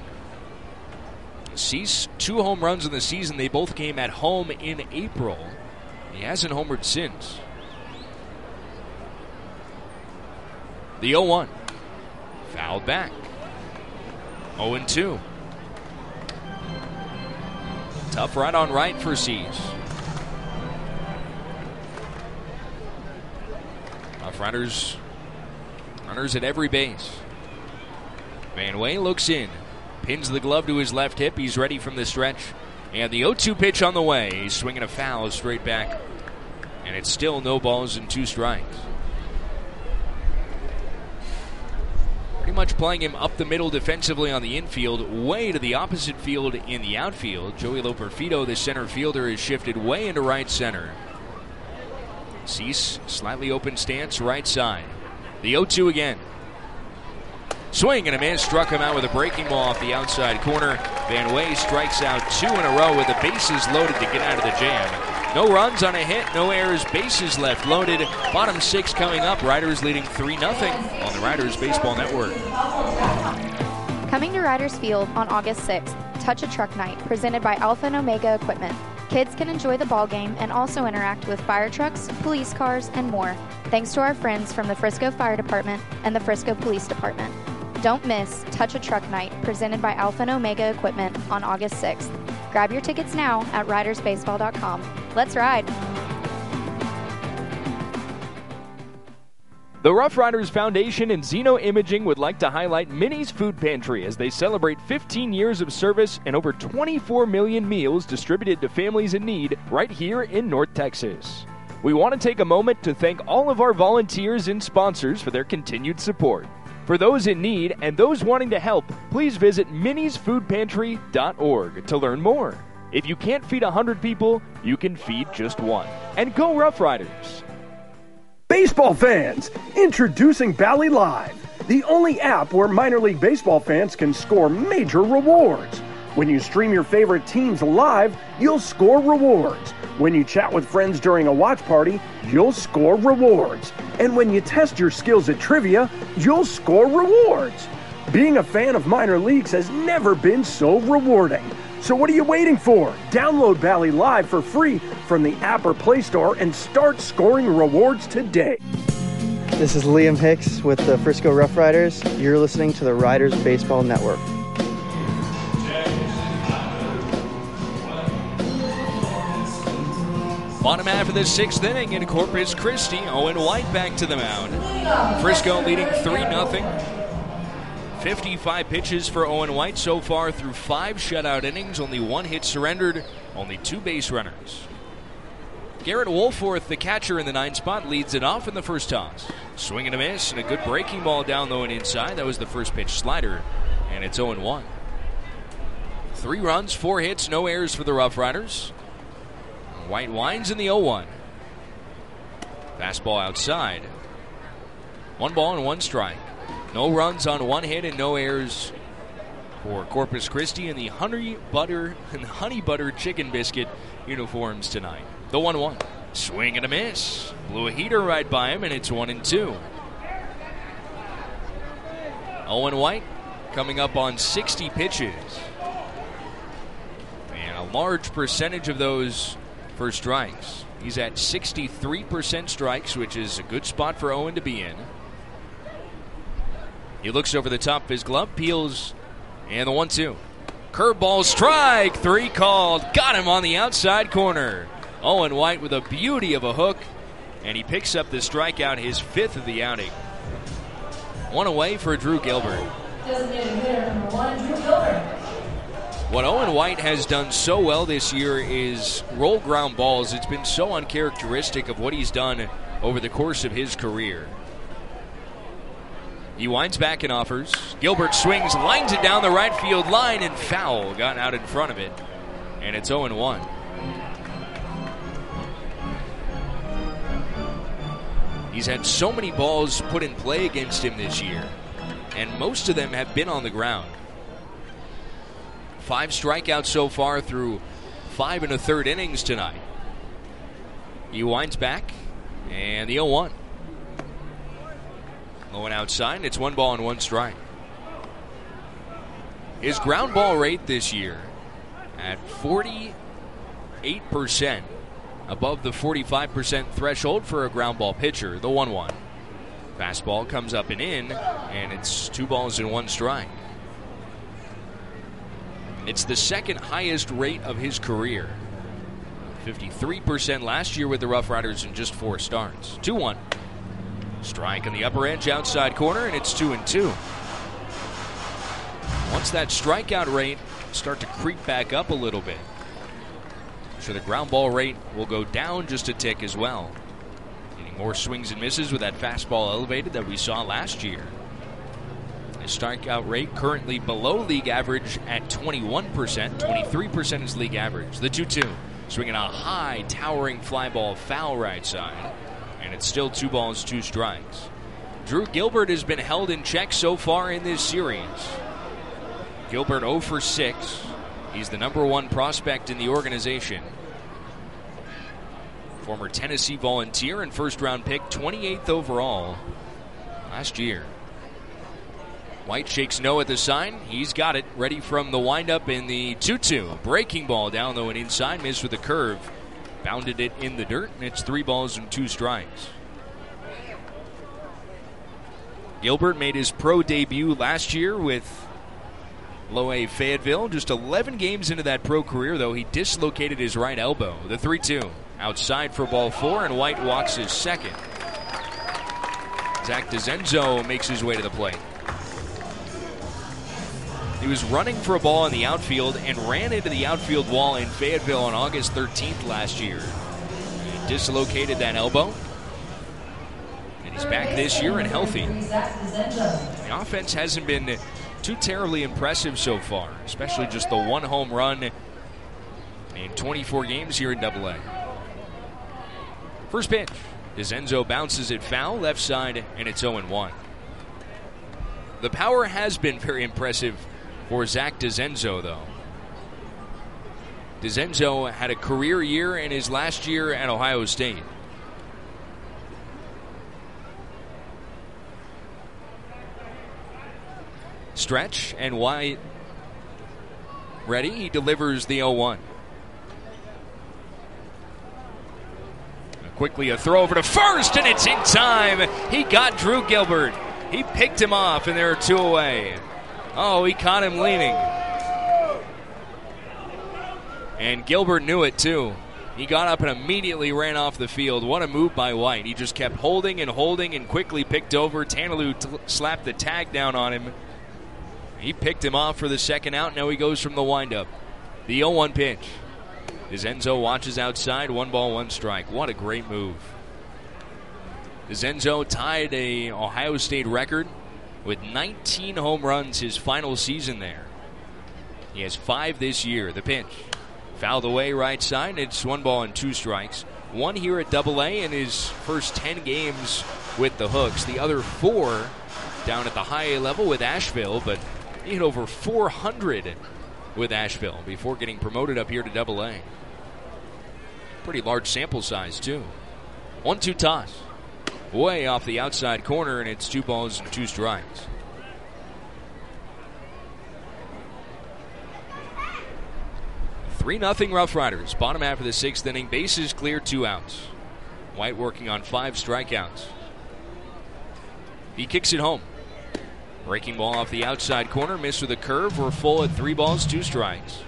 Cease, two home runs in the season. They both came at home in April. He hasn't homered since. The oh one. Fouled back. oh and two. Tough right on right for C's. Rough Riders runners at every base. Van Way looks in. Pins the glove to his left hip. He's ready from the stretch. And the oh two pitch on the way. He's swinging a foul straight back. And it's still no balls and two strikes. Pretty much playing him up the middle defensively on the infield, way to the opposite field in the outfield. Joey Loperfido, the center fielder, is shifted way into right center. Cease, slightly open stance, right side. The oh two again. Swing and a miss, struck him out with a breaking ball off the outside corner. Van Way strikes out two in a row with the bases loaded to get out of the jam. No runs on a hit, no errors, bases left loaded. Bottom six coming up, Riders leading three nothing on the Riders Baseball Network. Coming to Riders Field on August sixth, Touch a Truck Night, presented by Alpha and Omega Equipment. Kids can enjoy the ball game and also interact with fire trucks, police cars, and more, thanks to our friends from the Frisco Fire Department and the Frisco Police Department. Don't miss Touch a Truck Night, presented by Alpha and Omega Equipment on August sixth. Grab your tickets now at riders baseball dot com. Let's ride! The Rough Riders Foundation and Zeno Imaging would like to highlight Minnie's Food Pantry as they celebrate fifteen years of service and over twenty-four million meals distributed to families in need right here in North Texas. We want to take a moment to thank all of our volunteers and sponsors for their continued support. For those in need and those wanting to help, please visit minis food pantry dot org to learn more. If you can't feed one hundred people, you can feed just one. And go Rough Riders! Baseball fans, introducing Bally Live, the only app where minor league baseball fans can score major rewards. When you stream your favorite teams live, you'll score rewards. When you chat with friends during a watch party, you'll score rewards. And when you test your skills at trivia, you'll score rewards. Being a fan of minor leagues has never been so rewarding. So what are you waiting for? Download Bally Live for free from the app or Play Store and start scoring rewards today. This is Liam Hicks with the Frisco Rough Riders. You're listening to the Riders Baseball Network. Bottom half of the sixth inning in Corpus Christi. Owen White back to the mound. Frisco leading three nothing. fifty-five pitches for Owen White so far through five shutout innings. Only one hit surrendered. Only two base runners. Garrett Wolforth, the catcher in the nine spot, leads it off in the first toss. Swing and a miss, and a good breaking ball down low and inside. That was the first pitch slider, and it's oh and one. Three runs, four hits, no errors for the Rough Riders. White winds in the oh one. Fastball outside. One ball and one strike. No runs on one hit and no errors for Corpus Christi in the honey butter and honey butter chicken biscuit uniforms tonight. The one one. Swing and a miss. Blew a heater right by him, and it's one and two. Owen White coming up on sixty pitches. And a large percentage of those for strikes. He's at sixty-three percent strikes, which is a good spot for Owen to be in. He looks over the top of his glove, peels, and the one two. Curveball, strike three called. Got him on the outside corner. Owen White with a beauty of a hook, and he picks up the strikeout, his fifth of the outing. One away for Drew Gilbert. Designated hitter number one, Drew Gilbert. What Owen White has done so well this year is roll ground balls. It's been so uncharacteristic of what he's done over the course of his career. He winds back and offers. Gilbert swings, lines it down the right field line, and foul. Got out in front of it, and it's oh and one. He's had so many balls put in play against him this year, and most of them have been on the ground. Five strikeouts so far through five and a third innings tonight. He winds back, and the oh one. Low and outside, and it's one ball and one strike. His ground ball rate this year at forty-eight percent, above the forty-five percent threshold for a ground ball pitcher, the one one. Fastball comes up and in, and it's two balls and one strike. It's the second highest rate of his career. fifty-three percent last year with the Rough Riders in just four starts. two one. Strike on the upper edge, outside corner, and it's two and two. Once that strikeout rate start to creep back up a little bit, so the ground ball rate will go down just a tick as well. Getting more swings and misses with that fastball elevated that we saw last year. His strikeout rate currently below league average at twenty-one percent. twenty-three percent is league average. The two two. Swinging a high, towering fly ball foul right side. And it's still two balls, two strikes. Drew Gilbert has been held in check so far in this series. Gilbert oh for six. He's the number one prospect in the organization. Former Tennessee Volunteer and first-round pick, twenty-eighth overall last year. White shakes no at the sign. He's got it ready from the windup in the two two. Breaking ball down low and inside. Missed with a curve. Bounded it in the dirt, and it's three balls and two strikes. Gilbert made his pro debut last year with Low A Fayetteville. Just eleven games into that pro career, though, he dislocated his right elbow. The three two. Outside for ball four, and White walks his second. Zach DeZenzo makes his way to the plate. He was running for a ball in the outfield and ran into the outfield wall in Fayetteville on August thirteenth last year. He dislocated that elbow. And he's back this year and healthy. The offense hasn't been too terribly impressive so far, especially just the one home run in twenty-four games here in Double A. First pitch. DeZenzo bounces it foul, left side, and it's oh and one. The power has been very impressive for Zach DeZenzo, though. DeZenzo had a career year in his last year at Ohio State. Stretch and White ready. He delivers the oh one. Quickly a throw over to first, and it's in time. He got Drew Gilbert. He picked him off, and there are two away. Oh, he caught him leaning. And Gilbert knew it, too. He got up and immediately ran off the field. What a move by White. He just kept holding and holding and quickly picked over. Tanalou t- slapped the tag down on him. He picked him off for the second out. Now he goes from the windup. The oh one pitch. DeZenzo watches outside. One ball, one strike. What a great move. DeZenzo tied a Ohio State record with nineteen home runs his final season there. He has five this year. The pitch. Fouled away right side. It's one ball and two strikes. One here at Double A in his first ten games with the Hooks. The other four down at the high A level with Asheville, but he hit over four hundred with Asheville before getting promoted up here to Double A. Pretty large sample size, too. one two toss. Way off the outside corner, and it's two balls and two strikes. three nothing Rough Riders. Bottom half of the sixth inning. Bases clear, two outs. White working on five strikeouts. He kicks it home. Breaking ball off the outside corner. Missed with a curve. We're full at three balls, two strikes.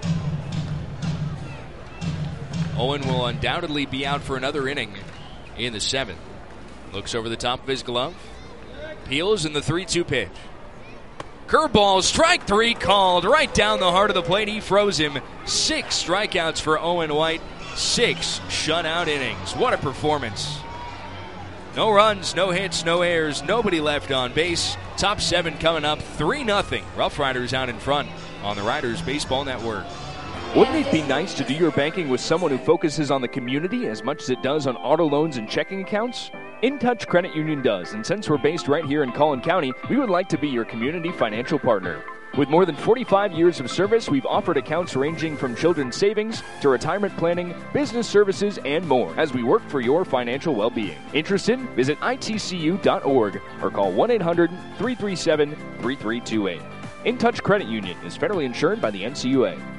Owen will undoubtedly be out for another inning in the seventh. Looks over the top of his glove. Peels in the three two pitch. Curveball, strike three called right down the heart of the plate. He froze him. Six strikeouts for Owen White. Six shutout innings. What a performance. No runs, no hits, no errors, nobody left on base. Top seven coming up, three nothing. Rough Riders out in front on the Riders Baseball Network. Wouldn't it be nice to do your banking with someone who focuses on the community as much as it does on auto loans and checking accounts? In Touch Credit Union does, and since we're based right here in Collin County, we would like to be your community financial partner. With more than forty-five years of service, we've offered accounts ranging from children's savings to retirement planning, business services, and more as we work for your financial well-being. Interested? Visit I T C U dot org or call one eight hundred, three three seven, three three two eight. In Touch Credit Union is federally insured by the N C U A.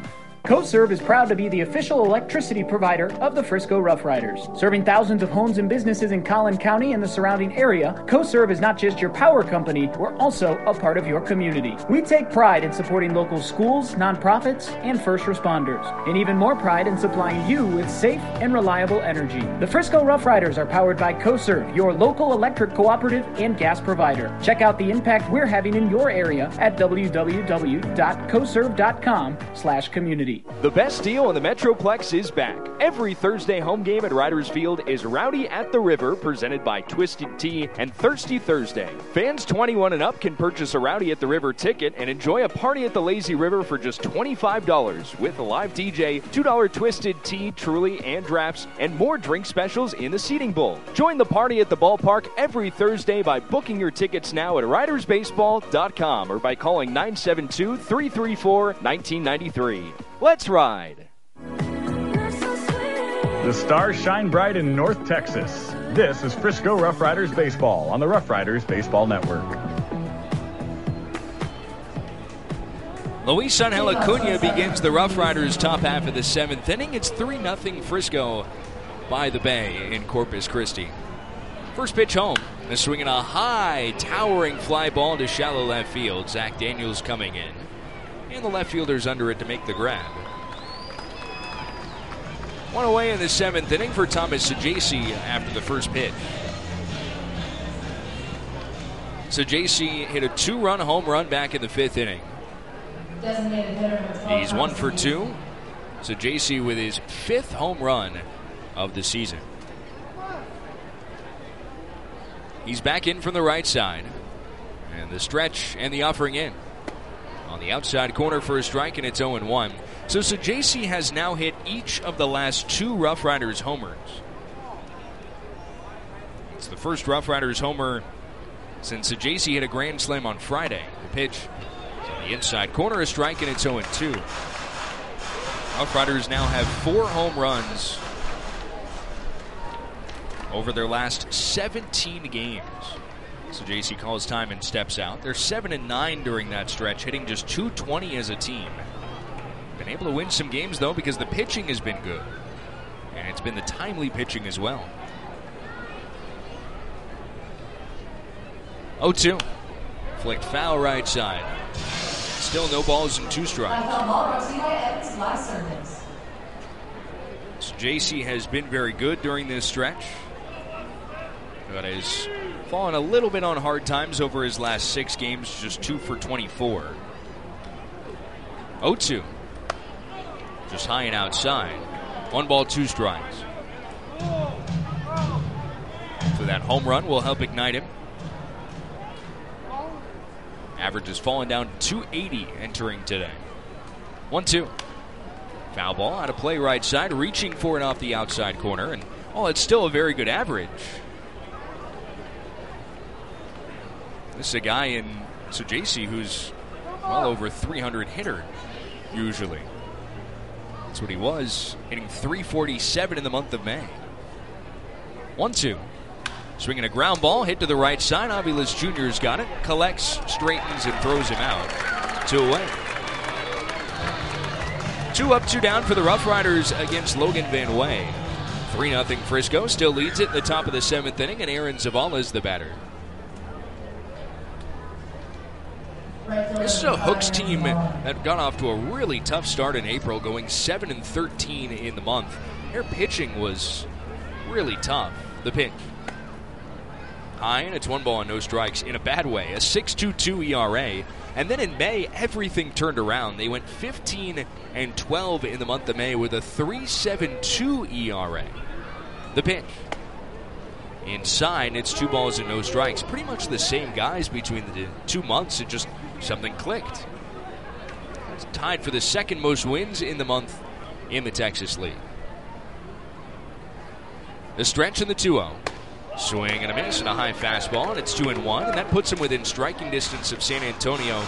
CoServe is proud to be the official electricity provider of the Frisco Rough Riders. Serving thousands of homes and businesses in Collin County and the surrounding area, CoServe is not just your power company, we're also a part of your community. We take pride in supporting local schools, nonprofits, and first responders, and even more pride in supplying you with safe and reliable energy. The Frisco Rough Riders are powered by CoServe, your local electric cooperative and gas provider. Check out the impact we're having in your area at w w w dot coserve dot com slash community. The best deal in the Metroplex is back. Every Thursday home game at Riders Field is Rowdy at the River, presented by Twisted Tea and Thirsty Thursday. Fans twenty-one and up can purchase a Rowdy at the River ticket and enjoy a party at the Lazy River for just twenty-five dollars with a live D J, two dollar Twisted Tea, Truly, and drafts, and more drink specials in the seating bowl. Join the party at the ballpark every Thursday by booking your tickets now at riders baseball dot com or by calling nine seven two, three three four, one nine nine three. Let's ride. The stars shine bright in North Texas. This is Frisco Rough Riders Baseball on the Rough Riders Baseball Network. Luis Angel Acuna begins the Rough Riders' top half of the seventh inning. It's three nothing Frisco by the Bay in Corpus Christi. First pitch home. They're swinging a high, towering fly ball to shallow left field. Zach Daniels coming in. And the left fielder's under it to make the grab. One away in the seventh inning for Thomas Saggese after the first pitch. Saggese hit a two-run home run back in the fifth inning. He's one for two. Saggese with his fifth home run of the season. He's back in from the right side. And the stretch and the offering in. On the outside corner for a strike, and it's oh and one. So Saggese has now hit each of the last two Rough Riders homers. It's the first Rough Riders homer since Saggese hit a grand slam on Friday. The pitch is on the inside corner, a strike, and it's oh and two. Rough Riders now have four home runs over their last seventeen games. Saggese calls time and steps out. They're seven and nine during that stretch, hitting just two twenty as a team. Been able to win some games, though, because the pitching has been good. And it's been the timely pitching as well. oh two. Flicked foul right side. Still no balls and two strikes. Saggese has been very good during this stretch, but has fallen a little bit on hard times over his last six games, just two for twenty-four. oh two. Just high and outside. One ball, two strikes. So that home run will help ignite him. Average has fallen down to two eighty entering today. one two. Foul ball out of play right side, reaching for it off the outside corner. And, oh, it's still a very good average. This is a guy in Saggese who's well over three hundred hitter, usually. That's what he was, hitting three forty-seven in the month of May. one two. Swinging a ground ball, hit to the right side. Aviles Junior's got it. Collects, straightens, and throws him out. Two away. Two up, two down for the Rough Riders against Logan Van Way. three nothing Frisco still leads it in the top of the seventh inning, and Aaron Zavala is the batter. This is a Hooks team that got off to a really tough start in April, going seven and thirteen in the month. Their pitching was really tough. The pitch. High, and it's one ball and no strikes in a bad way. A six two two E R A. And then in May, everything turned around. They went fifteen and twelve in the month of May with a three seven two E R A. The pitch. Inside, it's two balls and no strikes. Pretty much the same guys between the two months. It just something clicked. It's tied for the second most wins in the month in the Texas League. The stretch in the two oh. Swing and a miss and a high fastball, and it's two and one, and that puts him within striking distance of San Antonio.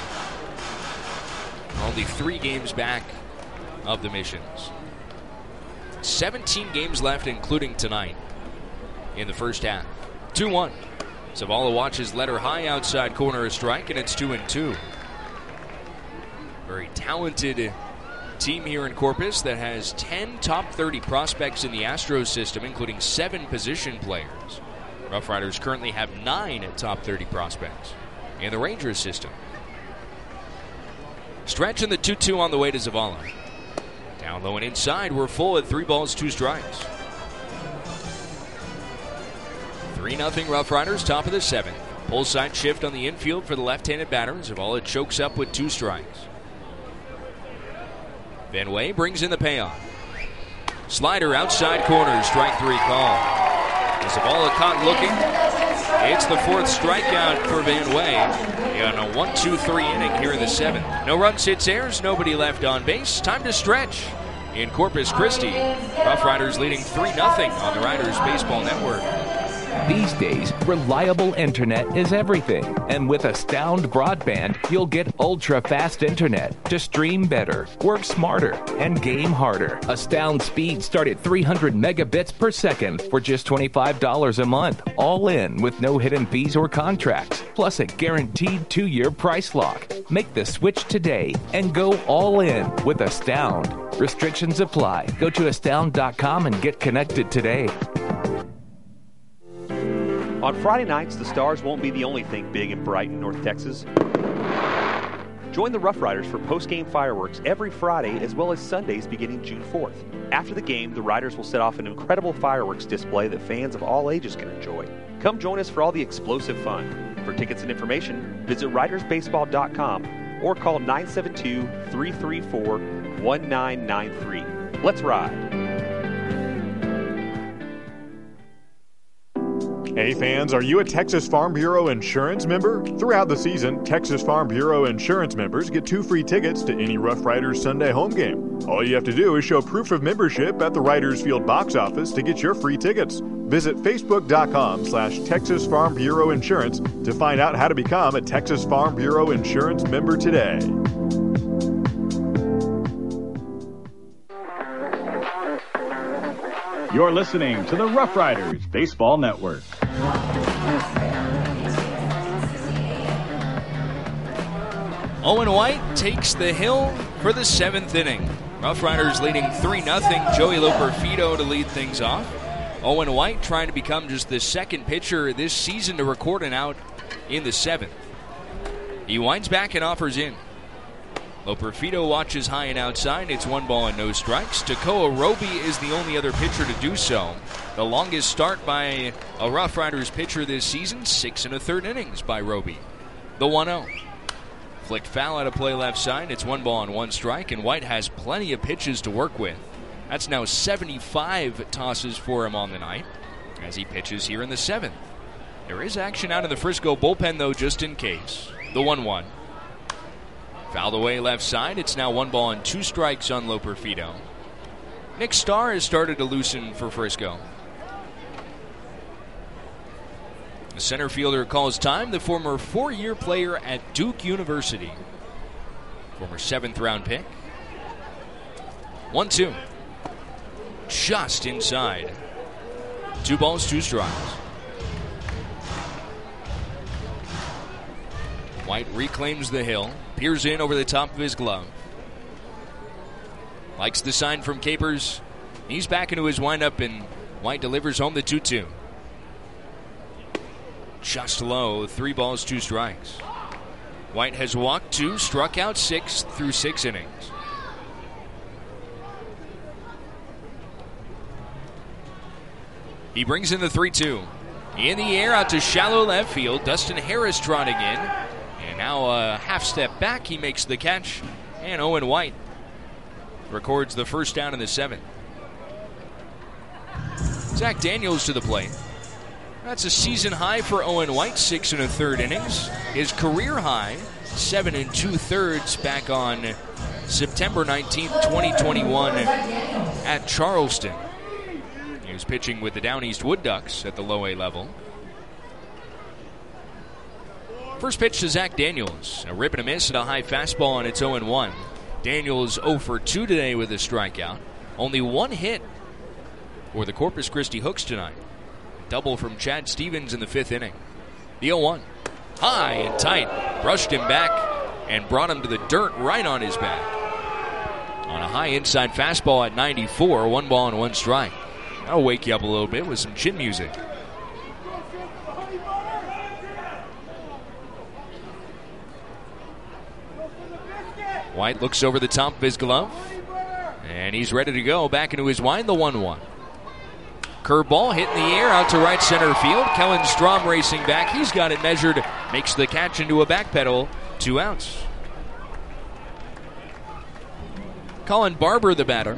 Only three games back of the Missions. seventeen games left, including tonight, in the first half. two one. Zavala watches letter high outside corner, a strike, and it's two and two. Very talented team here in Corpus that has ten top thirty prospects in the Astros system, including seven position players. Rough Riders currently have nine top thirty prospects in the Rangers system. Stretch in the two two on the way to Zavala. Down low and inside, we're full at three balls, two strikes. three nothing Rough Riders, top of the seventh. Pull side shift on the infield for the left-handed batter. Zavala chokes up with two strikes. Van Way brings in the payoff. Slider outside corner, strike three call. Zavala caught looking. It's the fourth strikeout for Van Way in a one two three inning here in the seventh. No runs, hits, errors, nobody left on base. Time to stretch in Corpus Christi. Rough Riders leading three nothing on the Riders Baseball Network. These days, reliable internet is everything. And with Astound Broadband, you'll get ultra-fast internet to stream better, work smarter, and game harder. Astound speeds start at three hundred megabits per second for just twenty-five dollars a month, all in with no hidden fees or contracts, plus a guaranteed two-year price lock. Make the switch today and go all in with Astound. Restrictions apply. Go to astound dot com and get connected today. On Friday nights, the Stars won't be the only thing big in Brighton, North Texas. Join the Rough Riders for post-game fireworks every Friday as well as Sundays beginning June fourth. After the game, the Riders will set off an incredible fireworks display that fans of all ages can enjoy. Come join us for all the explosive fun. For tickets and information, visit riders baseball dot com or call nine seven two, three three four, one nine nine three. Let's ride. Hey fans, are you a Texas Farm Bureau Insurance member? Throughout the season, Texas Farm Bureau Insurance members get two free tickets to any Rough Riders Sunday home game. All you have to do is show proof of membership at the Riders Field box office to get your free tickets. Visit facebook.com slash Texas Farm Bureau Insurance to find out how to become a Texas Farm Bureau Insurance member today. You're listening to the Rough Riders Baseball Network. Owen White takes the hill for the seventh inning. Rough Riders leading three nothing. Joey Loperfido to lead things off. Owen White trying to become just the second pitcher this season to record an out in the seventh. He winds back and offers in. Loperfido watches high and outside. It's one ball and no strikes. Tekoa Roby is the only other pitcher to do so. The longest start by a Rough Riders pitcher this season, six and a third innings by Roby. The one oh. Flicked foul out of play left side. It's one ball and one strike, and White has plenty of pitches to work with. That's now seventy-five tosses for him on the night as he pitches here in the seventh. There is action out of the Frisco bullpen, though, just in case. The one one. Fouled away left side. It's now one ball and two strikes on Loperfido. Nick Starr has started to loosen for Frisco. The center fielder calls time, the former four-year player at Duke University. Former seventh-round pick. one two. Just inside. Two balls, two strikes. White reclaims the hill. Peers in over the top of his glove. Likes the sign from Capers. He's back into his windup, and White delivers home the two two. Just low, three balls, two strikes. White has walked two, struck out six through six innings. He brings in the three two. In the air out to shallow left field. Dustin Harris trotting in. And now a half step back, he makes the catch. And Owen White records the first down in the seventh. Zach Daniels to the plate. That's a season high for Owen White, six and a third innings. His career high, seven and two thirds back on September nineteenth, twenty twenty-one at Charleston. He was pitching with the Down East Wood Ducks at the low A level. First pitch to Zach Daniels. A rip and a miss and a high fastball, and it's oh and one. Daniels oh for two today with a strikeout. Only one hit for the Corpus Christi Hooks tonight. Double from Chad Stevens in the fifth inning. The oh one. High and tight. Brushed him back and brought him to the dirt right on his back. On a high inside fastball at ninety-four, one ball and one strike. That'll wake you up a little bit with some chin music. White looks over the top of his glove, and he's ready to go back into his wind, the one one. Curveball hit in the air out to right center field. Kellen Strom racing back. He's got it measured, makes the catch into a back pedal, two outs. Colin Barber, the batter.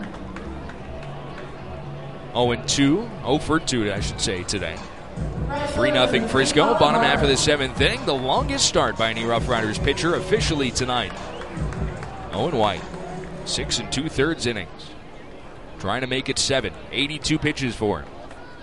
oh and two, oh for two, I should say, today. three nothing Frisco, bottom half of the seventh inning. The longest start by any Rough Riders pitcher officially tonight. Owen White, six and two-thirds innings. Trying to make it seven. eighty-two pitches for him.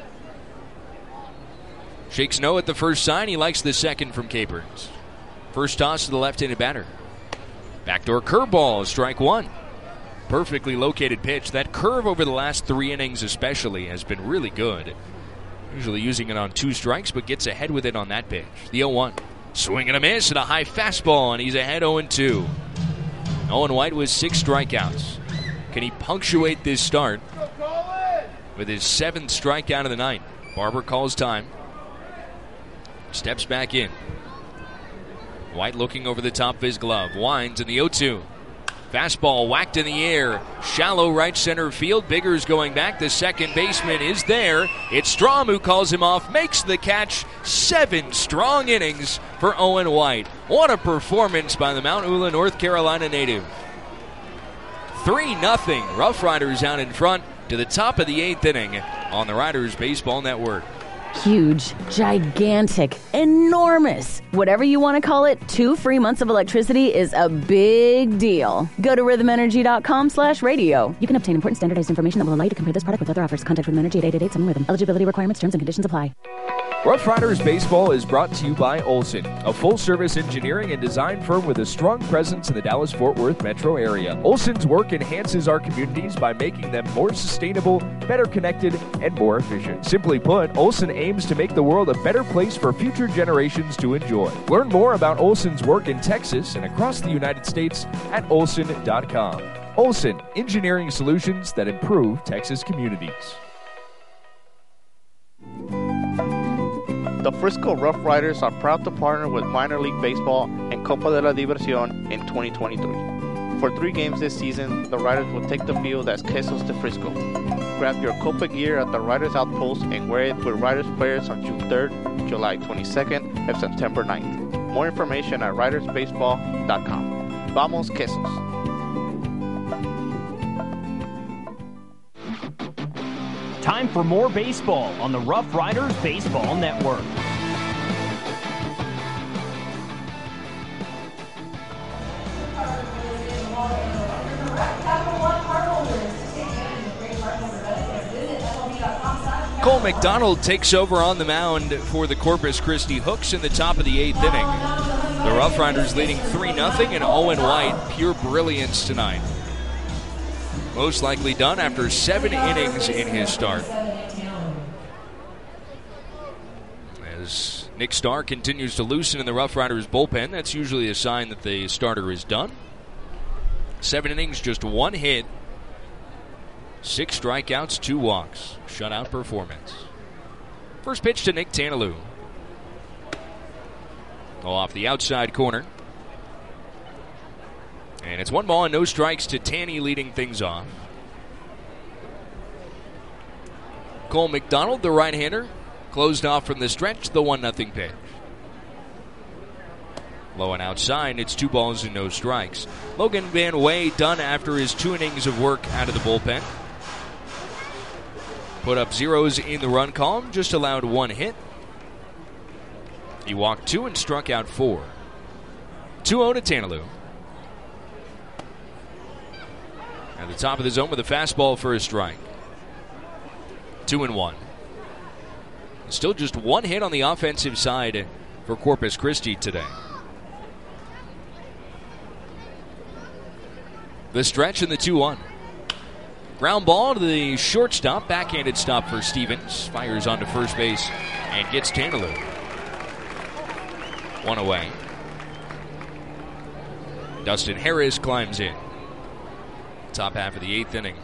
Shakes no at the first sign. He likes the second from Capers. First toss to the left-handed batter. Backdoor curveball, strike one. Perfectly located pitch. That curve over the last three innings especially has been really good. Usually using it on two strikes, but gets ahead with it on that pitch. The oh one. Swing and a miss and a high fastball, and he's ahead oh and two. Owen White with six strikeouts. Can he punctuate this start with his seventh strikeout of the night? Barber calls time. Steps back in. White looking over the top of his glove. Winds in the oh two. Fastball whacked in the air. Shallow right center field. Biggers going back. The second baseman is there. It's Strom who calls him off. Makes the catch. Seven strong innings for Owen White. What a performance by the Mount Ula, North Carolina native. three nothing. Rough Riders out in front to the top of the eighth inning on the Riders Baseball Network. Huge, gigantic, enormous. Whatever you want to call it, two free months of electricity is a big deal. Go to rhythm energy dot com slash radio. You can obtain important standardized information that will allow you to compare this product with other offers. Contact Rhythm Energy at eight eight eight seven Rhythm. Eligibility requirements, terms, and conditions apply. Rough Riders Baseball is brought to you by Olson, a full-service engineering and design firm with a strong presence in the Dallas-Fort Worth metro area. Olson's work enhances our communities by making them more sustainable, better connected, and more efficient. Simply put, Olson aims to make the world a better place for future generations to enjoy. Learn more about Olson's work in Texas and across the United States at olson dot com. Olson, engineering solutions that improve Texas communities. The Frisco Rough Riders are proud to partner with Minor League Baseball and Copa de la Diversión in twenty twenty-three. For three games this season, the Riders will take the field as Quesos de Frisco. Grab your Copa gear at the Riders Outpost and wear it with Riders players on June third, July twenty-second, and September ninth. More information at riders baseball dot com. Vamos Quesos! Time for more baseball on the Rough Riders Baseball Network. Cole McDonald takes over on the mound for the Corpus Christi Hooks in the top of the eighth inning. The Rough Riders leading three nothing, and Owen White, pure brilliance tonight. Most likely done after seven innings in his start. As Nick Starr continues to loosen in the Rough Riders bullpen, that's usually a sign that the starter is done. Seven innings, just one hit. Six strikeouts, two walks. Shutout performance. First pitch to Nick Tanalou. Off the outside corner. And it's one ball and no strikes to Tanny leading things off. Cole McDonald, the right-hander, closed off from the stretch, the one nothing pitch. Low and outside, it's two balls and no strikes. Logan Van Way done after his two innings of work out of the bullpen. Put up zeros in the run column, just allowed one hit. He walked two and struck out four. two oh to Tanalou. At the top of the zone with a fastball for a strike. Two and one. Still just one hit on the offensive side for Corpus Christi today. The stretch in the two one. Ground ball to the shortstop. Backhanded stop for Stevens. Fires onto first base and gets Tanalou. One away. Dustin Harris climbs in. top half of the eighth inning.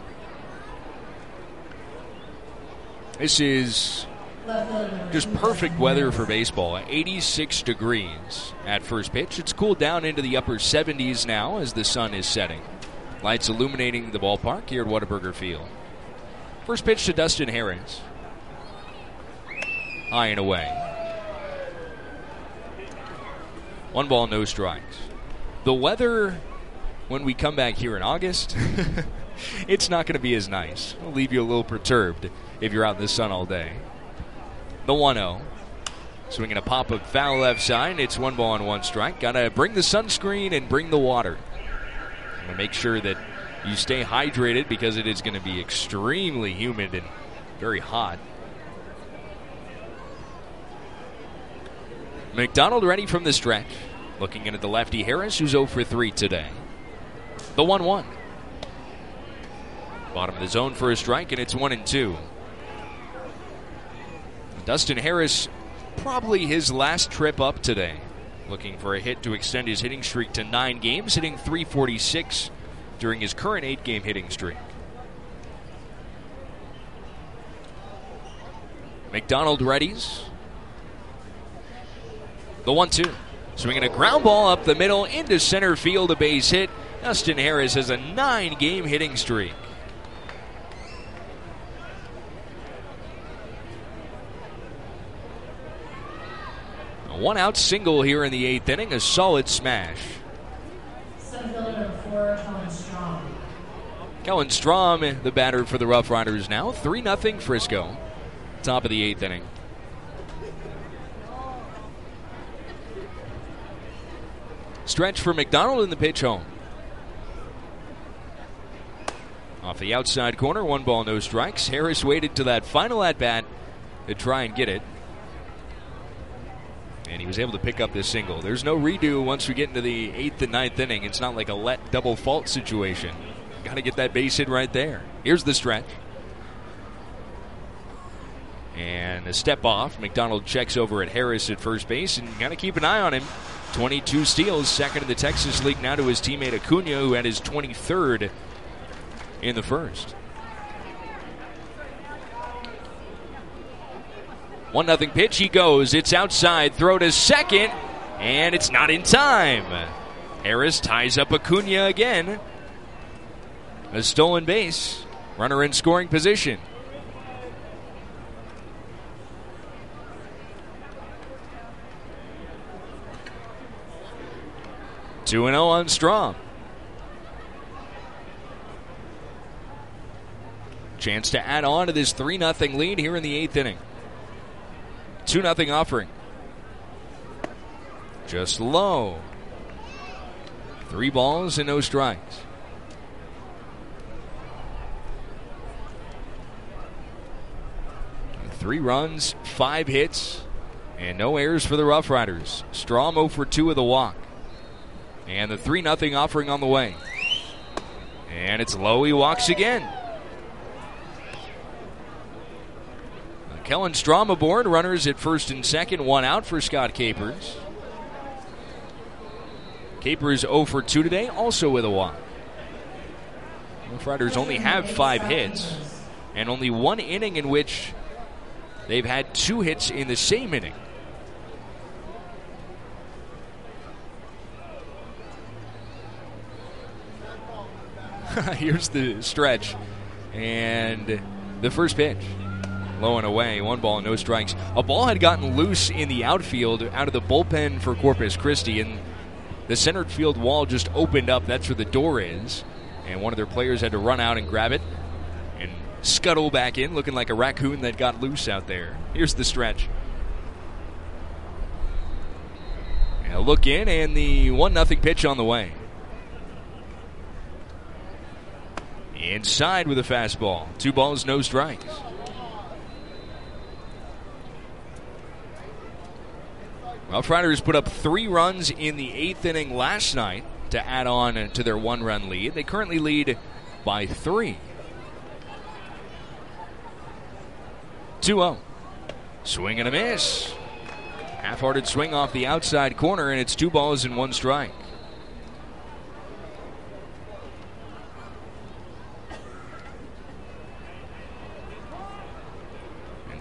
This is just perfect weather for baseball. eighty-six degrees at first pitch. It's cooled down into the upper seventies now as the sun is setting. Lights illuminating the ballpark here at Whataburger Field. First pitch to Dustin Harris. High and away. One ball, no strikes. The weather, when we come back here in August, it's not going to be as nice. It'll leave you a little perturbed if you're out in the sun all day. The one oh. Swinging a pop-up foul left side. It's one ball and one strike. Got to bring the sunscreen and bring the water. And make sure that you stay hydrated because it is going to be extremely humid and very hot. McDonald ready from the stretch. Looking in at the lefty Harris, who's oh for three today. The one one. Bottom of the zone for a strike, and it's one and two. Dustin Harris, probably his last trip up today. Looking for a hit to extend his hitting streak to nine games, hitting three forty-six during his current eight-game hitting streak. McDonald readies. The one two. Swinging a ground ball up the middle into center field, a base hit. Dustin Harris has a nine-game hitting streak. A one-out single here in the eighth inning, a solid smash. Center fielder number four, Kellen Strom. Kellen Strom, the batter for the Rough Riders now. three nothing Frisco. Top of the eighth inning. Stretch for McDonald in the pitch home. Off the outside corner, one ball, no strikes. Harris waited to that final at-bat to try and get it. And he was able to pick up this single. There's no redo once we get into the eighth and ninth inning. It's not like a let double fault situation. Got to get that base hit right there. Here's the stretch. And a step off. McDonald checks over at Harris at first base, and got to keep an eye on him. twenty-two steals, second in the Texas League now to his teammate Acuna, who had his twenty-third in the first. one nothing pitch, he goes. It's outside, throw to second, and it's not in time. Harris ties up Acuna again. A stolen base. Runner in scoring position. two and oh on Strom. Chance to add on to this three nothing lead here in the eighth inning. two nothing offering. Just low. Three balls and no strikes. Three runs, five hits, and no errors for the Rough Riders. Strom oh for two with a walk. And the three nothing offering on the way. And it's low, he walks again. Kellen Strom aboard, runners at first and second, one out for Scott Capers. Capers oh for two today, also with a walk. The Riders only have five hits, and only one inning in which they've had two hits in the same inning. Here's the stretch. And the first pitch. Low and away. One ball, no strikes. A ball had gotten loose in the outfield out of the bullpen for Corpus Christi, and the center field wall just opened up. That's where the door is. And one of their players had to run out and grab it and scuttle back in, looking like a raccoon that got loose out there. Here's the stretch. And a look in, and the one nothing pitch on the way. Inside with a fastball. Two balls, no strikes. Rough Riders put up three runs in the eighth inning last night to add on to their one-run lead. They currently lead by three. two oh. Swing and a miss. Half-hearted swing off the outside corner, and it's two balls and one strike.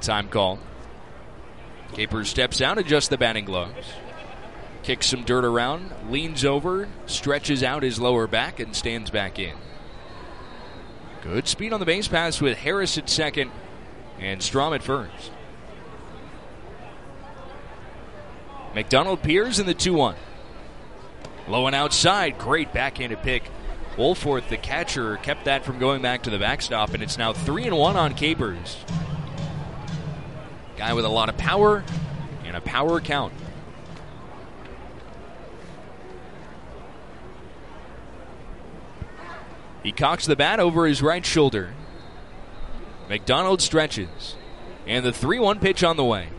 time called. Capers steps out, adjusts the batting gloves. Kicks some dirt around, leans over, stretches out his lower back, and stands back in. Good speed on the base pass with Harris at second and Strom at first. McDonald peers in the two one. Low and outside, great backhanded pick. Wolforth, the catcher, kept that from going back to the backstop, and it's now three and one on Capers. Guy with a lot of power and a power count. He cocks the bat over his right shoulder. McDonald stretches. And the three one pitch on the way.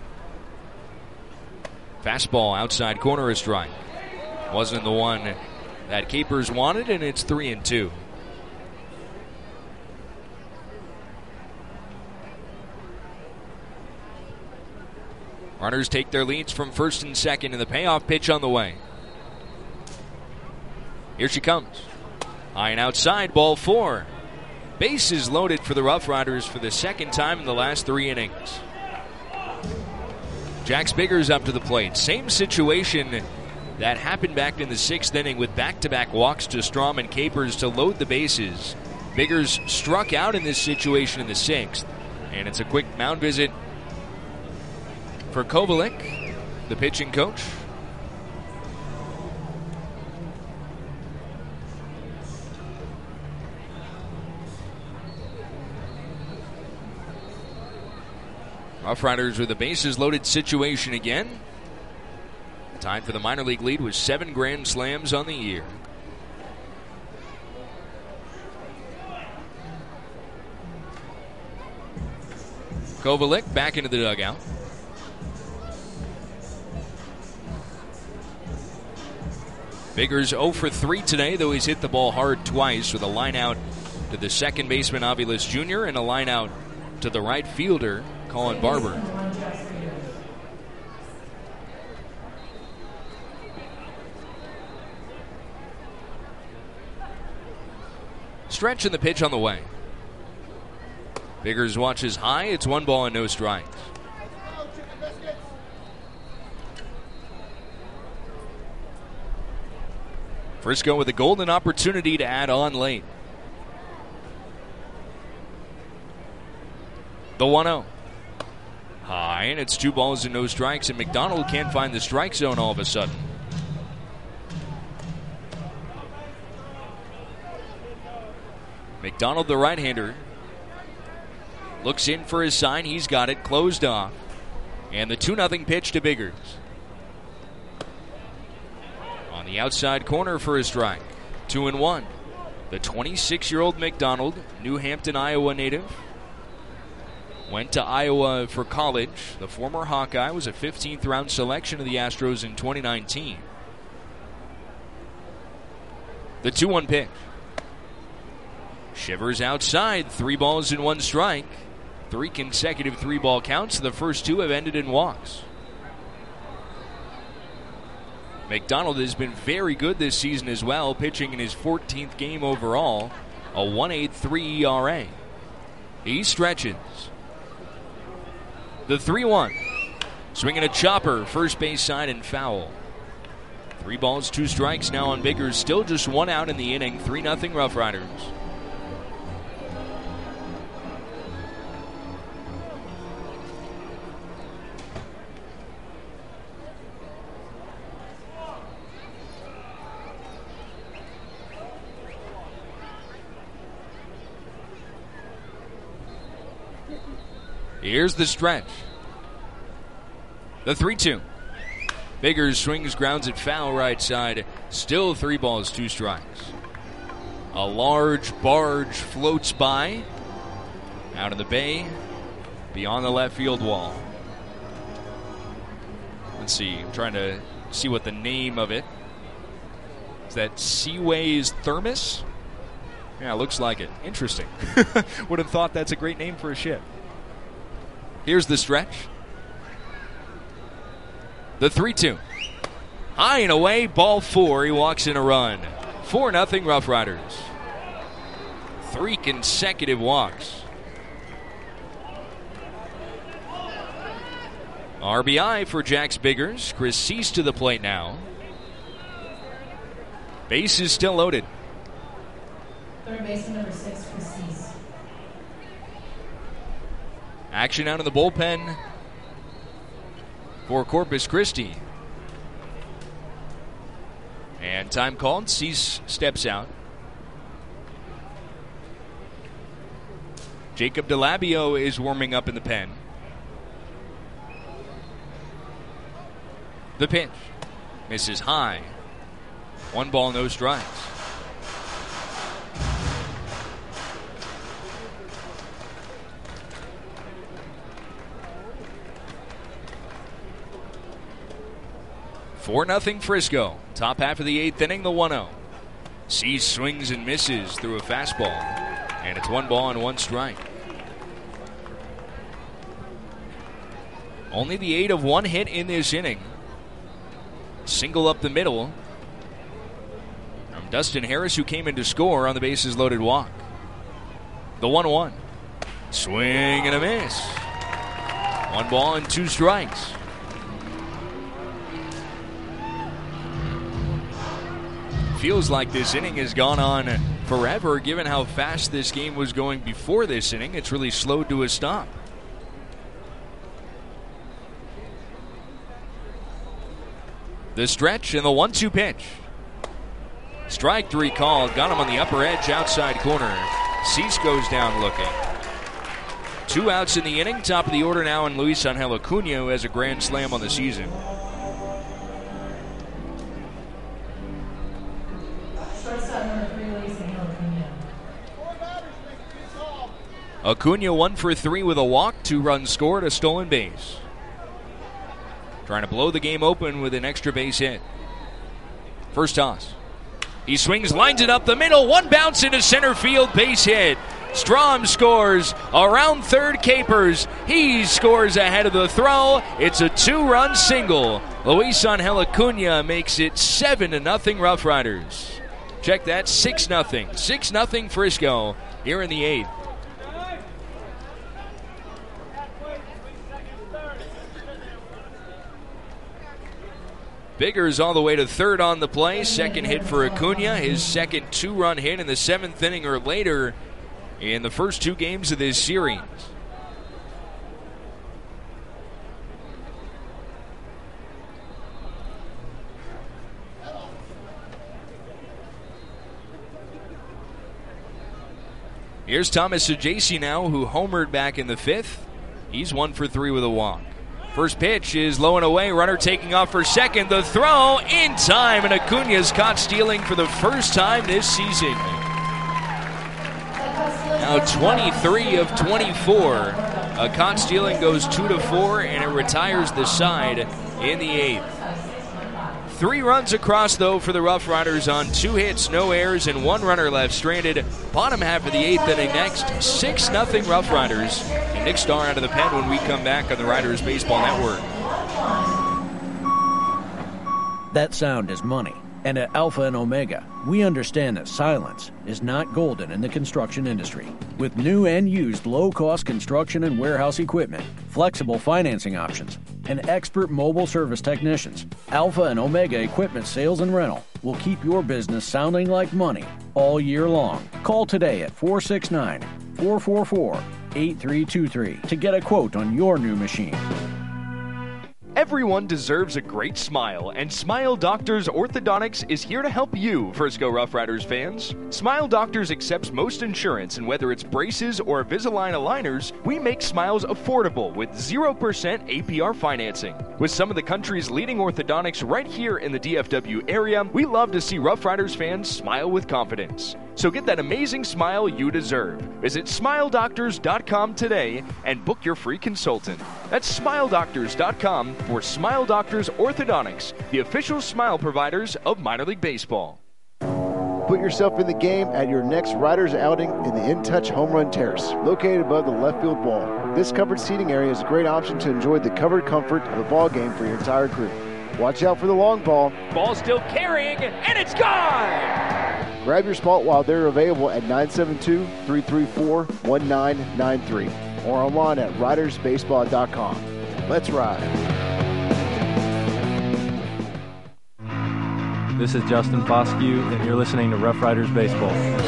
Fastball outside corner, a strike. Wasn't the one that Capers wanted, and it's three and two. Runners take their leads from first and second, and the payoff pitch on the way. Here she comes. High and outside, ball four. Bases loaded for the Rough Riders for the second time in the last three innings. Jax Biggers up to the plate. Same situation that happened back in the sixth inning with back-to-back walks to Strom and Capers to load the bases. Biggers struck out in this situation in the sixth. And it's a quick mound visit for Kovalik, the pitching coach. Rough Riders with a bases loaded situation again. Time for the minor league lead with seven grand slams on the year. Kovalik back into the dugout. Biggers oh for three today, though he's hit the ball hard twice with a line out to the second baseman Aviles Junior and a line out to the right fielder Colin Barber. Stretch in the pitch on the way. Biggers watches high. It's one ball and no strikes. Frisco with a golden opportunity to add on late. The one oh. High, and it's two balls and no strikes, and McDonald can't find the strike zone all of a sudden. McDonald, the right-hander, looks in for his sign. He's got it closed off. And the two nothing pitch to Biggers. On the outside corner for a strike. Two and one. The twenty-six-year-old McDonald, New Hampton, Iowa native. Went to Iowa for college. The former Hawkeye was a fifteenth round selection of the Astros in twenty nineteen. The two one pitch. Shivers outside. Three balls and one strike. Three consecutive three-ball counts. The first two have ended in walks. McDonald has been very good this season as well, pitching in his fourteenth game overall. A one point eight three E R A. He stretches. The three one. Swinging a chopper, first base side and foul. Three balls, two strikes now on Biggers. Still just one out in the inning. three nothing Rough Riders. Here's the stretch. The three two. Biggers swings, grounds it foul right side. Still three balls, two strikes. A large barge floats by. Out of the bay. Beyond the left field wall. Let's see. I'm trying to see what the name of it. Is that Seaways Thermos? Yeah, looks like it. Interesting. Would have thought that's a great name for a ship. Here's the stretch. The three two. High and away, ball four. He walks in a run. four nothing Rough Riders. Three consecutive walks. R B I for Jax Biggers. Chris Cease to the plate now. Base is still loaded. Third baseman number six, Chris Cease. Action out in the bullpen for Corpus Christi. And time called. Cease steps out. Jacob DeLabio is warming up in the pen. The pitch misses high. One ball, no strikes. four nothing Frisco. Top half of the eighth inning, the one oh. Cease swings and misses through a fastball. And it's one ball and one strike. Only the eight of one hit in this inning. Single up the middle from Dustin Harris, who came in to score on the bases loaded walk. The one one. Swing and a miss. One ball and two strikes. Feels like this inning has gone on forever, given how fast this game was going before this inning. It's really slowed to a stop. The stretch and the one two pitch. Strike three called. Got him on the upper edge, outside corner. Cease goes down looking. Two outs in the inning. Top of the order now, and Luis Angel Acuna, who has a grand slam on the season. Acuna one for three with a walk, two runs scored, a stolen base. Trying to blow the game open with an extra base hit. First toss. He swings, lines it up the middle, one bounce into center field, base hit. Strom scores around third, Capers. He scores ahead of the throw. It's a two-run single. Luis Angel Acuna makes it seven to nothing Rough Riders. Check that, six nothing. six nothing Frisco here in the eighth. Biggers all the way to third on the play. Second hit for Acuna. His second two-run hit in the seventh inning or later in the first two games of this series. Here's Thomas Saggese now, who homered back in the fifth. He's one for three with a walk. First pitch is low and away. Runner taking off for second. The throw in time, and Acuna's caught stealing for the first time this season. Now twenty-three of twenty-four. A caught stealing goes two to four, and it retires the side in the eighth. Three runs across, though, for the Rough Riders on two hits, no errors, and one runner left stranded. Bottom half of the eighth inning next. six nothing Rough Riders. And Nick Starr out of the pen when we come back on the Riders Baseball Network. That sound is money. And at Alpha and Omega, we understand that silence is not golden in the construction industry. With new and used low-cost construction and warehouse equipment, flexible financing options, and expert mobile service technicians, Alpha and Omega Equipment Sales and Rental will keep your business sounding like money all year long. Call today at four six nine, four four four, eight three two three to get a quote on your new machine. Everyone deserves a great smile, and Smile Doctors Orthodontics is here to help you, Frisco Rough Riders fans. Smile Doctors accepts most insurance, and whether it's braces or Invisalign aligners, we make smiles affordable with zero percent A P R financing. With some of the country's leading orthodontics right here in the D F W area, we love to see Rough Riders fans smile with confidence. So get that amazing smile you deserve. Visit smile doctors dot com today and book your free consultant. That's smile doctors dot com for Smile Doctors Orthodontics, the official smile providers of minor league baseball. Put yourself in the game at your next Riders outing in the In Touch Home Run Terrace, located above the left field wall. This covered seating area is a great option to enjoy the covered comfort of a ball game for your entire crew. Watch out for the long ball. Ball still carrying, and it's gone! Grab your spot while they're available at nine seven two, three three four, one nine nine three or online at riders baseball dot com. Let's ride. This is Justin Foscue, and you're listening to Rough Riders Baseball.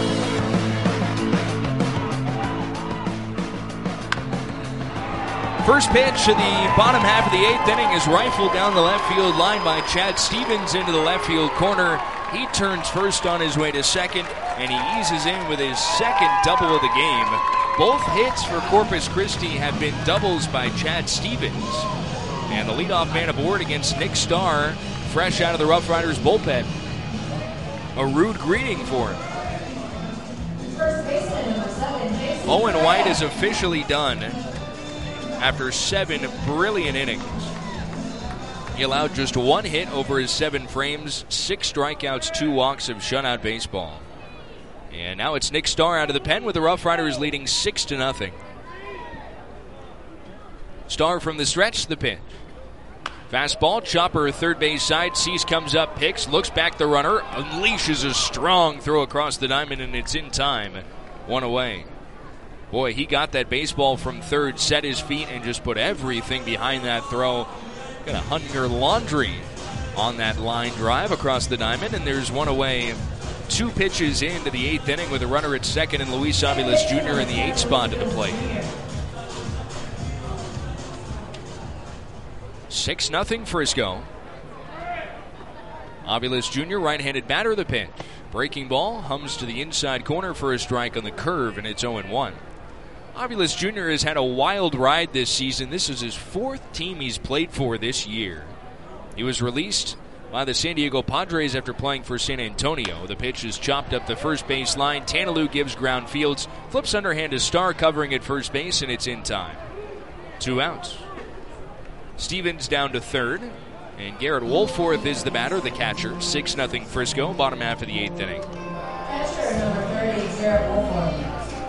First pitch of the bottom half of the eighth inning is rifled down the left field line by Chad Stevens into the left field corner. He turns first on his way to second, and he eases in with his second double of the game. Both hits for Corpus Christi have been doubles by Chad Stevens. And the leadoff man aboard against Nick Starr, fresh out of the Rough Riders bullpen. A rude greeting for him. Owen White is officially done after seven brilliant innings. He allowed just one hit over his seven frames, six strikeouts, two walks of shutout baseball. And now it's Nick Starr out of the pen with the Rough Riders leading six to nothing. Starr from the stretch, the pitch. Fastball, chopper, third base side. Cease comes up, picks, looks back the runner, unleashes a strong throw across the diamond, and it's in time. One away. Boy, he got that baseball from third, set his feet, and just put everything behind that throw. Gonna hunger laundry on that line drive across the diamond, and there's one away. Two pitches into the eighth inning with a runner at second and Luis Aviles Junior in the eighth spot at the plate. six nothing Frisco. Aviles Junior, right-handed batter, the pitch. Breaking ball, hums to the inside corner for a strike on the curve, and it's oh one. Aviles Junior has had a wild ride this season. This is his fourth team he's played for this year. He was released by the San Diego Padres after playing for San Antonio. The pitch is chopped up the first base line. Tanalou gives ground fields, flips underhand to Starr covering at first base, and it's in time. Two outs. Stevens down to third, and Garrett Wolforth is the batter, the catcher. six nothing Frisco, bottom half of the eighth inning. Catcher number thirty, Garrett Wolforth.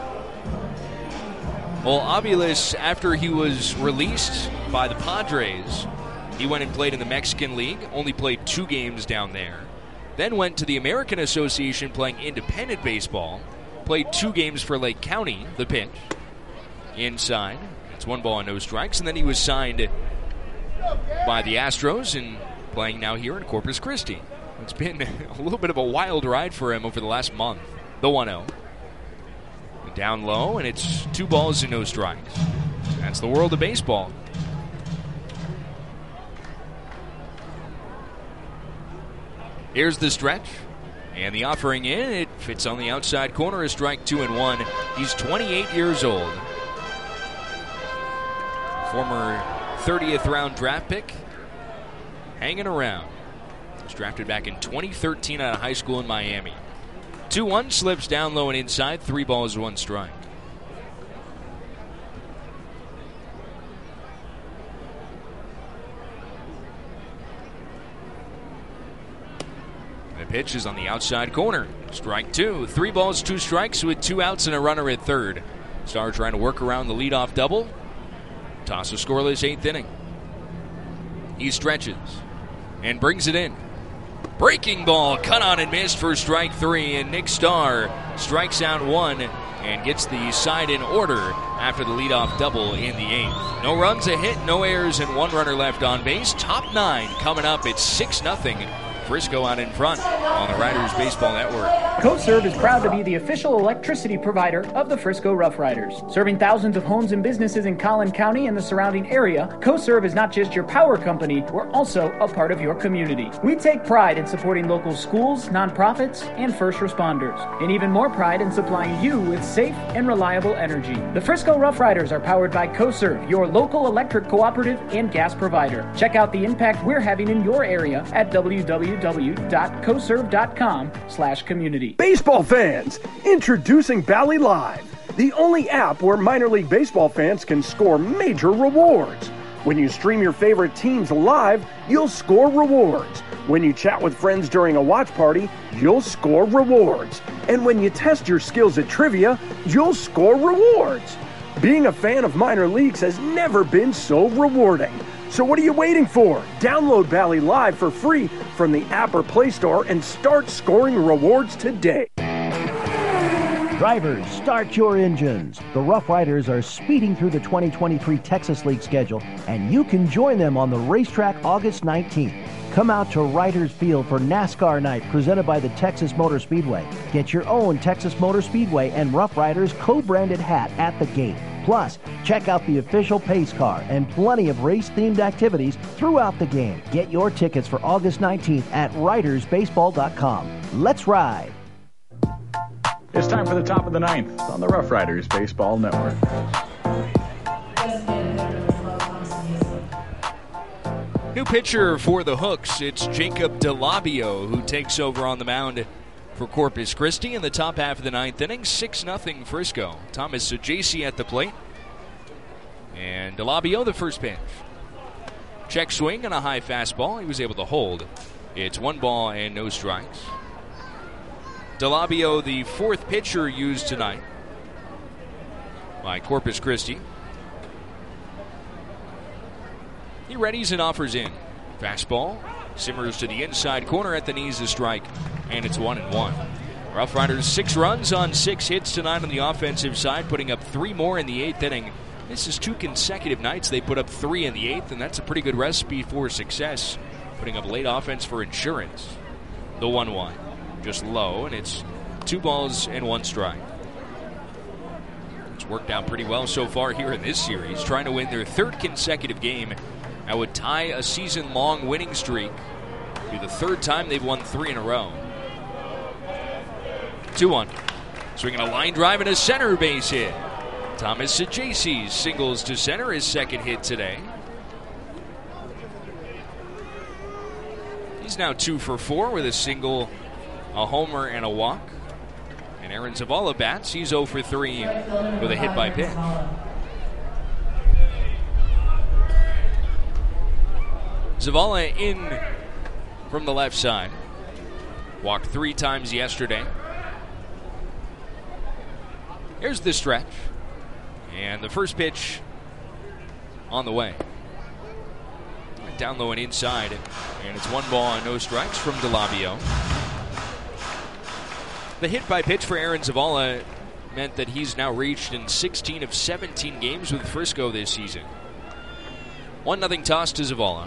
Well, Aviles, after he was released by the Padres, he went and played in the Mexican League, only played two games down there. Then went to the American Association playing independent baseball, played two games for Lake County, the pitch. Inside, it's one ball and no strikes, and then he was signed by the Astros and playing now here in Corpus Christi. It's been a little bit of a wild ride for him over the last month. The one oh. Down low, and it's two balls and no strikes. That's the world of baseball. Here's the stretch, and the offering in. It fits on the outside corner, a strike two and one. He's twenty-eight years old. Former thirtieth round draft pick, hanging around. He was drafted back in twenty thirteen out of high school in Miami. two one, slips down low and inside. Three balls, one strike. The pitch is on the outside corner. Strike two. Three balls, two strikes with two outs and a runner at third. Starr trying to work around the leadoff double. Toss a scoreless eighth inning. He stretches and brings it in. Breaking ball, cut on and missed for strike three, and Nick Starr strikes out one and gets the side in order after the leadoff double in the eighth. No runs, a hit, no errors, and one runner left on base. Top nine coming up. It's six nothing. Frisco out in front on the Riders Baseball Network. CoServe is proud to be the official electricity provider of the Frisco Rough Riders. Serving thousands of homes and businesses in Collin County and the surrounding area, CoServe is not just your power company, we're also a part of your community. We take pride in supporting local schools, nonprofits, and first responders, and even more pride in supplying you with safe and reliable energy. The Frisco Rough Riders are powered by CoServe, your local electric cooperative and gas provider. Check out the impact we're having in your area at w w w dot co serve dot com slash community. Baseball fans, introducing Bally Live, the only app where minor league baseball fans can score major rewards. When you stream your favorite teams live, you'll score rewards. When you chat with friends during a watch party, you'll score rewards. And when you test your skills at trivia, you'll score rewards. Being a fan of minor leagues has never been so rewarding. So what are you waiting for? Download Bally Live for free from the app or Play Store and start scoring rewards today. Drivers, start your engines. The Rough Riders are speeding through the twenty twenty-three Texas League schedule, and you can join them on the racetrack August nineteenth. Come out to Writers Field for NASCAR Night presented by the Texas Motor Speedway. Get your own Texas Motor Speedway and Rough Riders co-branded hat at the gate. Plus, check out the official pace car and plenty of race-themed activities throughout the game. Get your tickets for August nineteenth at writers baseball dot com. Let's ride! It's time for the top of the ninth on the Rough Riders Baseball Network. New pitcher for the Hooks, it's Jacob DeLabio who takes over on the mound for Corpus Christi in the top half of the ninth inning. six nothing Frisco. Thomas Sajaci at the plate. And DeLabio, the first pitch. Check swing and a high fastball. He was able to hold. It's one ball and no strikes. DeLabio, the fourth pitcher used tonight by Corpus Christi. He readies and offers in. Fastball simmers to the inside corner at the knees, a strike, and it's one and one. Rough Riders six runs on six hits tonight on the offensive side, putting up three more in the eighth inning. This is two consecutive nights they put up three in the eighth, and that's a pretty good recipe for success, putting up late offense for insurance. The one one. Just low, and it's two balls and one strike. It's worked out pretty well so far here in this series, trying to win their third consecutive game. That would tie a season-long winning streak. Be the third time they've won three in a row. two one. Swinging a line drive and a center base hit. Thomas Sajaci singles to center, his second hit today. He's now two for four with a single, a homer, and a walk. And Aaron Zavala bats. He's oh for three with a hit by pitch. Zavala in from the left side. Walked three times yesterday. Here's the stretch. And the first pitch on the way. Down low and inside. And it's one ball and no strikes from DeLabio. The hit by pitch for Aaron Zavala meant that he's now reached in sixteen of seventeen games with Frisco this season. one nothing toss to Zavala.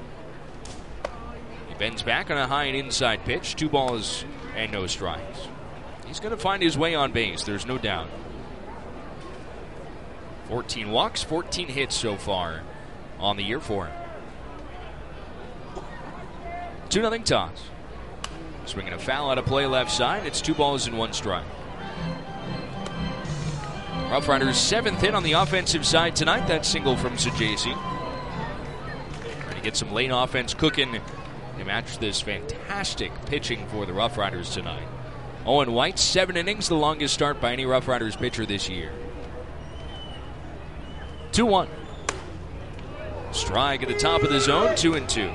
He bends back on a high and inside pitch. Two balls and no strikes. He's going to find his way on base, there's no doubt. fourteen walks, fourteen hits so far on the year for him. two nothing toss. Swinging a foul out of play left side. It's two balls and one strike. Rough Riders' seventh hit on the offensive side tonight. That single from Sajaci. Trying to get some late offense cooking to match this fantastic pitching for the Rough Riders tonight. Owen White, seven innings, the longest start by any Rough Riders pitcher this year. two one. Strike at the top of the zone, two and two.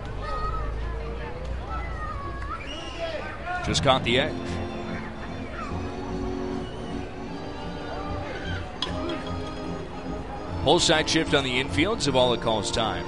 Just caught the edge. Whole side shift on the infield. Zavala calls time.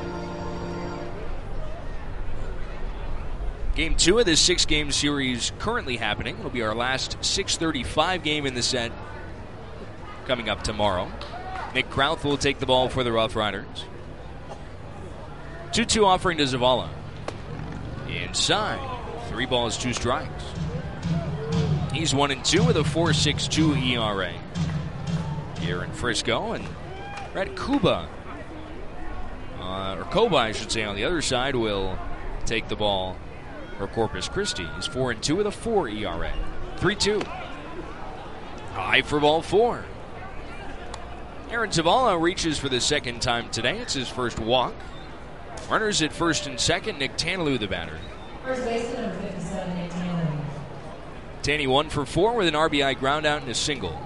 Game two of this six-game series currently happening. It'll be our last six thirty-five game in the set coming up tomorrow. Nick Krauth will take the ball for the Rough Riders. two two offering to Zavala. Inside. Three balls, two strikes. He's one and two with a four point six two E R A. Here in Frisco, and Brett Kuba, uh, or Koba, I should say, on the other side will take the ball for Corpus Christi. He's four and two with a four E R A. three two. High for ball four. Aaron Zavala reaches for the second time today. It's his first walk. Runners at first and second. Nick Tanalou, the batter. First baseman, number fifty-seven, Nick Tanner. Tanny one for four with an R B I ground out and a single.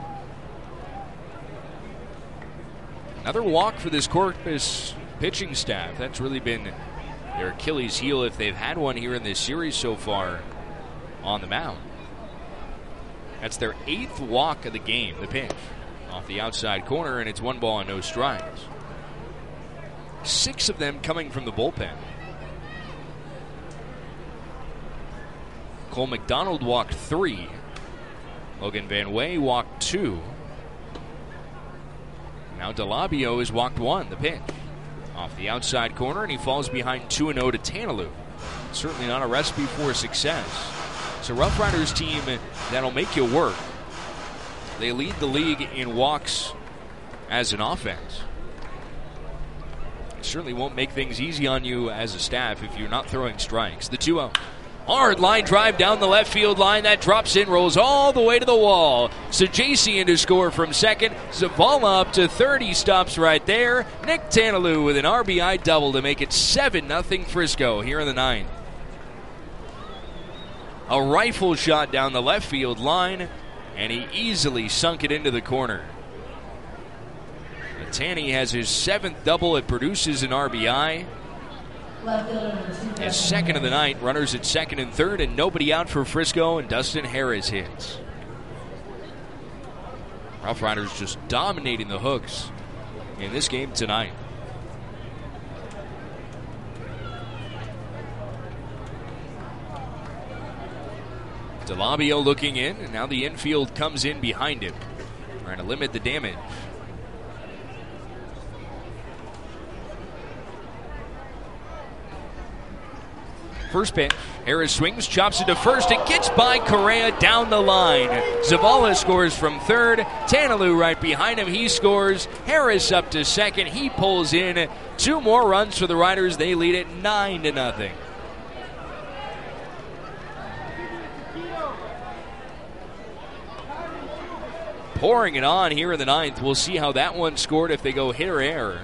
Another walk for this Corpus pitching staff. That's really been their Achilles heel if they've had one here in this series so far on the mound. That's their eighth walk of the game, the pitch. Off the outside corner, and it's one ball and no strikes. Six of them coming from the bullpen. Cole McDonald walked three. Logan Van Way walked two. Now DeLabio has walked one, the pitch. Off the outside corner, and he falls behind two and oh to Tanalou. Certainly not a recipe for success. It's a Rough Riders team that'll make you work. They lead the league in walks as an offense. It certainly won't make things easy on you as a staff if you're not throwing strikes. The two oh. Hard line drive down the left field line. That drops in, rolls all the way to the wall. Sajasi to score from second. Zavala up to third. He stops right there. Nick Tanalou with an R B I double to make it seven nothing Frisco here in the ninth. A rifle shot down the left field line, and he easily sunk it into the corner. Tanny has his seventh double. It produces an R B I. His second of the night. Runners at second and third, and nobody out for Frisco, and Dustin Harris hits. Rough Riders just dominating the Hooks in this game tonight. DeLabio looking in, and now the infield comes in behind him, trying to limit the damage. First pitch, Harris swings, chops it to first, and gets by Correa down the line. Zavala scores from third. Tanalou right behind him, he scores. Harris up to second, he pulls in. Two more runs for the Riders, they lead it nine to nothing. Pouring it on here in the ninth. We'll see how that one scored if they go hit or error.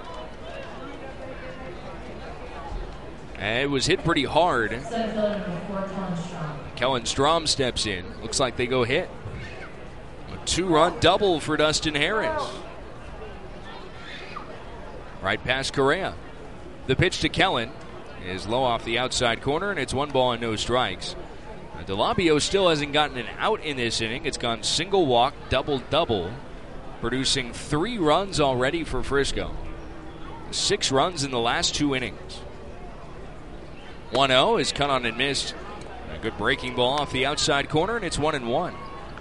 And it was hit pretty hard. Kellen Strom steps in. Looks like they go hit. A two-run double for Dustin Harris. Right past Correa. The pitch to Kellen is low off the outside corner, and it's one ball and no strikes. DeLabio still hasn't gotten an out in this inning. It's gone single walk, double double, producing three runs already for Frisco. Six runs in the last two innings. one oh is cut on and missed. A good breaking ball off the outside corner, and it's one and one.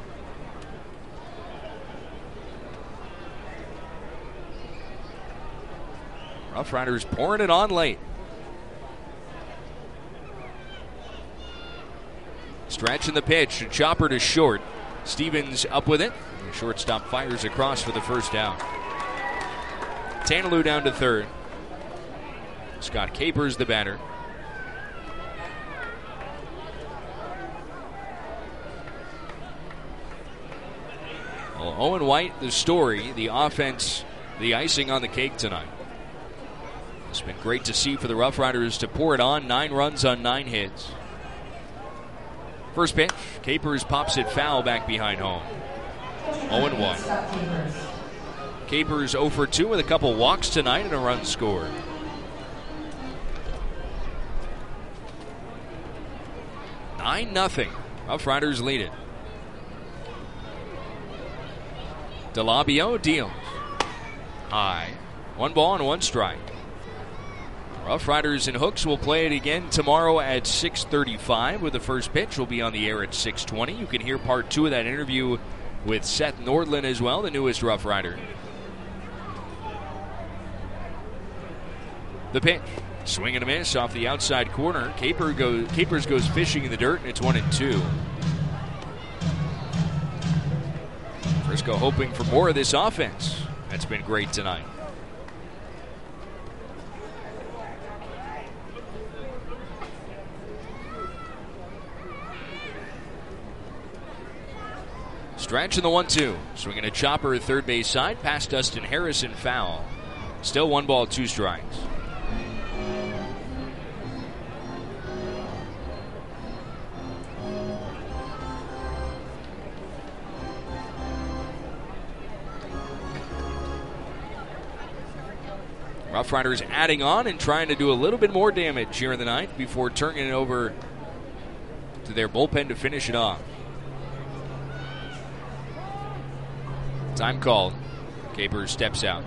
Rough Riders pouring it on late. Stretch in the pitch, a chopper to short. Stevens up with it. The shortstop fires across for the first out. Tanalou down to third. Scott Capers the batter. Well, Owen White, the story, the offense, the icing on the cake tonight. It's been great to see for the Rough Riders to pour it on. Nine runs on nine hits. First pitch, Capers pops it foul back behind home. oh and one. Capers oh for two with a couple walks tonight and a run scored. nine nothing. Rough Riders lead it. DeLabio deals. High. One ball and one strike. Rough Riders and Hooks will play it again tomorrow at six thirty-five with the first pitch. Will be on the air at six twenty. You can hear part two of that interview with Seth Nordland as well, the newest Rough Rider. The pitch. Swing and a miss off the outside corner. Caper goes, Capers goes fishing in the dirt, and it's one and two. Frisco hoping for more of this offense. That's been great tonight. Stretch in the one two. Swinging a chopper at third base side past Dustin Harrison, foul. Still one ball, two strikes. Rough Riders adding on and trying to do a little bit more damage here in the ninth before turning it over to their bullpen to finish it off. Time called. Capers steps out.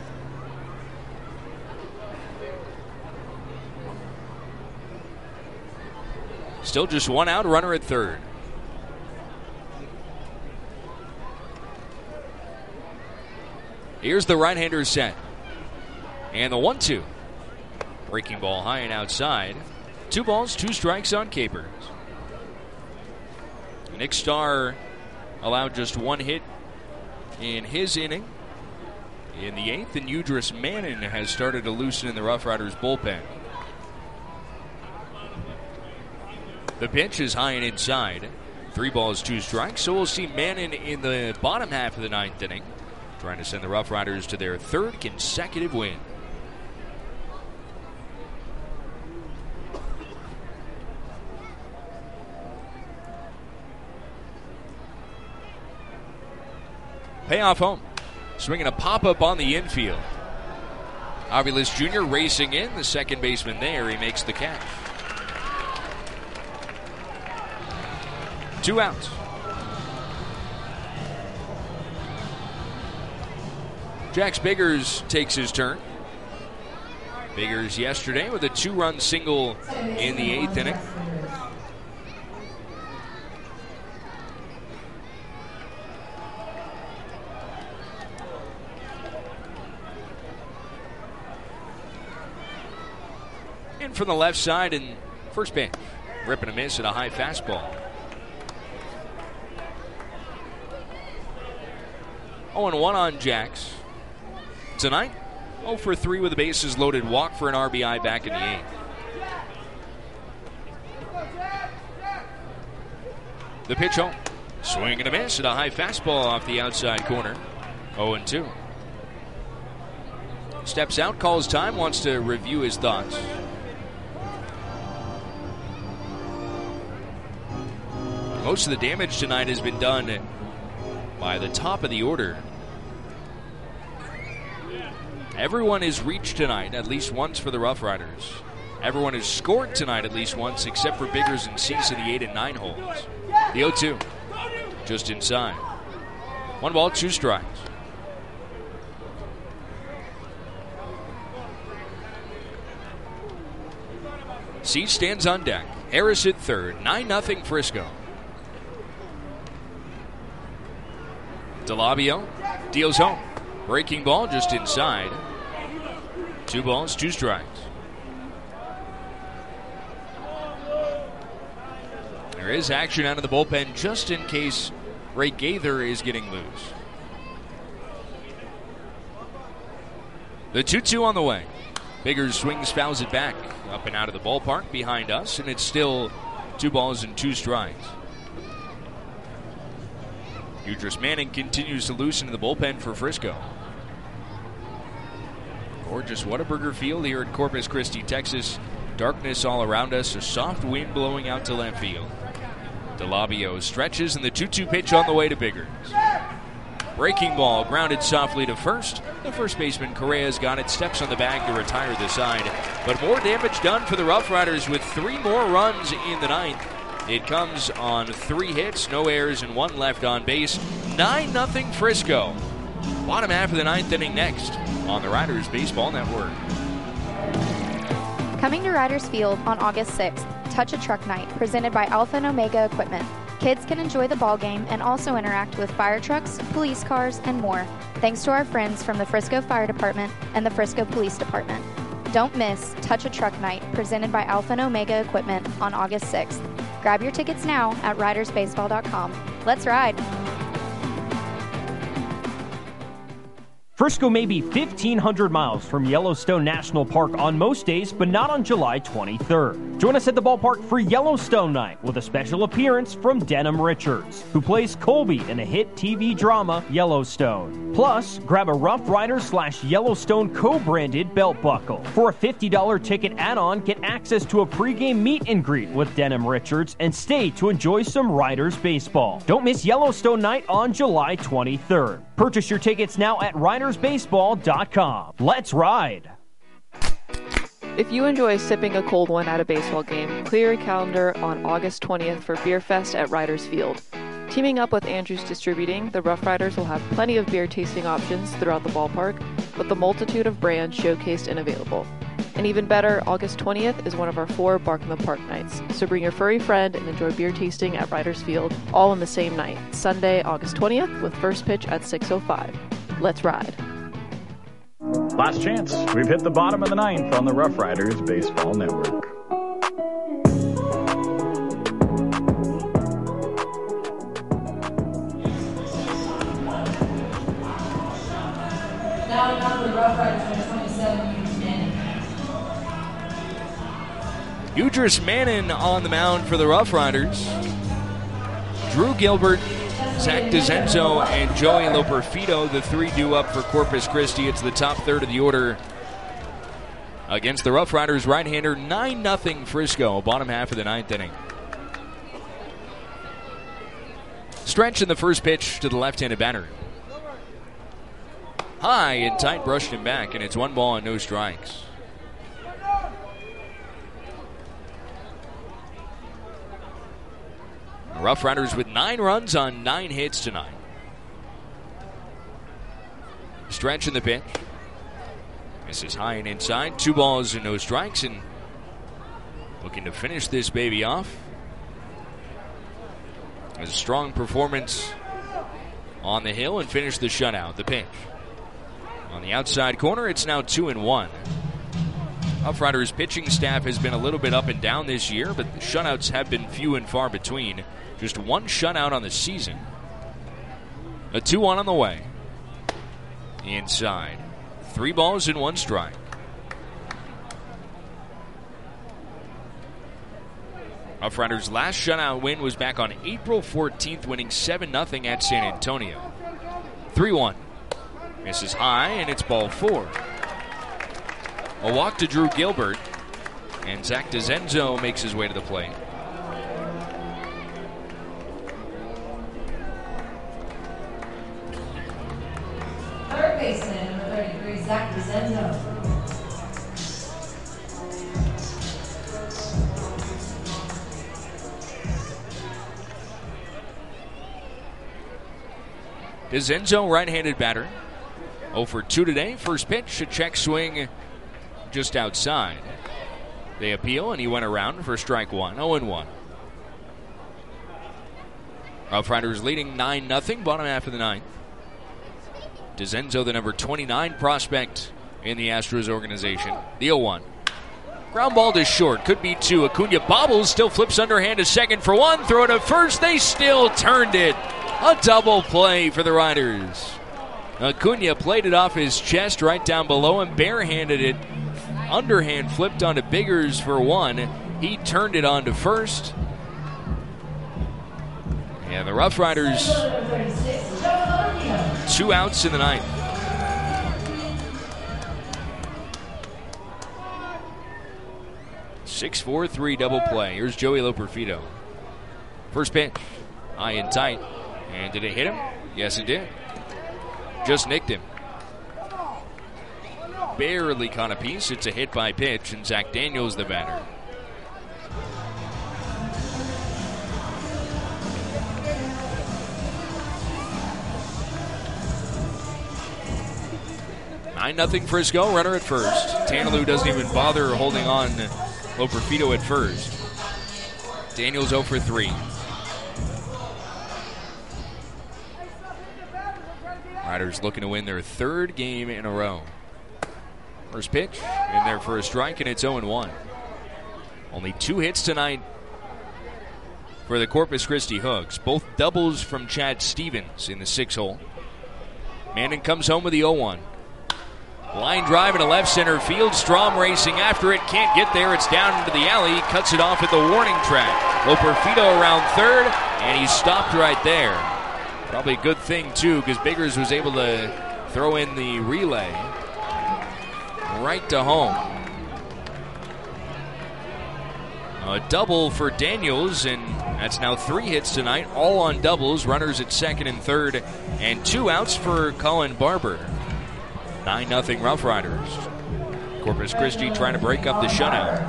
Still just one out, runner at third. Here's the right-hander set. And the one two. Breaking ball high and outside. Two balls, two strikes on Capers. Nick Starr allowed just one hit in his inning in the eighth, and Udris Mannin has started to loosen in the Rough Riders bullpen. The pitch is high and inside. Three balls, two strikes. So we'll see Mannin in the bottom half of the ninth inning, trying to send the Rough Riders to their third consecutive win. Payoff home. Swinging a pop-up on the infield. Aviles Junior racing in. The second baseman there. He makes the catch. Two outs. Jax Biggers takes his turn. Biggers yesterday with a two-run single in the eighth inning. In from the left side and first pitch. Ripping a miss at a high fastball. oh and one on Jax. Tonight, oh for three with a bases loaded walk for an R B I back in the eighth. The pitch home. Swing and a miss at a high fastball off the outside corner. oh and two. Steps out, calls time, wants to review his thoughts. Most of the damage tonight has been done by the top of the order. Everyone has reached tonight at least once for the Rough Riders. Everyone has scored tonight at least once except for Biggers and Cease in the eight and nine holes. The oh two, just inside. One ball, two strikes. Cease stands on deck. Harris at third. nine nothing Frisco. DeLabio deals home. Breaking ball just inside. Two balls, two strikes. There is action out of the bullpen just in case Ray Gaither is getting loose. The two two on the way. Biggers swings, fouls it back up and out of the ballpark behind us, and it's still two balls and two strikes. Udris Manning continues to loosen in the bullpen for Frisco. Gorgeous Whataburger Field here at Corpus Christi, Texas. Darkness all around us, a soft wind blowing out to left field. DeLabio stretches, and the two two pitch on the way to Biggers. Breaking ball grounded softly to first. The first baseman, Correa's got it, steps on the bag to retire the side. But more damage done for the Rough Riders with three more runs in the ninth. It comes on three hits, no errors, and one left on base. nine nothing Frisco. Bottom half of the ninth inning next on the Riders Baseball Network. Coming to Riders Field on August sixth, Touch a Truck Night, presented by Alpha and Omega Equipment. Kids can enjoy the ball game and also interact with fire trucks, police cars, and more, thanks to our friends from the Frisco Fire Department and the Frisco Police Department. Don't miss Touch a Truck Night, presented by Alpha and Omega Equipment on August sixth. Grab your tickets now at riders baseball dot com. Let's ride! Frisco may be fifteen hundred miles from Yellowstone National Park on most days, but not on July twenty-third. Join us at the ballpark for Yellowstone Night with a special appearance from Denham Richards, who plays Colby in the hit T V drama Yellowstone. Plus, grab a Rough Riders slash Yellowstone co-branded belt buckle. For a fifty dollars ticket add-on, get access to a pregame meet and greet with Denham Richards and stay to enjoy some Riders baseball. Don't miss Yellowstone Night on July twenty-third. Purchase your tickets now at riders baseball dot com. Let's ride! If you enjoy sipping a cold one at a baseball game, clear your calendar on August twentieth for Beer Fest at Riders Field. Teaming up with Andrews Distributing, the Rough Riders will have plenty of beer tasting options throughout the ballpark, with a multitude of brands showcased and available. And even better, August twentieth is one of our four Bark in the Park nights, so bring your furry friend and enjoy beer tasting at Riders Field, all in the same night, Sunday, August twentieth, with first pitch at six oh five. Let's ride. Last chance. We've hit the bottom of the ninth on the Rough Riders Baseball Network. Andrus Manning on the mound for the Rough Riders. Drew Gilbert, Zach DeZenzo, and Joey Loperfido, the three due up for Corpus Christi. It's the top third of the order against the Rough Riders right-hander. nine nothing Frisco, bottom half of the ninth inning. Stretch in the first pitch to the left-handed batter. High and tight, brushed him back, and it's one ball and no strikes. The Rough Riders with nine runs on nine hits tonight. Stretch in the pitch. This is high and inside. Two balls and no strikes, and looking to finish this baby off. A strong performance on the hill and finish the shutout. The pitch. On the outside corner, it's now two and one. Rough Riders pitching staff has been a little bit up and down this year, but the shutouts have been few and far between. Just one shutout on the season. A two one on the way. Inside. Three balls and one strike. Rough Riders' last shutout win was back on April fourteenth, winning seven nothing at San Antonio. three one. Misses high, and it's ball four. A walk to Drew Gilbert, and Zach DeZenzo makes his way to the plate. Third baseman, number thirty-three, Zach DeZenzo. DeZenzo, right-handed batter. oh for two today. First pitch, a check swing just outside. They appeal, and he went around for strike one. oh and one. Rough Riders leading nine nothing, bottom half of the ninth. DeZenzo, the number twenty-nine prospect in the Astros organization. The oh one. Ground ball to short. Could be two. Acuna bobbles, still flips underhand to second for one. Throw to first. They still turned it. A double play for the Riders. Acuna played it off his chest right down below him, barehanded it. Underhand flipped onto Biggers for one. He turned it on to first. And the Rough Riders, two outs in the ninth. six four three double play. Here's Joey Loperfido. First pitch, high and tight. And did it hit him? Yes, it did. Just nicked him. Barely caught a piece. It's a hit by pitch, and Zach Daniels the batter. nine nothing Frisco, runner at first. Tanalou doesn't even bother holding on Loperfido at first. Daniels oh for three. Riders looking to win their third game in a row. First pitch, in there for a strike, and it's oh and one. Only two hits tonight for the Corpus Christi Hooks. Both doubles from Chad Stevens in the six hole. Manning comes home with the oh one. Line drive into left center field. Strom racing after it. Can't get there. It's down into the alley. Cuts it off at the warning track. Loperfido around third, and he's stopped right there. Probably a good thing, too, because Biggers was able to throw in the relay right to home. A double for Daniels, and that's now three hits tonight, all on doubles. Runners at second and third, and two outs for Colin Barber. nine nothing Rough Riders. Corpus Christi trying to break up the shutout.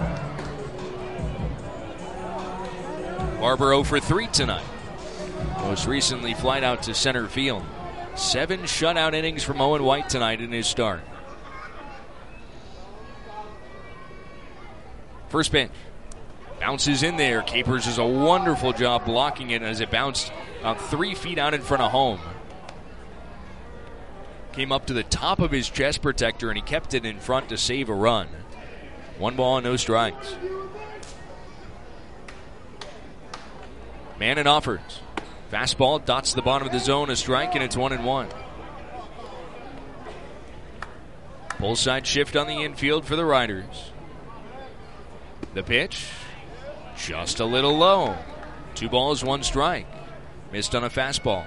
Barber oh for three tonight. Most recently flied out to center field. Seven shutout innings from Owen White tonight in his start. First pitch. Bounces in there. Capers does a wonderful job blocking it as it bounced about three feet out in front of home. Came up to the top of his chest protector, and he kept it in front to save a run. One ball, no strikes. Manning offers. Fastball dots the bottom of the zone, a strike, and it's one and one. Pull side shift on the infield for the Riders. The pitch just a little low. Two balls, one strike. Missed on a fastball.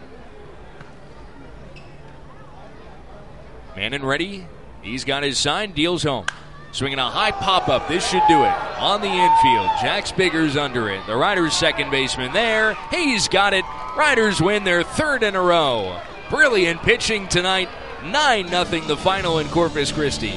Manning ready. He's got his sign, deals home. Swinging a high pop-up. This should do it. On the infield. Jax Biggers under it. The Riders' second baseman there. He's got it. Riders win their third in a row. Brilliant pitching tonight. nine nothing the final in Corpus Christi.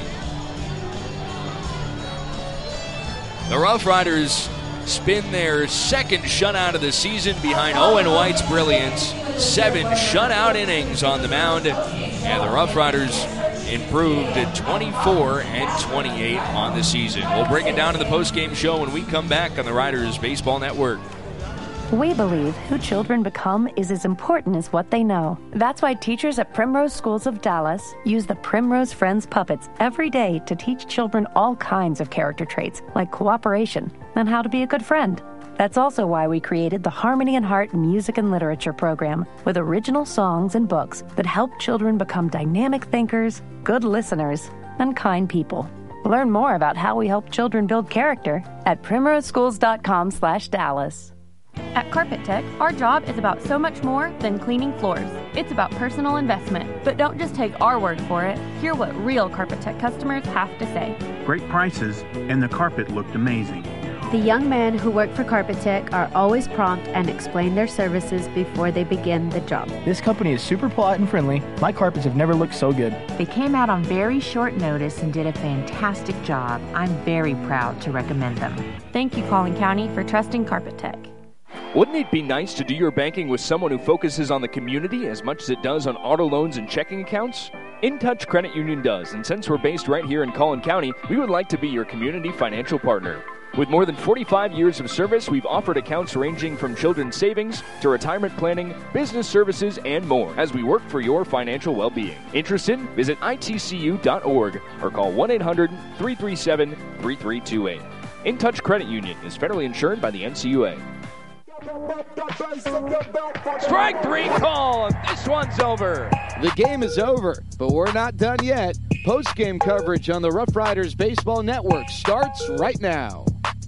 The Rough Riders spin their second shutout of the season behind Owen White's brilliance. Seven shutout innings on the mound. And the Rough Riders improved to twenty-four and twenty-eight on the season. We'll break it down in the postgame show when we come back on the Riders Baseball Network. We believe who children become is as important as what they know. That's why teachers at Primrose Schools of Dallas use the Primrose Friends puppets every day to teach children all kinds of character traits, like cooperation and how to be a good friend. That's also why we created the Harmony and Heart Music and Literature program with original songs and books that help children become dynamic thinkers, good listeners, and kind people. Learn more about how we help children build character at primroseschools.com slash Dallas. At Carpet Tech, our job is about so much more than cleaning floors. It's about personal investment. But don't just take our word for it. Hear what real Carpet Tech customers have to say. Great prices, and the carpet looked amazing. The young men who work for Carpet Tech are always prompt and explain their services before they begin the job. This company is super polite and friendly. My carpets have never looked so good. They came out on very short notice and did a fantastic job. I'm very proud to recommend them. Thank you, Collin County, for trusting Carpet Tech. Wouldn't it be nice to do your banking with someone who focuses on the community as much as it does on auto loans and checking accounts? InTouch Credit Union does, and since we're based right here in Collin County, we would like to be your community financial partner. With more than forty-five years of service, we've offered accounts ranging from children's savings to retirement planning, business services, and more as we work for your financial well-being. Interested? Visit I T C U dot org or call one eight hundred, three three seven, three three two eight. InTouch Credit Union is federally insured by the N C U A. Strike three call. This one's over. The game is over, but we're not done yet. Post-game coverage on the Rough Riders Baseball Network starts right now.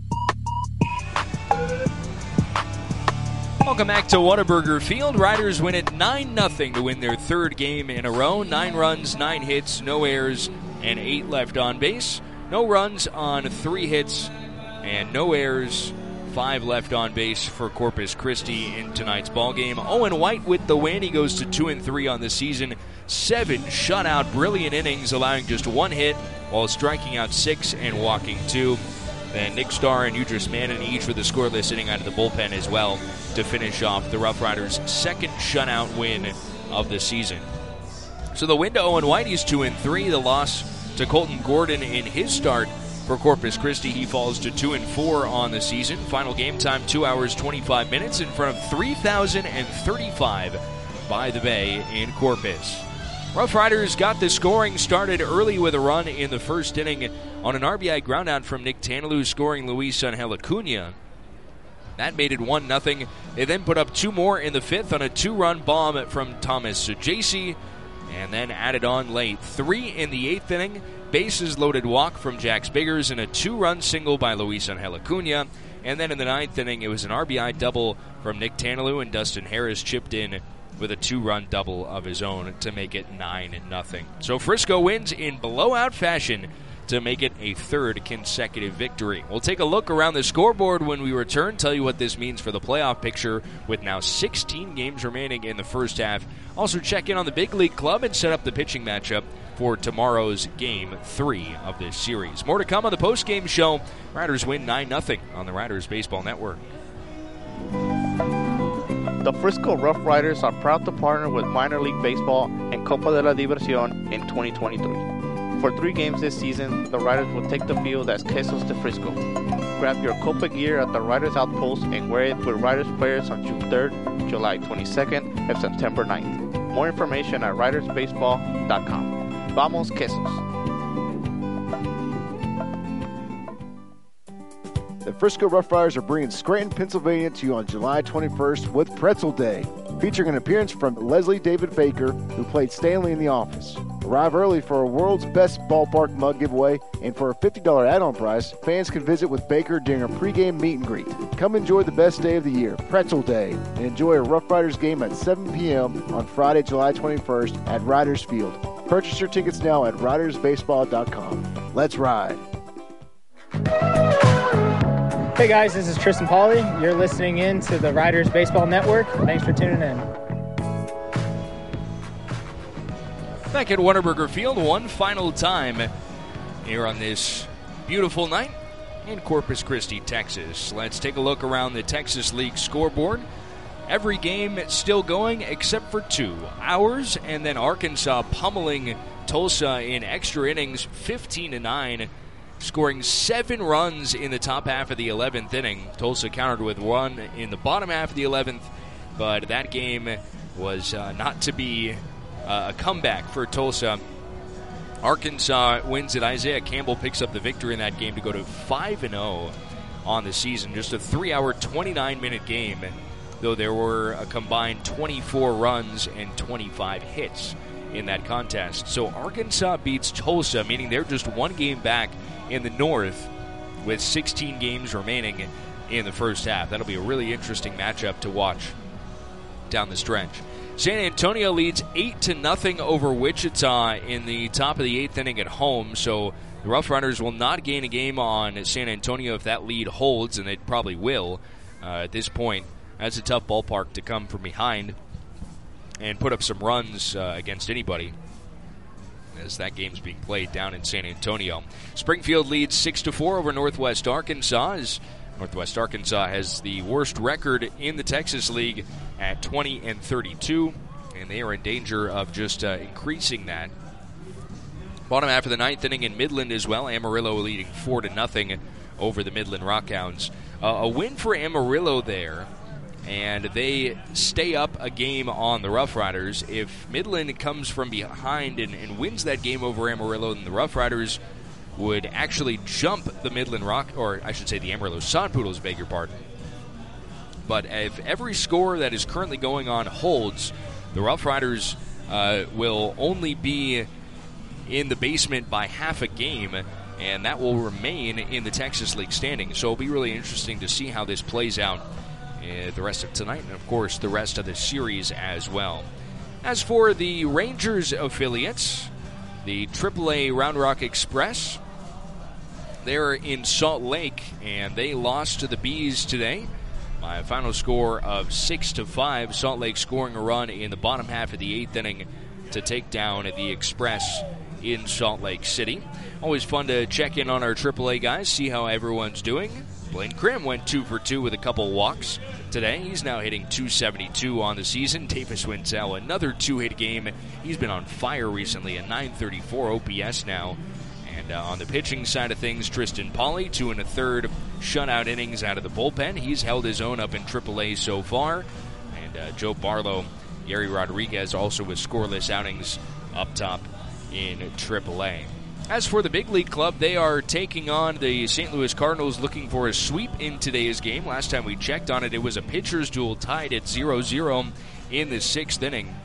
Welcome back to Whataburger Field. Riders win it nine nothing to win their third game in a row. Nine runs, nine hits, no errors, and eight left on base. No runs on three hits, and no errors. Five left on base for Corpus Christi in tonight's ballgame. Owen White with the win. He goes to two and three on the season. Seven shutout, brilliant innings, allowing just one hit while striking out six and walking two. Then Nick Starr and Udris Manning each with a scoreless inning out of the bullpen as well to finish off the Rough Riders' second shutout win of the season. So the win to Owen White, he's two and three. The loss to Colton Gordon in his start for Corpus Christi, he falls to two and four on the season. Final game time, two hours, twenty-five minutes in front of three thousand thirty-five by the Bay in Corpus. Rough Riders got the scoring started early with a run in the first inning on an R B I groundout from Nick Tanalou, scoring Luis Angel Acuna. That made it one nothing. They then put up two more in the fifth on a two-run bomb from Thomas Sajasi, and then added on late. Three in the eighth inning. Bases loaded walk from Jax Biggers and a two-run single by Luis Angel Acuna. And then in the ninth inning, it was an R B I double from Nick Tanalou, and Dustin Harris chipped in with a two-run double of his own to make it nine nothing. So Frisco wins in blowout fashion to make it a third consecutive victory. We'll take a look around the scoreboard when we return, tell you what this means for the playoff picture with now sixteen games remaining in the first half. Also check in on the Big League Club and set up the pitching matchup for tomorrow's game three of this series. More to come on the post-game show. Riders win nine nothing on the Riders Baseball Network. The Frisco Rough Riders are proud to partner with Minor League Baseball and Copa de la Diversión in twenty twenty-three. For three games this season, the Riders will take the field as Quesos de Frisco. Grab your Copa gear at the Riders Outpost and wear it with Riders players on June third, July twenty-second, and September ninth. More information at riders baseball dot com. Vamos Quesos. The Frisco Rough Riders are bringing Scranton, Pennsylvania to you on July twenty-first with Pretzel Day, featuring an appearance from Leslie David Baker, who played Stanley in The Office. Arrive early for a world's best ballpark mug giveaway, and for a fifty dollars add-on price, fans can visit with Baker during a pregame meet and greet. Come enjoy the best day of the year, Pretzel Day, and enjoy a Rough Riders game at seven p.m. on Friday, July twenty-first at Riders Field. Purchase your tickets now at riders baseball dot com. Let's ride. Hey guys, this is Tristan Pauly. You're listening in to the Riders Baseball Network. Thanks for tuning in. Back at Whataburger Field one final time here on this beautiful night in Corpus Christi, Texas. Let's take a look around the Texas League scoreboard. Every game still going except for two. Ours and then Arkansas pummeling Tulsa in extra innings, fifteen to nine. Scoring seven runs in the top half of the eleventh inning. Tulsa countered with one in the bottom half of the eleventh, but that game was uh, not to be uh, a comeback for Tulsa. Arkansas wins it. Isaiah Campbell picks up the victory in that game to go to five and oh on the season. Just a three-hour, twenty-nine minute game, though there were a combined twenty-four runs and twenty-five hits in that contest. So Arkansas beats Tulsa, meaning they're just one game back in the North with sixteen games remaining in the first half. That'll be a really interesting matchup to watch down the stretch. San Antonio leads eight to nothing over Wichita in the top of the eighth inning at home, so the Rough Riders will not gain a game on San Antonio if that lead holds, and they probably will uh, at this point. That's a tough ballpark to come from behind and put up some runs uh, against anybody, as that game's being played down in San Antonio. Springfield leads six to four over Northwest Arkansas, as Northwest Arkansas has the worst record in the Texas League at twenty and thirty-two, and they are in danger of just uh, increasing that. Bottom half of the ninth inning in Midland as well. Amarillo leading four to nothing over the Midland Rockhounds. Uh, a win for Amarillo there, and they stay up a game on the Rough Riders. If Midland comes from behind and, and wins that game over Amarillo, then the Rough Riders would actually jump the Midland Rock, or I should say the Amarillo Sod Poodles, beg your pardon. But if every score that is currently going on holds, the Rough Riders uh, will only be in the basement by half a game, and that will remain in the Texas League standings. So it'll be really interesting to see how this plays out uh, the rest of tonight, and of course the rest of the series as well. As for the Rangers affiliates, the triple A Round Rock Express, they're in Salt Lake, and they lost to the Bees today by a final score of six to five. Salt Lake scoring a run in the bottom half of the eighth inning to take down the Express in Salt Lake City. Always fun to check in on our triple A guys, see how everyone's doing. Blaine Krim went two for two with a couple walks today. He's now hitting two seventy-two on the season. Davis Wintel, another two-hit game. He's been on fire recently, a nine thirty-four O P S now. And uh, on the pitching side of things, Tristan Pauly, two and a third shutout innings out of the bullpen. He's held his own up in triple A so far. And uh, Joe Barlow, Gary Rodriguez also with scoreless outings up top in triple A. As for the big league club, they are taking on the Saint Louis Cardinals, looking for a sweep in today's game. Last time we checked on it, it was a pitcher's duel tied at zero zero in the sixth inning.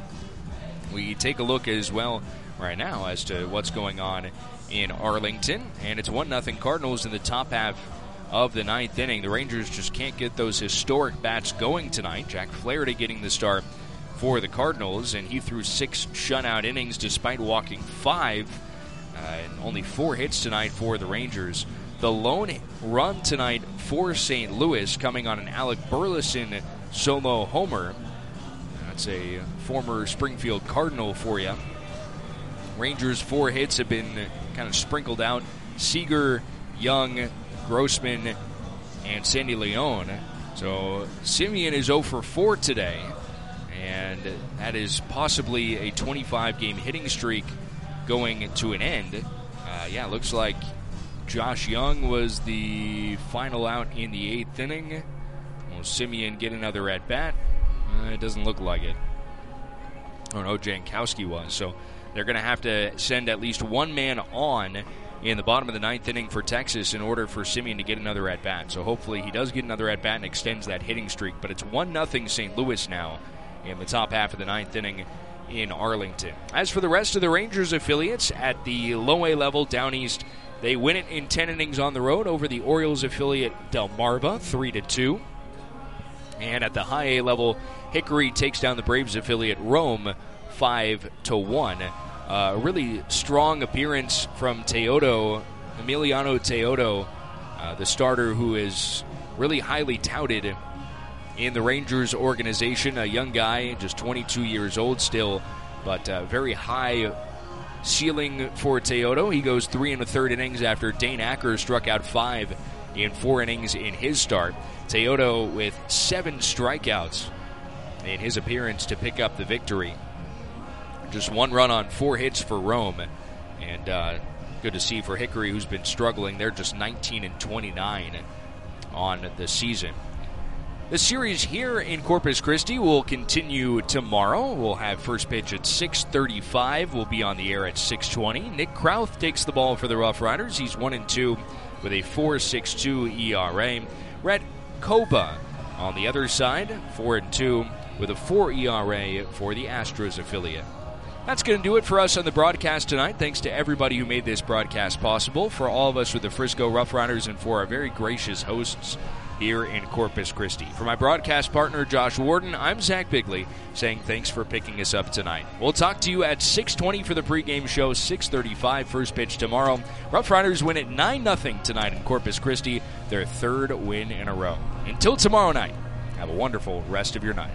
We take a look as well right now as to what's going on in Arlington, and it's one nothing Cardinals in the top half of the ninth inning. The Rangers just can't get those historic bats going tonight. Jack Flaherty getting the start for the Cardinals, and he threw six shutout innings despite walking five, uh, and only four hits tonight for the Rangers. The lone run tonight for Saint Louis coming on an Alec Burleson solo homer. That's a former Springfield Cardinal for you. Rangers' four hits have been kind of sprinkled out. Seager, Young, Grossman, and Sandy Leone. So Simeon is oh for four today, and that is possibly a twenty-five game hitting streak going to an end. Uh, yeah, looks like Josh Young was the final out in the eighth inning. Will Simeon get another at-bat? Uh, it doesn't look like it. Oh no, Jankowski was. So they're going to have to send at least one man on in the bottom of the ninth inning for Texas in order for Simeon to get another at-bat. So hopefully he does get another at-bat and extends that hitting streak. But it's one nothing Saint Louis now in the top half of the ninth inning in Arlington. As for the rest of the Rangers affiliates at the low A level down east, they win it in ten innings on the road over the Orioles affiliate Delmarva, three to two. And at the high A level, Hickory takes down the Braves affiliate Rome, five to one. A uh, really strong appearance from Teodo, Emiliano Teodo, uh, the starter who is really highly touted in the Rangers organization. A young guy, just twenty-two years old still, but uh, very high ceiling for Teodo. He goes three and a third innings after Dane Acker struck out five in four innings in his start. Teodo with seven strikeouts in his appearance to pick up the victory. Just one run on four hits for Rome, and uh, good to see for Hickory, who's been struggling. They're just nineteen and twenty-nine on the season. The series here in Corpus Christi will continue tomorrow. We'll have first pitch at six thirty-five. We'll be on the air at six twenty. Nick Krauth takes the ball for the Rough Riders. He's one and two with a four point six two E R A. Rhett Koba on the other side, four and two with a four E R A for the Astros affiliate. That's going to do it for us on the broadcast tonight. Thanks to everybody who made this broadcast possible, for all of us with the Frisco Rough Riders, and for our very gracious hosts here in Corpus Christi. For my broadcast partner, Josh Warden, I'm Zach Bigley, saying thanks for picking us up tonight. We'll talk to you at six twenty for the pregame show, six thirty-five first pitch tomorrow. Rough Riders win at nine nothing tonight in Corpus Christi, their third win in a row. Until tomorrow night, have a wonderful rest of your night.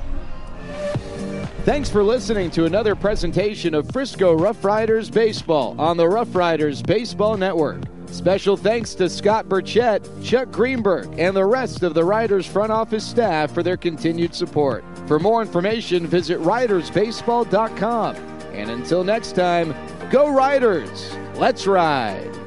Thanks for listening to another presentation of Frisco Rough Riders Baseball on the Rough Riders Baseball Network. Special thanks to Scott Burchett, Chuck Greenberg, and the rest of the Riders front office staff for their continued support. For more information, visit riders baseball dot com. And until next time, go Riders! Let's ride!